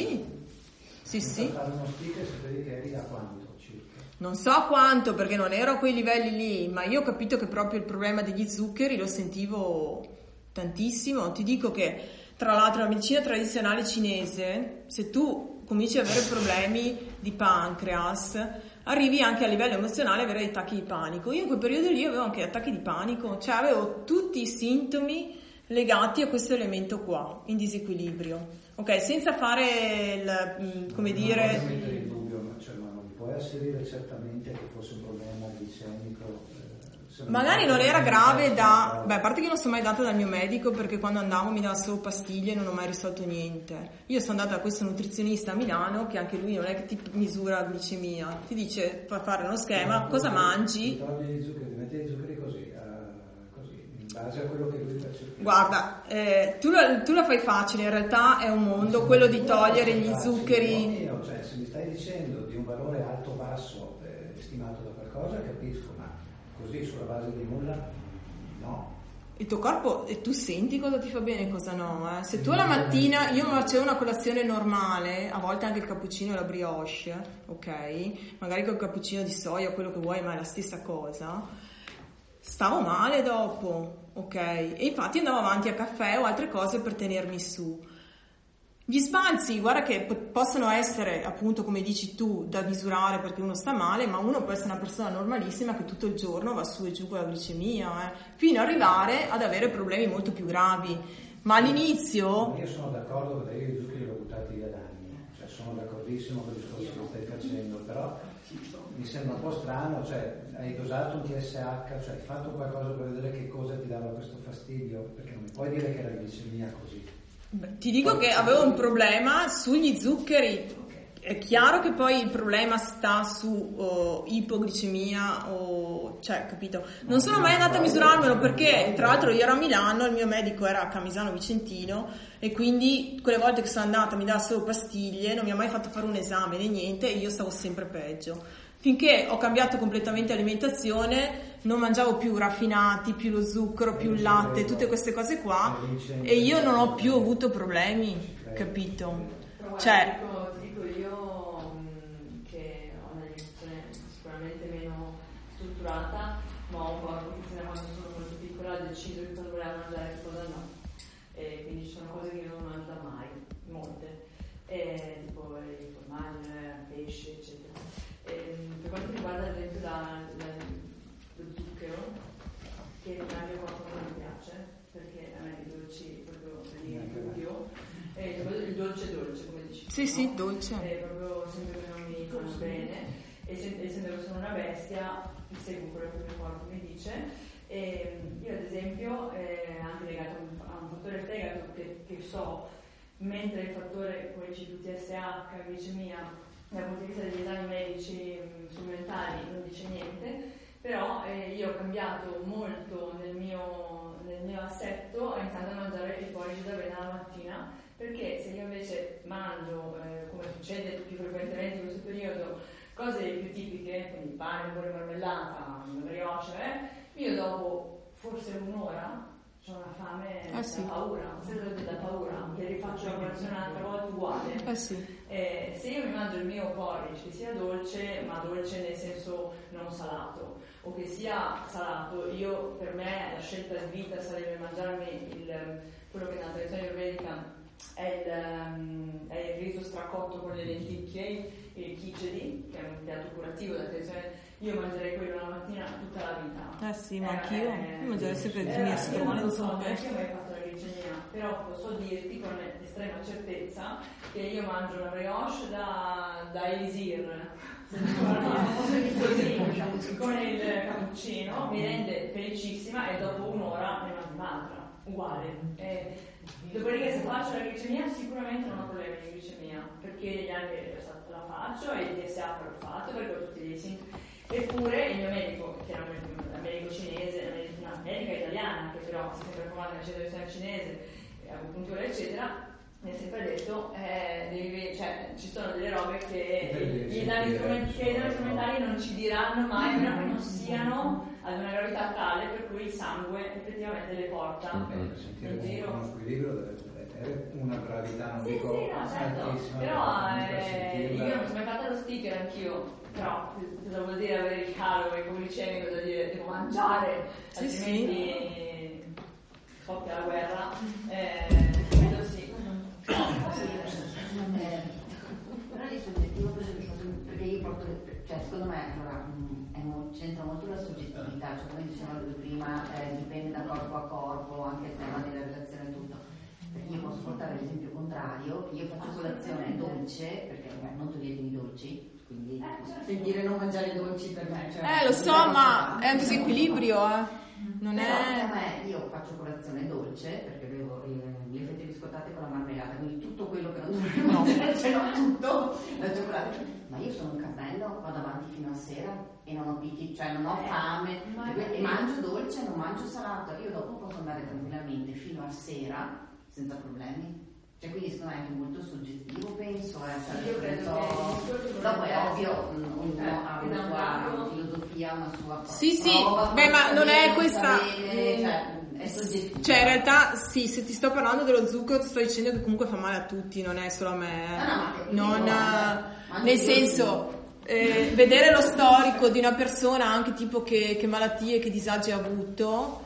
Fare uno stick e sapevi che eri a quanto circa? Non so quanto, perché non ero a quei livelli lì, ma io ho capito che proprio il problema degli zuccheri lo sentivo tantissimo. Ti dico che, tra l'altro, la medicina tradizionale cinese, se tu cominci ad avere problemi di pancreas, arrivi anche a livello emozionale a avere attacchi di panico. Io in quel periodo lì avevo anche attacchi di panico, cioè avevo tutti i sintomi legati a questo elemento qua, in disequilibrio. Ok, senza fare il, come dire... Non mettere in dubbio, ma non mi puoi asserire certamente che fosse un problema glicemico. Magari non era grave a parte che non sono mai data dal mio medico, perché quando andavo mi dava solo pastiglie e non ho mai risolto niente. Io sono andata da questo nutrizionista a Milano, che anche lui non è che ti misura la glicemia, ti dice, fa fare uno schema, cosa mangi. Ti metti gli zuccheri così, in base a quello che lui percepisce. Guarda, tu la fai facile, in realtà è un mondo quello di togliere gli zuccheri. Cioè, se mi stai dicendo di un valore alto o basso stimato da qualcosa, capisco, ma così sulla base di nulla no. Il tuo corpo, e tu senti cosa ti fa bene e cosa no, Se tu la mattina, io facevo una colazione normale, a volte anche il cappuccino e la brioche, ok, magari col cappuccino di soia, quello che vuoi, ma è la stessa cosa, stavo male dopo, ok, e infatti andavo avanti a caffè o altre cose per tenermi su. Gli sbalzi, guarda che possono essere, appunto, come dici tu, da misurare perché uno sta male, ma uno può essere una persona normalissima che tutto il giorno va su e giù con la glicemia, fino ad arrivare ad avere problemi molto più gravi. Ma all'inizio... Io sono d'accordo perché io i zuccheri li ho buttati via da anni, cioè sono d'accordissimo con il discorso che stai facendo, però mi sembra un po' strano, cioè hai dosato un TSH, cioè hai fatto qualcosa per vedere che cosa ti dava questo fastidio, perché non mi puoi dire che la glicemia così. Ti dico che avevo un problema sugli zuccheri. È chiaro che poi il problema sta su ipoglicemia cioè, capito? Non sono mai andata a misurarmelo perché, tra l'altro, io ero a Milano, il mio medico era a Camisano Vicentino e quindi quelle volte che sono andata mi dava solo pastiglie, non mi ha mai fatto fare un esame né niente e io stavo sempre peggio. Finché ho cambiato completamente alimentazione, non mangiavo più raffinati, più lo zucchero, più il latte, tutte queste cose qua, e io non ho più avuto problemi, capito? Cioè, dico io che ho un'alimentazione sicuramente meno strutturata, ma ho un corpo che fino a quando sono molto piccola ho deciso che cosa volevo mangiare e cosa no, e quindi ci sono cose che io non mangio mai, molte, tipo il formaggio, pesce, eccetera. Per quanto riguarda ad esempio lo zucchero, che a mio corpo non mi piace, perché a me i dolci proprio li odio, il dolce, come dici tu, sì, no? Dolce. Proprio sento che non mi fanno bene, e essendo che sono una bestia, seguo quello che il mio corpo mi dice. Io ad esempio, anche legato a un fattore fegato che so, mentre il fattore, come dici tu, TSH, glicemia, dal punto di vista degli esami medici strumentali non dice niente, però io ho cambiato molto nel mio assetto, ho iniziato a mangiare il porridge d'avena la mattina, perché se io invece mangio, come succede più frequentemente in questo periodo, cose più tipiche, quindi pane, burro e marmellata, una brioche, io dopo forse un'ora, c'ho una fame da paura, sempre da paura, che rifaccio la colazione un'altra volta uguale. Se io mi mangio il mio porridge, che sia dolce, ma dolce nel senso non salato, o che sia salato, per me la scelta di vita sarebbe mangiarmi quello che nella tradizione ayurvedica è il riso stracotto con le lenticchie, il khichdi, che è un piatto curativo della tradizione. Io mangerei quello la mattina tutta la vita. Sì, ma anch'io mangerei sempre il minestrone. Non so neanche io mai fatto la glicemia, però posso dirti con estrema certezza che io mangio una brioche da Elisir, così, con il cappuccino, mi rende felicissima e dopo un'ora ne mangio un'altra, uguale. Dopodiché se faccio la glicemia sicuramente non ho problemi di glicemia, perché gli anni la faccio e il TSH l'ho fatto perché ho tutti dei sintomi. Eppure il mio medico, che era un medico cinese, una medica italiana, che però si è sempre formata nella tradizione cinese, agopuntura eccetera, mi ha sempre detto ci sono delle robe che gli esami strumentali non ci diranno mai, però che non siano ad una gravità tale per cui il sangue effettivamente le porta in giro. Uno squilibrio deve avere una gravità, non dico altissima, però io non sono mai fatta lo sticker anch'io, però cosa vuol dire avere il calo ipoglicemico, da dire devo mangiare, altrimenti scoppia la guerra. Credo sì. Però lì soggettivo perché io porto, secondo me c'entra molto la soggettività, come dicevamo prima, dipende da corpo a corpo, anche il tema della relazione e tutto. Perché io posso portare l'esempio contrario, io faccio colazione dolce, perché non toglietemi i dolci, quindi per dire non mangiare dolci per me. Lo so, ma è un disequilibrio, non però è... per me io faccio colazione dolce perché avevo le fette biscottate con la marmellata, quindi tutto quello che non dovevo mangiare, ce l'ho tutto, la cioccolata. Ma io sono un casello, vado avanti fino a sera e non ho picchi, cioè non ho fame, e mangio dolce, non mangio salato. Io dopo posso andare tranquillamente fino a sera senza problemi. Cioè, quindi secondo me è anche molto soggettivo, penso. Io credo che dopo è ovvio, ognuno ha una sua filosofia, una sua prova, ma non è questa. È soggettivo. Cioè, in realtà, sì, se ti sto parlando dello zucchero, ti sto dicendo che comunque fa male a tutti, non è solo a me. Nel senso, vedere lo storico di una persona, anche tipo che malattie, che disagi ha avuto,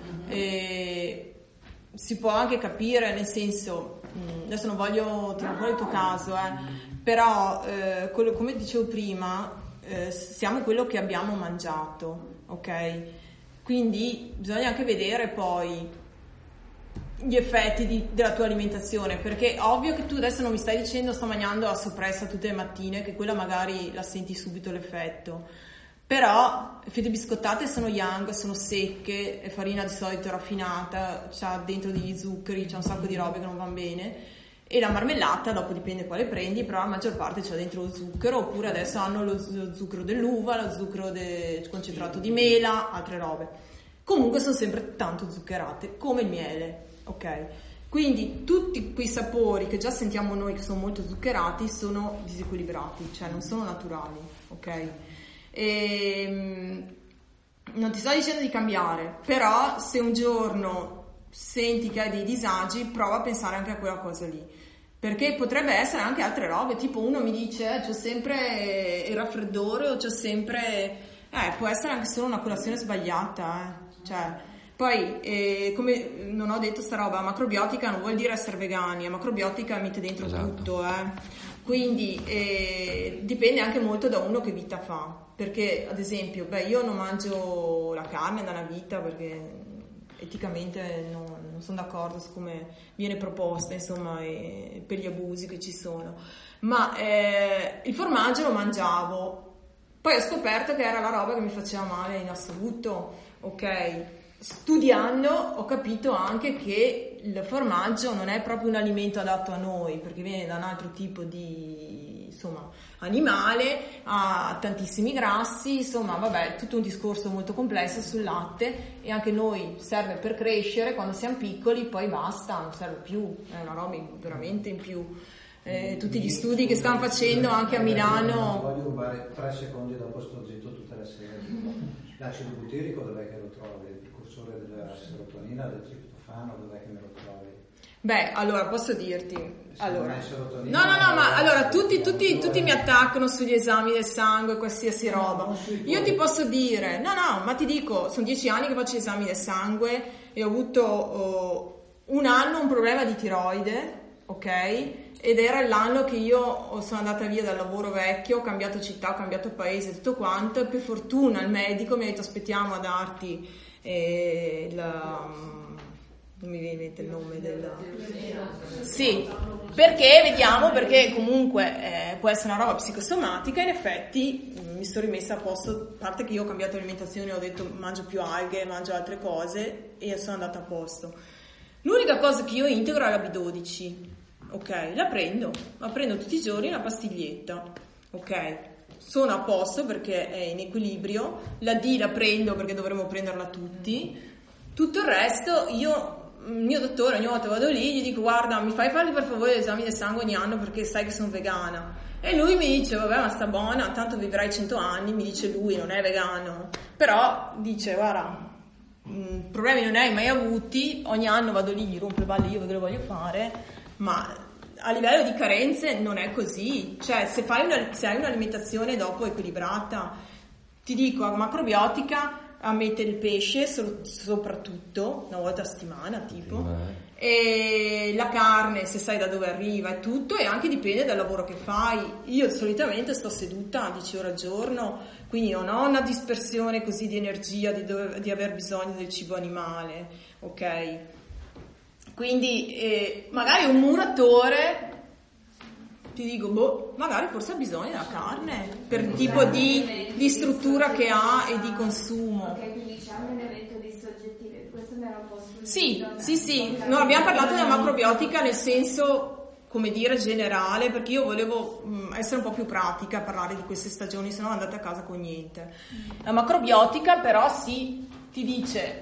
si può anche capire, nel senso, adesso non voglio tirare fuori il tuo caso, però come dicevo prima, siamo quello che abbiamo mangiato, ok? Quindi bisogna anche vedere poi gli effetti della tua alimentazione, perché ovvio che tu adesso non mi stai dicendo sto mangiando la soppressa tutte le mattine, che quella magari la senti subito l'effetto, però le fette biscottate sono young, sono secche, è farina di solito raffinata, c'ha dentro degli zuccheri, c'ha un sacco di robe che non vanno bene, e la marmellata dopo dipende quale prendi, però la maggior parte c'ha dentro lo zucchero, oppure adesso hanno lo zucchero dell'uva, lo zucchero del concentrato di mela, altre robe. Comunque sono sempre tanto zuccherate, come il miele, ok? Quindi tutti quei sapori che già sentiamo noi che sono molto zuccherati sono disequilibrati, cioè non sono naturali, ok? Non ti sto dicendo di cambiare, però se un giorno senti che hai dei disagi, prova a pensare anche a quella cosa lì, perché potrebbe essere anche altre robe, tipo uno mi dice c'ho sempre il raffreddore, o c'ho sempre può essere anche solo una colazione sbagliata, cioè poi come non ho detto sta roba, macrobiotica non vuol dire essere vegani, macrobiotica mette dentro tutto, quindi dipende anche molto da uno che vita fa, perché ad esempio io non mangio la carne da una vita perché eticamente non sono d'accordo su come viene proposta, insomma, per gli abusi che ci sono, ma il formaggio lo mangiavo, poi ho scoperto che era la roba che mi faceva male in assoluto, ok? Studiando ho capito anche che il formaggio non è proprio un alimento adatto a noi, perché viene da un altro tipo di, insomma, animale, ha tantissimi grassi, insomma, vabbè, tutto un discorso molto complesso sul latte, e anche noi serve per crescere quando siamo piccoli, poi basta, non serve più, è una roba veramente in più. Tutti gli studi che stanno facendo anche a Milano. Voglio rubare 3 secondi dopo sto zitto tutta la sera. L'acido butyrico dov'è che lo trovi? Il precursore della serotonina, del triptofano, dov'è che me lo trovi? Beh, allora posso dirti, allora, ma allora tutti mi attaccano sugli esami del sangue, qualsiasi roba. Io ti posso dire, ma ti dico, sono 10 anni che faccio gli esami del sangue e ho avuto un anno un problema di tiroide, ok? Ed era l'anno che io sono andata via dal lavoro vecchio, ho cambiato città, ho cambiato paese, tutto quanto, e per fortuna il medico mi ha detto aspettiamo a darti non mi viene in mente il nome del... Sì, perché comunque può essere una roba psicosomatica. In effetti mi sono rimessa a posto, a parte che io ho cambiato alimentazione, ho detto mangio più alghe, mangio altre cose e sono andata a posto. L'unica cosa che io integro è la B12, ok? La prendo tutti i giorni, una pastiglietta, ok? Sono a posto perché è in equilibrio. La D la prendo perché dovremmo prenderla tutti. Tutto il resto il mio dottore ogni volta vado lì, gli dico guarda mi fai farli per favore gli esami del sangue ogni anno perché sai che sono vegana, e lui mi dice vabbè ma sta buona, tanto vivrai 100 anni, mi dice lui, non è vegano, però dice guarda problemi non ne hai mai avuti, ogni anno vado lì, gli rompo le balle io che lo voglio fare, ma a livello di carenze non è così, cioè se hai un'alimentazione dopo equilibrata, ti dico macrobiotica, a mettere il pesce soprattutto una volta a settimana tipo, e la carne se sai da dove arriva e tutto, e anche dipende dal lavoro che fai. Io solitamente sto seduta 10 ore al giorno, quindi non ho una dispersione così di energia di aver bisogno del cibo animale, ok? Quindi magari un muratore ti dico magari forse ha bisogno della carne per il tipo di struttura che ha e di consumo. Ok, quindi c'è un elemento di soggettivo, questo mi era un po' Sì, no, abbiamo parlato della macrobiotica nel senso, come dire, generale, perché io volevo essere un po' più pratica a parlare di queste stagioni, se no andate a casa con niente. La macrobiotica però sì, ti dice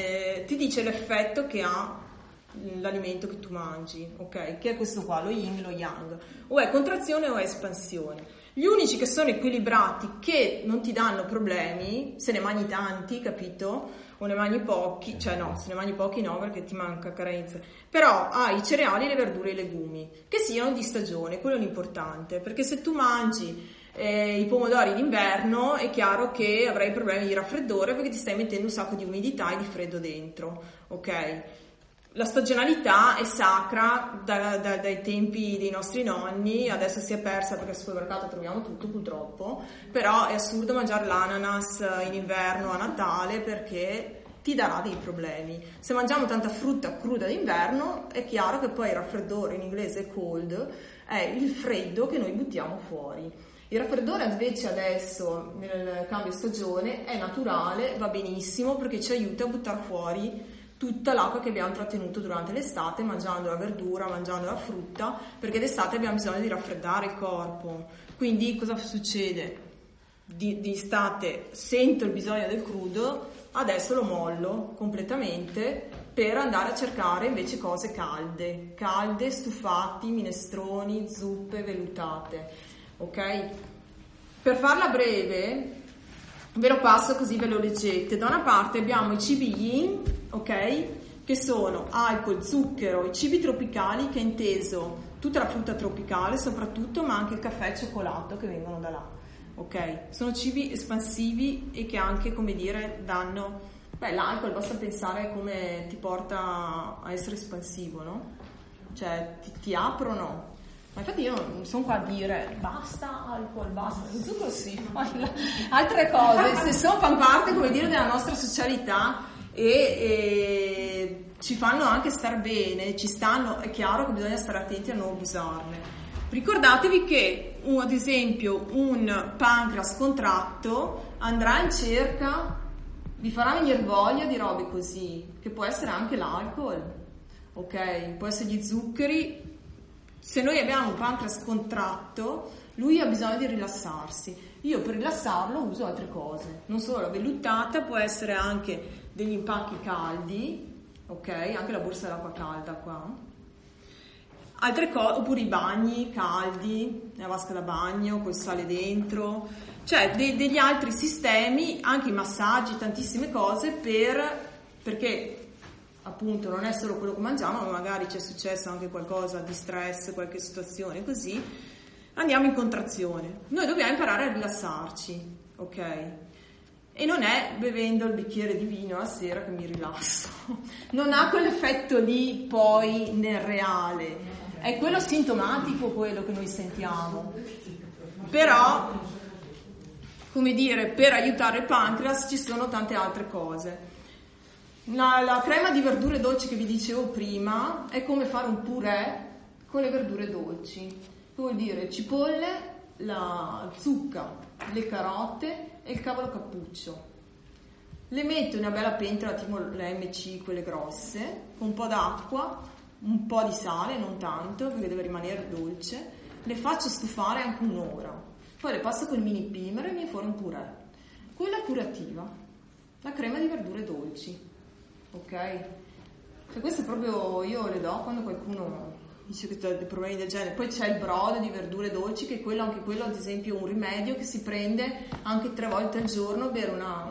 l'effetto che ha l'alimento che tu mangi, ok? Che è questo qua, lo yin, lo yang, o è contrazione o è espansione. Gli unici che sono equilibrati, che non ti danno problemi, se ne mangi tanti, capito? O ne mangi pochi, cioè no, se ne mangi pochi no perché ti manca carenza, però hai i cereali, le verdure e i legumi, che siano di stagione, quello è l'importante, perché se tu mangi i pomodori d'inverno è chiaro che avrai problemi di raffreddore perché ti stai mettendo un sacco di umidità e di freddo dentro, ok? La stagionalità è sacra dai tempi dei nostri nonni, adesso si è persa perché al supermercato troviamo tutto purtroppo, però è assurdo mangiare l'ananas in inverno a Natale perché ti darà dei problemi. Se mangiamo tanta frutta cruda d'inverno è chiaro che poi il raffreddore, in inglese cold, è il freddo che noi buttiamo fuori. Il raffreddore invece adesso nel cambio stagione è naturale, va benissimo perché ci aiuta a buttare fuori tutta l'acqua che abbiamo trattenuto durante l'estate mangiando la verdura, mangiando la frutta, perché d'estate abbiamo bisogno di raffreddare il corpo. Quindi cosa succede? Di estate sento il bisogno del crudo, adesso lo mollo completamente per andare a cercare invece cose calde, stufati, minestroni, zuppe, vellutate, ok? Per farla breve ve lo passo così ve lo leggete. Da una parte abbiamo i cibi yin, ok? Che sono alcol, zucchero, i cibi tropicali, che è inteso tutta la frutta tropicale soprattutto, ma anche il caffè e il cioccolato che vengono da là, ok? Sono cibi espansivi e che anche, come dire, danno... l'alcol basta pensare come ti porta a essere espansivo, no? Cioè ti aprono. Ma infatti io non sono qua a dire basta alcol, basta zucchero, sì, altre cose fanno parte, come dire, della nostra socialità e ci fanno anche star bene, è chiaro che bisogna stare attenti a non abusarne. Ricordatevi che ad esempio un pancreas contratto andrà in cerca, vi farà venire voglia di robe così, che può essere anche l'alcol, ok? Può essere gli zuccheri. Se noi abbiamo un pancreas contratto, lui ha bisogno di rilassarsi. Io per rilassarlo uso altre cose, non solo la velluttata, può essere anche degli impacchi caldi, ok? Anche la borsa dell'acqua calda qua. Altre cose, oppure i bagni caldi, la vasca da bagno col sale dentro, Cioè degli altri sistemi, anche i massaggi, tantissime cose perché appunto non è solo quello che mangiamo, ma magari ci è successo anche qualcosa di stress, qualche situazione così, andiamo in contrazione. Noi dobbiamo imparare a rilassarci, ok? E non è bevendo il bicchiere di vino la sera che mi rilasso, non ha quell'effetto lì poi nel reale, è quello sintomatico quello che noi sentiamo. Però, come dire, per aiutare il pancreas ci sono tante altre cose. La crema di verdure dolci che vi dicevo prima è come fare un purè con le verdure dolci. Vuol dire cipolle, la zucca, le carote e il cavolo cappuccio. Le metto in una bella pentola tipo le MC, quelle grosse, con un po' d'acqua, un po' di sale, non tanto perché deve rimanere dolce. Le faccio stufare anche un'ora, poi le passo col mini primer e mi viene fuori un purè. Quella è curativa, la crema di verdure dolci, ok? Cioè questo proprio io le do quando qualcuno dice che ha dei problemi del genere. Poi c'è il brodo di verdure dolci, che è anche quello ad esempio un rimedio che si prende anche 3 volte al giorno, bere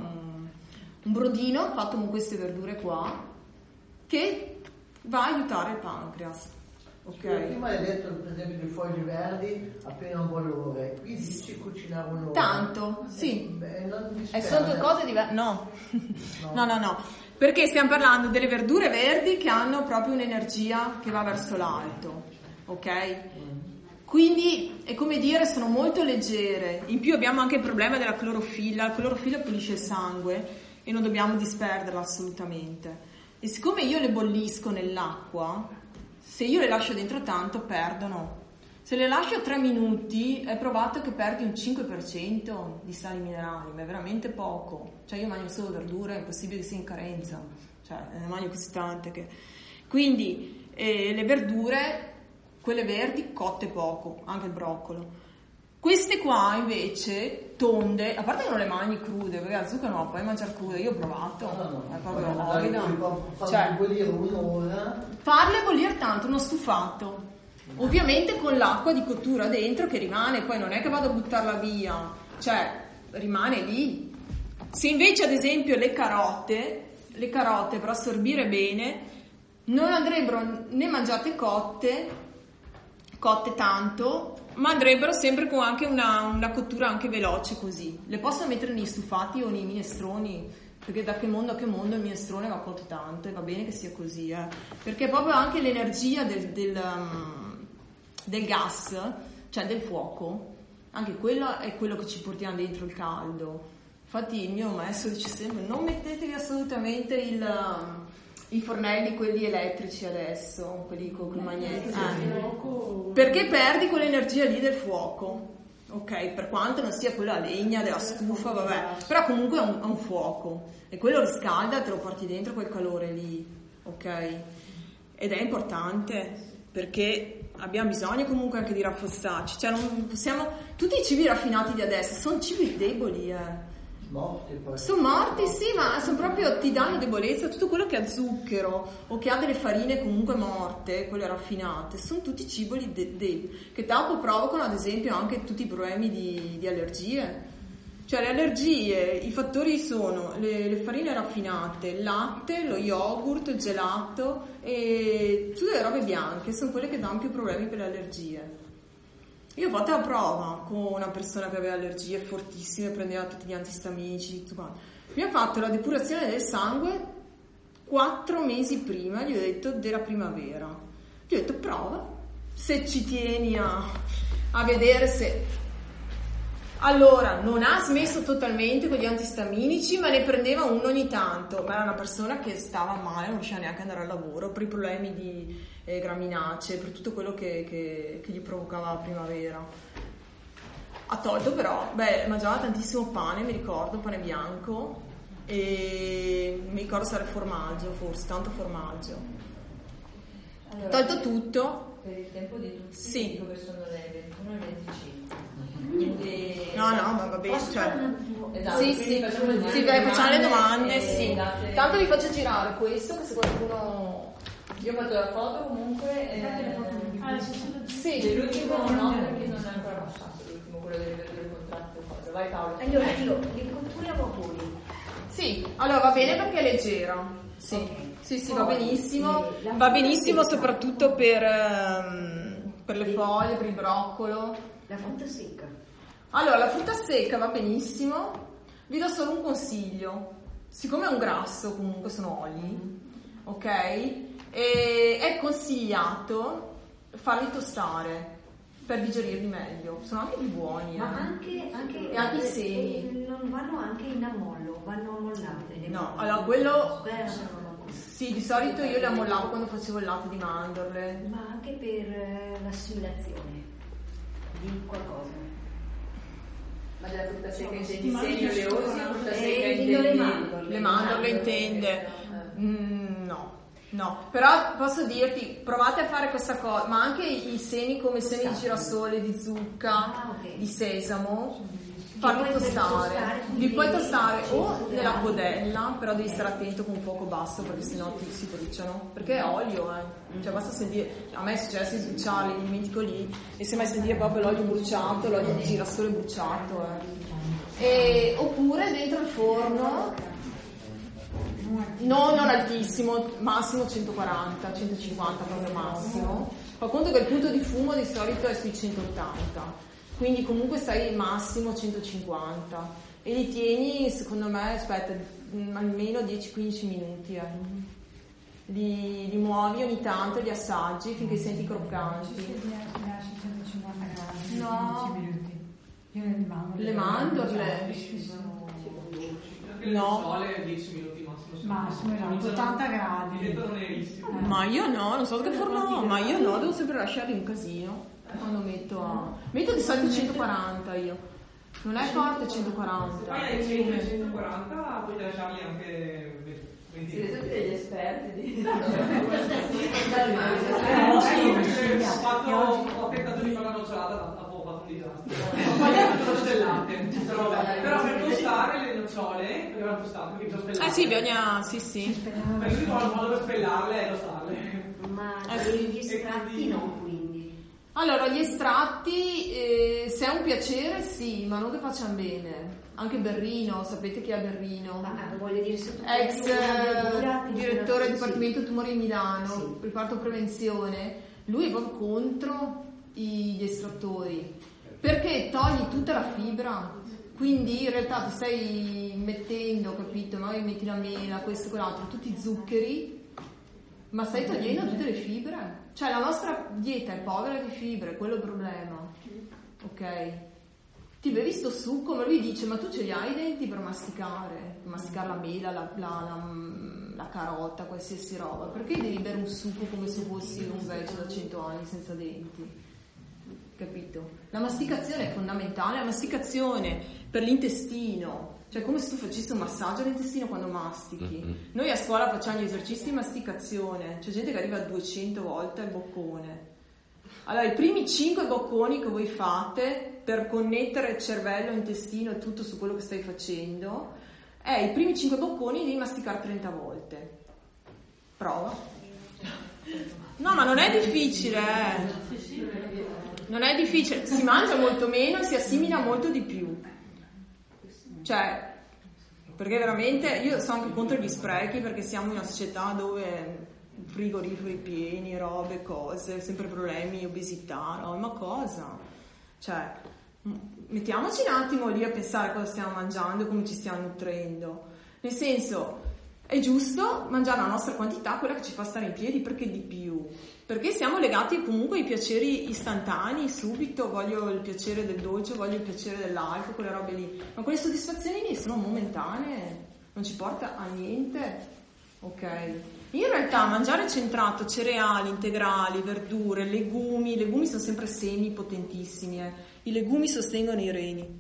un brodino fatto con queste verdure qua, che va a aiutare il pancreas. Okay. Prima hai detto per esempio di foglie verdi appena un bollore, qui dici cucinare un'ora. Tanto, sì. E sono 2 cose diverse. No. No, perché stiamo parlando delle verdure verdi che hanno proprio un'energia che va verso l'alto, ok? Quindi è come dire, sono molto leggere. In più abbiamo anche il problema della clorofilla. La clorofilla pulisce il sangue e non dobbiamo disperderla assolutamente. E siccome io le bollisco nell'acqua, se io le lascio dentro tanto perdono. Se le lascio 3 minuti è provato che perdi un 5% di sali minerali, ma è veramente poco. Cioè io mangio solo verdure, è impossibile che sia in carenza, cioè ne mangio così tante che... Quindi le verdure, quelle verdi, cotte poco, anche il broccolo. Queste qua invece tonde, a parte che non le mangi crude, perché la zucca non la puoi mangiare crude, io ho provato, è proprio orrida. Cioè, bollire un'ora. Farle bollire tanto, uno stufato, ovviamente con l'acqua di cottura dentro che rimane, poi non è che vado a buttarla via, cioè rimane lì. Se invece ad esempio le carote per assorbire bene non andrebbero né mangiate cotte tanto, ma andrebbero sempre con anche una cottura anche veloce così. Le posso mettere nei stufati o nei minestroni, perché da che mondo a che mondo il minestrone va cotto tanto e va bene che sia così, perché proprio anche l'energia del gas, cioè del fuoco, anche quello è quello che ci portiamo dentro il caldo. Infatti il mio maestro dice sempre: non mettetevi assolutamente i fornelli, quelli elettrici adesso, quelli con il magneto, perché perdi quell'energia lì del fuoco, ok? Per quanto non sia quella legna della stufa, vabbè, però comunque è un fuoco e quello riscalda, te lo porti dentro quel calore lì, ok? Ed è importante perché abbiamo bisogno comunque anche di rafforzarci, cioè non possiamo, tutti i cibi raffinati di adesso sono cibi deboli, sono morti, sì, ma sono proprio, ti danno debolezza. Tutto quello che ha zucchero o che ha delle farine comunque morte, quelle raffinate, sono tutti cibi che dopo provocano ad esempio anche tutti i problemi di allergie. Cioè le allergie, i fattori sono le farine raffinate, il latte, lo yogurt, il gelato e tutte le robe bianche sono quelle che danno più problemi per le allergie. Io ho fatto la prova con una persona che aveva allergie fortissime, prendeva tutti gli antistaminici, tutto quanto. Mi ha fatto la depurazione del sangue 4 mesi prima, gli ho detto, della primavera. Gli ho detto, prova, se ci tieni a vedere se... Allora, non ha smesso totalmente con gli antistaminici, ma ne prendeva uno ogni tanto. Ma era una persona che stava male, non riusciva neanche ad andare al lavoro per i problemi di graminacee, per tutto quello che gli provocava la primavera. Ha tolto però, mangiava tantissimo pane, mi ricordo, pane bianco, e mi ricordo se era formaggio, forse, tanto formaggio. Allora, tolto tutto. Per il tempo di tutti, sì. Dico che sono le 21 e 25. No, ma va bene, cioè... Esatto, sì, facciamo le domande, sì. Tanto vi faccio girare questo, che se qualcuno... Io ho fatto la foto comunque, sì. dell'ultimo no, perché non è ancora passato l'ultimo, quello delle verdure tante cose. Vai Paolo. Allora io li conturiamo a voli. Sì, allora va bene perché è leggera. Sì, okay. Sì, va benissimo. Va benissimo soprattutto per le foglie, per il broccolo. La frutta secca. Allora, la frutta secca va benissimo. Vi do solo un consiglio. Siccome è un grasso, comunque sono oli, ok? E è consigliato farli tostare per digerirli meglio. Sono anche più buoni. Ma anche i semi. Non vanno anche in ammollo, vanno ammollate. No, allora quello... Sì, di solito io le ammollavo quando facevo il latte di mandorle. Ma anche per l'assimilazione di qualcosa. Ma della frutta secca intendi semi oleosi o frutta secca intendi le mandorle intende? No, però posso dirti, provate a fare questa cosa, ma anche i semi come semi di girasole, di zucca, di sesamo, farli tostare. Li puoi tostare o nella podella, però devi stare attento con un fuoco basso perché sennò si bruciano, perché è olio, cioè basta sentire, a me è successo di bruciarli, li dimentico lì e sembra sentire proprio l'olio bruciato, l'olio di girasole bruciato, oppure dentro il forno. Non altissimo, massimo 140, 150 proprio massimo. Fa conto che il punto di fumo di solito è sui 180, quindi comunque stai massimo 150 e li tieni, secondo me, almeno 10-15 minuti. Li muovi ogni tanto, li assaggi finché senti croccanti. Lasci 150 gradi, no. 10 minuti. Le mandorle? No. 10 minuti massimo, esatto, 80 gradi. Ma io no, non so che forno ho, ma io no, devo sempre lasciarli un casino quando metto di solito 140 io. Non è forte 140. Poi ai 140 puoi lasciarli anche 20. Siete tutti degli esperti ho tentato di fare una nocciolata, ho fatto un disastro. Ho sbagliato tutto del latte. Però per tostare le nocciole, abbiamo tostato, quindi già spellate. Sì, bisogna, sì. Per io trovo il modo per spellarle e tostarle. Ma gli estratti no, quindi. Allora, gli estratti, se è un piacere, sì, ma non che facciano bene. Anche Berrino, sapete chi è Berrino? Voglio dire, ex direttore del Dipartimento Tumori di Milano, reparto prevenzione. Lui è proprio contro gli estrattori, perché togli tutta la fibra, quindi in realtà ti stai mettendo, capito? Magari metti la mela, questo, quell'altro, tutti i zuccheri, ma stai togliendo tutte le fibre. Cioè la nostra dieta è povera di fibre, quello è il problema, ok? Ti bevi sto succo, ma lui dice, ma tu ce li hai i denti per masticare la mela, la carota, qualsiasi roba, perché devi bere un succo come se fossi un vecchio da 100 anni senza denti? Capito? La masticazione è fondamentale, la masticazione per l'intestino, cioè come se tu facessi un massaggio all'intestino quando mastichi. Noi a scuola facciamo gli esercizi di masticazione, c'è gente che arriva a 200 volte al boccone. Allora, i primi 5 bocconi che voi fate per connettere il cervello, l'intestino e tutto su quello che stai facendo, i primi 5 bocconi devi masticare 30 volte. Prova. No, ma non è difficile, Non è difficile, si mangia molto meno e si assimila molto di più. Cioè, perché veramente, io sono anche contro gli sprechi, perché siamo in una società dove frigoriferi pieni, robe, cose, sempre problemi, obesità, no? Ma cosa? Cioè, mettiamoci un attimo lì a pensare cosa stiamo mangiando, come ci stiamo nutrendo. Nel senso, è giusto mangiare la nostra quantità, quella che ci fa stare in piedi, perché di più? Perché siamo legati comunque ai piaceri istantanei, subito, voglio il piacere del dolce, voglio il piacere dell'alcol, quelle robe lì. Ma quelle soddisfazioni lì sono momentanee, non ci porta a niente, ok? In realtà mangiare centrato, cereali, integrali, verdure, legumi sono sempre semi potentissimi, I legumi sostengono i reni,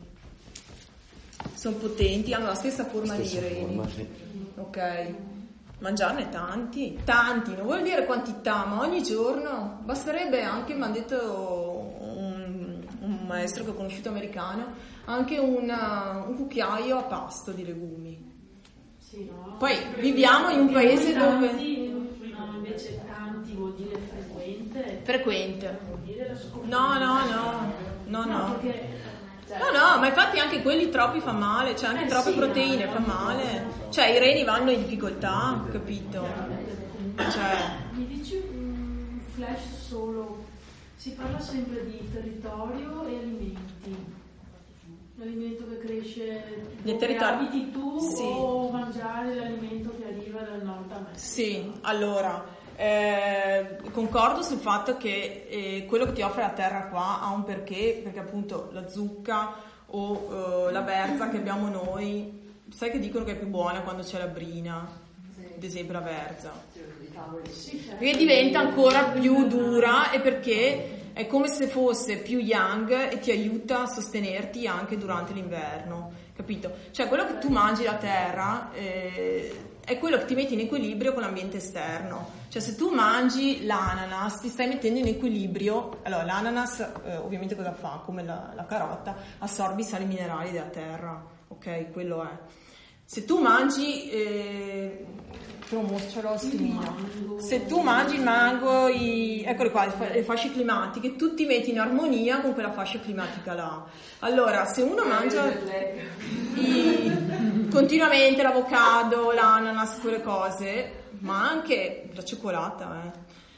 sono potenti, hanno la stessa forma dei reni, sì. Ok? Mangiarne tanti, non vuol dire quantità, ma ogni giorno basterebbe anche, mi ha detto un maestro che ho conosciuto americano, anche un cucchiaio a pasto di legumi. Sì, no? Poi viviamo in un paese dove... No, invece tanti vuol dire frequente. Frequente. Vuol dire la No. perché No, ma infatti anche quelli troppi fa male, cioè anche troppe proteine fa male. Cioè i reni vanno in difficoltà, capito? Cioè... Mi dici un flash solo, si parla sempre di territorio e alimenti. L'alimento che cresce dove abiti tu, sì, o mangiare l'alimento che arriva dal nord a me? Sì, allora concordo sul fatto che quello che ti offre la terra qua ha un perché appunto la zucca o la berza che abbiamo noi, sai che dicono che è più buona quando c'è la brina, ad esempio la berza, perché diventa ancora più dura e perché è come se fosse più young e ti aiuta a sostenerti anche durante l'inverno, capito? Cioè quello che tu mangi la terra è quello che ti metti in equilibrio con l'ambiente esterno. Cioè se tu mangi l'ananas ti stai mettendo in equilibrio. Allora l'ananas ovviamente cosa fa? Come la carota, assorbi i sali minerali della terra, ok? Quello è. Se tu mangi se tu mangi il mango, eccole qua, le fasce climatiche, tu ti metti in armonia con quella fascia climatica là. Allora, se uno mangia continuamente l'avocado, l'ananas, quelle cose, ma anche la cioccolata,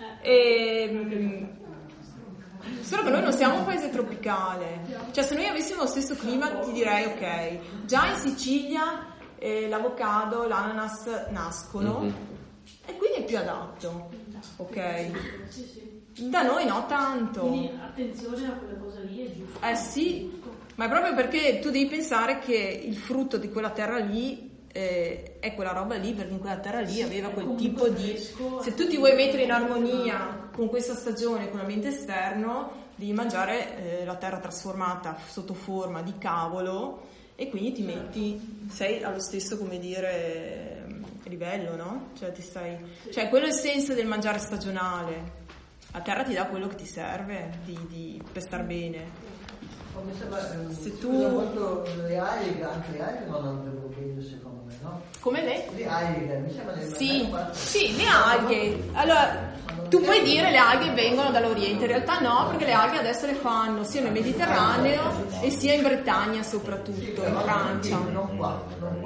solo che noi non siamo un paese tropicale. Cioè, se noi avessimo lo stesso clima, ti direi ok, già in Sicilia l'avocado, l'ananas nascono e quindi è più adatto, ok? Da noi no tanto. Quindi attenzione a quella cosa lì, è giusto? Sì, ma è proprio perché tu devi pensare che il frutto di quella terra lì è quella roba lì, perché in quella terra lì aveva quel tipo di... Se tu ti vuoi mettere in armonia con questa stagione, con l'ambiente esterno, devi mangiare la terra trasformata sotto forma di cavolo e quindi ti metti, sei allo stesso, come dire, livello, no? Cioè cioè quello è il senso del mangiare stagionale. La terra ti dà quello che ti serve per star bene. Mi sembra, se tu molto le alghe, anche le alghe non andrebbero bene secondo me, no? Come lei? Le alghe, mi sembra sì, le alghe. Allora, tu puoi dire le alghe vengono dall'Oriente, in realtà no, perché le alghe adesso le fanno sia nel Mediterraneo e sia in Bretagna soprattutto, in Francia. Non qua.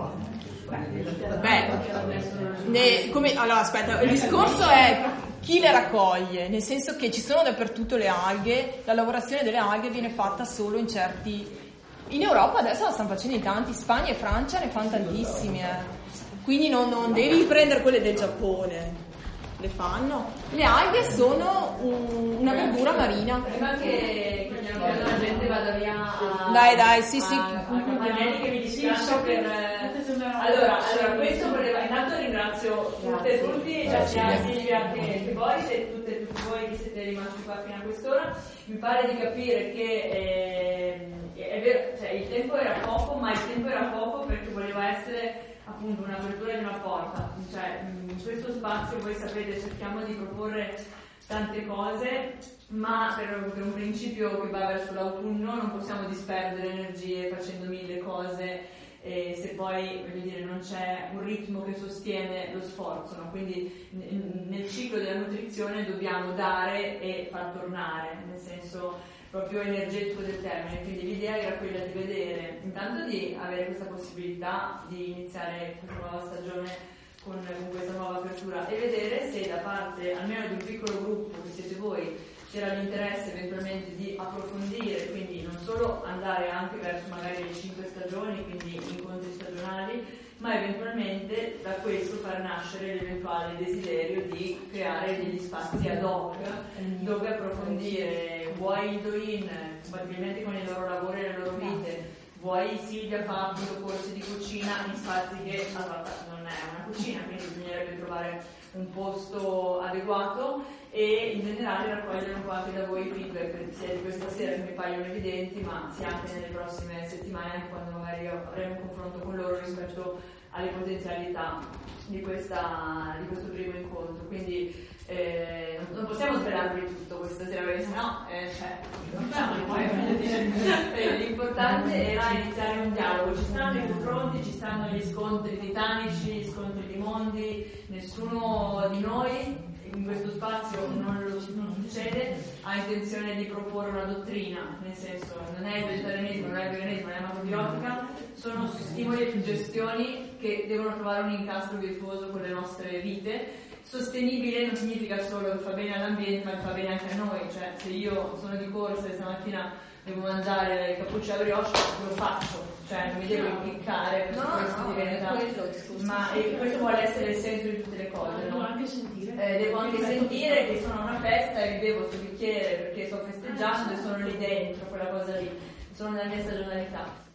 Allora aspetta, il discorso è chi le raccoglie, nel senso che ci sono dappertutto le alghe, la lavorazione delle alghe viene fatta solo in certi... In Europa adesso la stanno facendo in tanti, Spagna e Francia ne fanno tantissimi, quindi non devi prendere quelle del Giappone, le fanno. Le alghe sono una verdura marina. Prima che la gente vada via dai, sì. Campanelli che mi dispiace per... Allora, questo voleva... Intanto ringrazio tutte e tutti, sia Silvia che voi, tutti voi che siete rimasti qua fino a quest'ora. Mi pare di capire che è vero, cioè il tempo era poco, ma il tempo era poco perché voleva essere appunto un'apertura di una porta. Cioè in questo spazio, voi sapete, cerchiamo di proporre tante cose, ma per un principio che va verso l'autunno non possiamo disperdere energie facendo mille cose se poi, voglio dire, non c'è un ritmo che sostiene lo sforzo, no? Quindi nel ciclo della nutrizione dobbiamo dare e far tornare, nel senso proprio energetico del termine. Quindi l'idea era quella di vedere, intanto di avere questa possibilità di iniziare questa nuova stagione con questa nuova apertura e vedere se da parte almeno di un piccolo gruppo che siete voi c'era l'interesse eventualmente di approfondire, quindi non solo andare anche verso magari le 5 stagioni, quindi incontri stagionali, ma eventualmente da questo far nascere l'eventuale desiderio di creare degli spazi ad hoc dove approfondire, vuoi il do-in, compatibilmente con i loro lavori e le loro vite, vuoi Silvia fa appunto corsi di cucina in spazi che allora, non è una cucina, quindi bisognerebbe trovare un posto adeguato e in generale raccogliere un po' anche da voi feedback sia di questa sera che mi paiono evidenti, ma sia anche nelle prossime settimane, anche quando magari avremo un confronto con loro rispetto alle potenzialità di questo primo incontro. Quindi non possiamo svelarvi tutto questa sera perché sennò non facciamo l'importante era iniziare un dialogo. Ci stanno i confronti, ci stanno gli scontri titanici, gli scontri di mondi, nessuno di noi in questo spazio non succede, ha intenzione di proporre una dottrina, nel senso non è il vegetarianesimo, non è il veganesimo, non è la macrobiotica, sono stimoli e suggestioni che devono trovare un incastro virtuoso con le nostre vite. Sostenibile non significa solo che fa bene all'ambiente, ma che fa bene anche a noi, cioè se io sono di corsa e stamattina devo mangiare il cappuccio alla brioche, lo faccio, cioè non mi devo impiccare, per questo diventa... Ma questo vuole essere il senso di tutte le cose, no? Devo anche sentire che sono a una festa e bevo sto bicchiere perché sto festeggiando e sono lì dentro, quella cosa lì, sono nella mia stagionalità.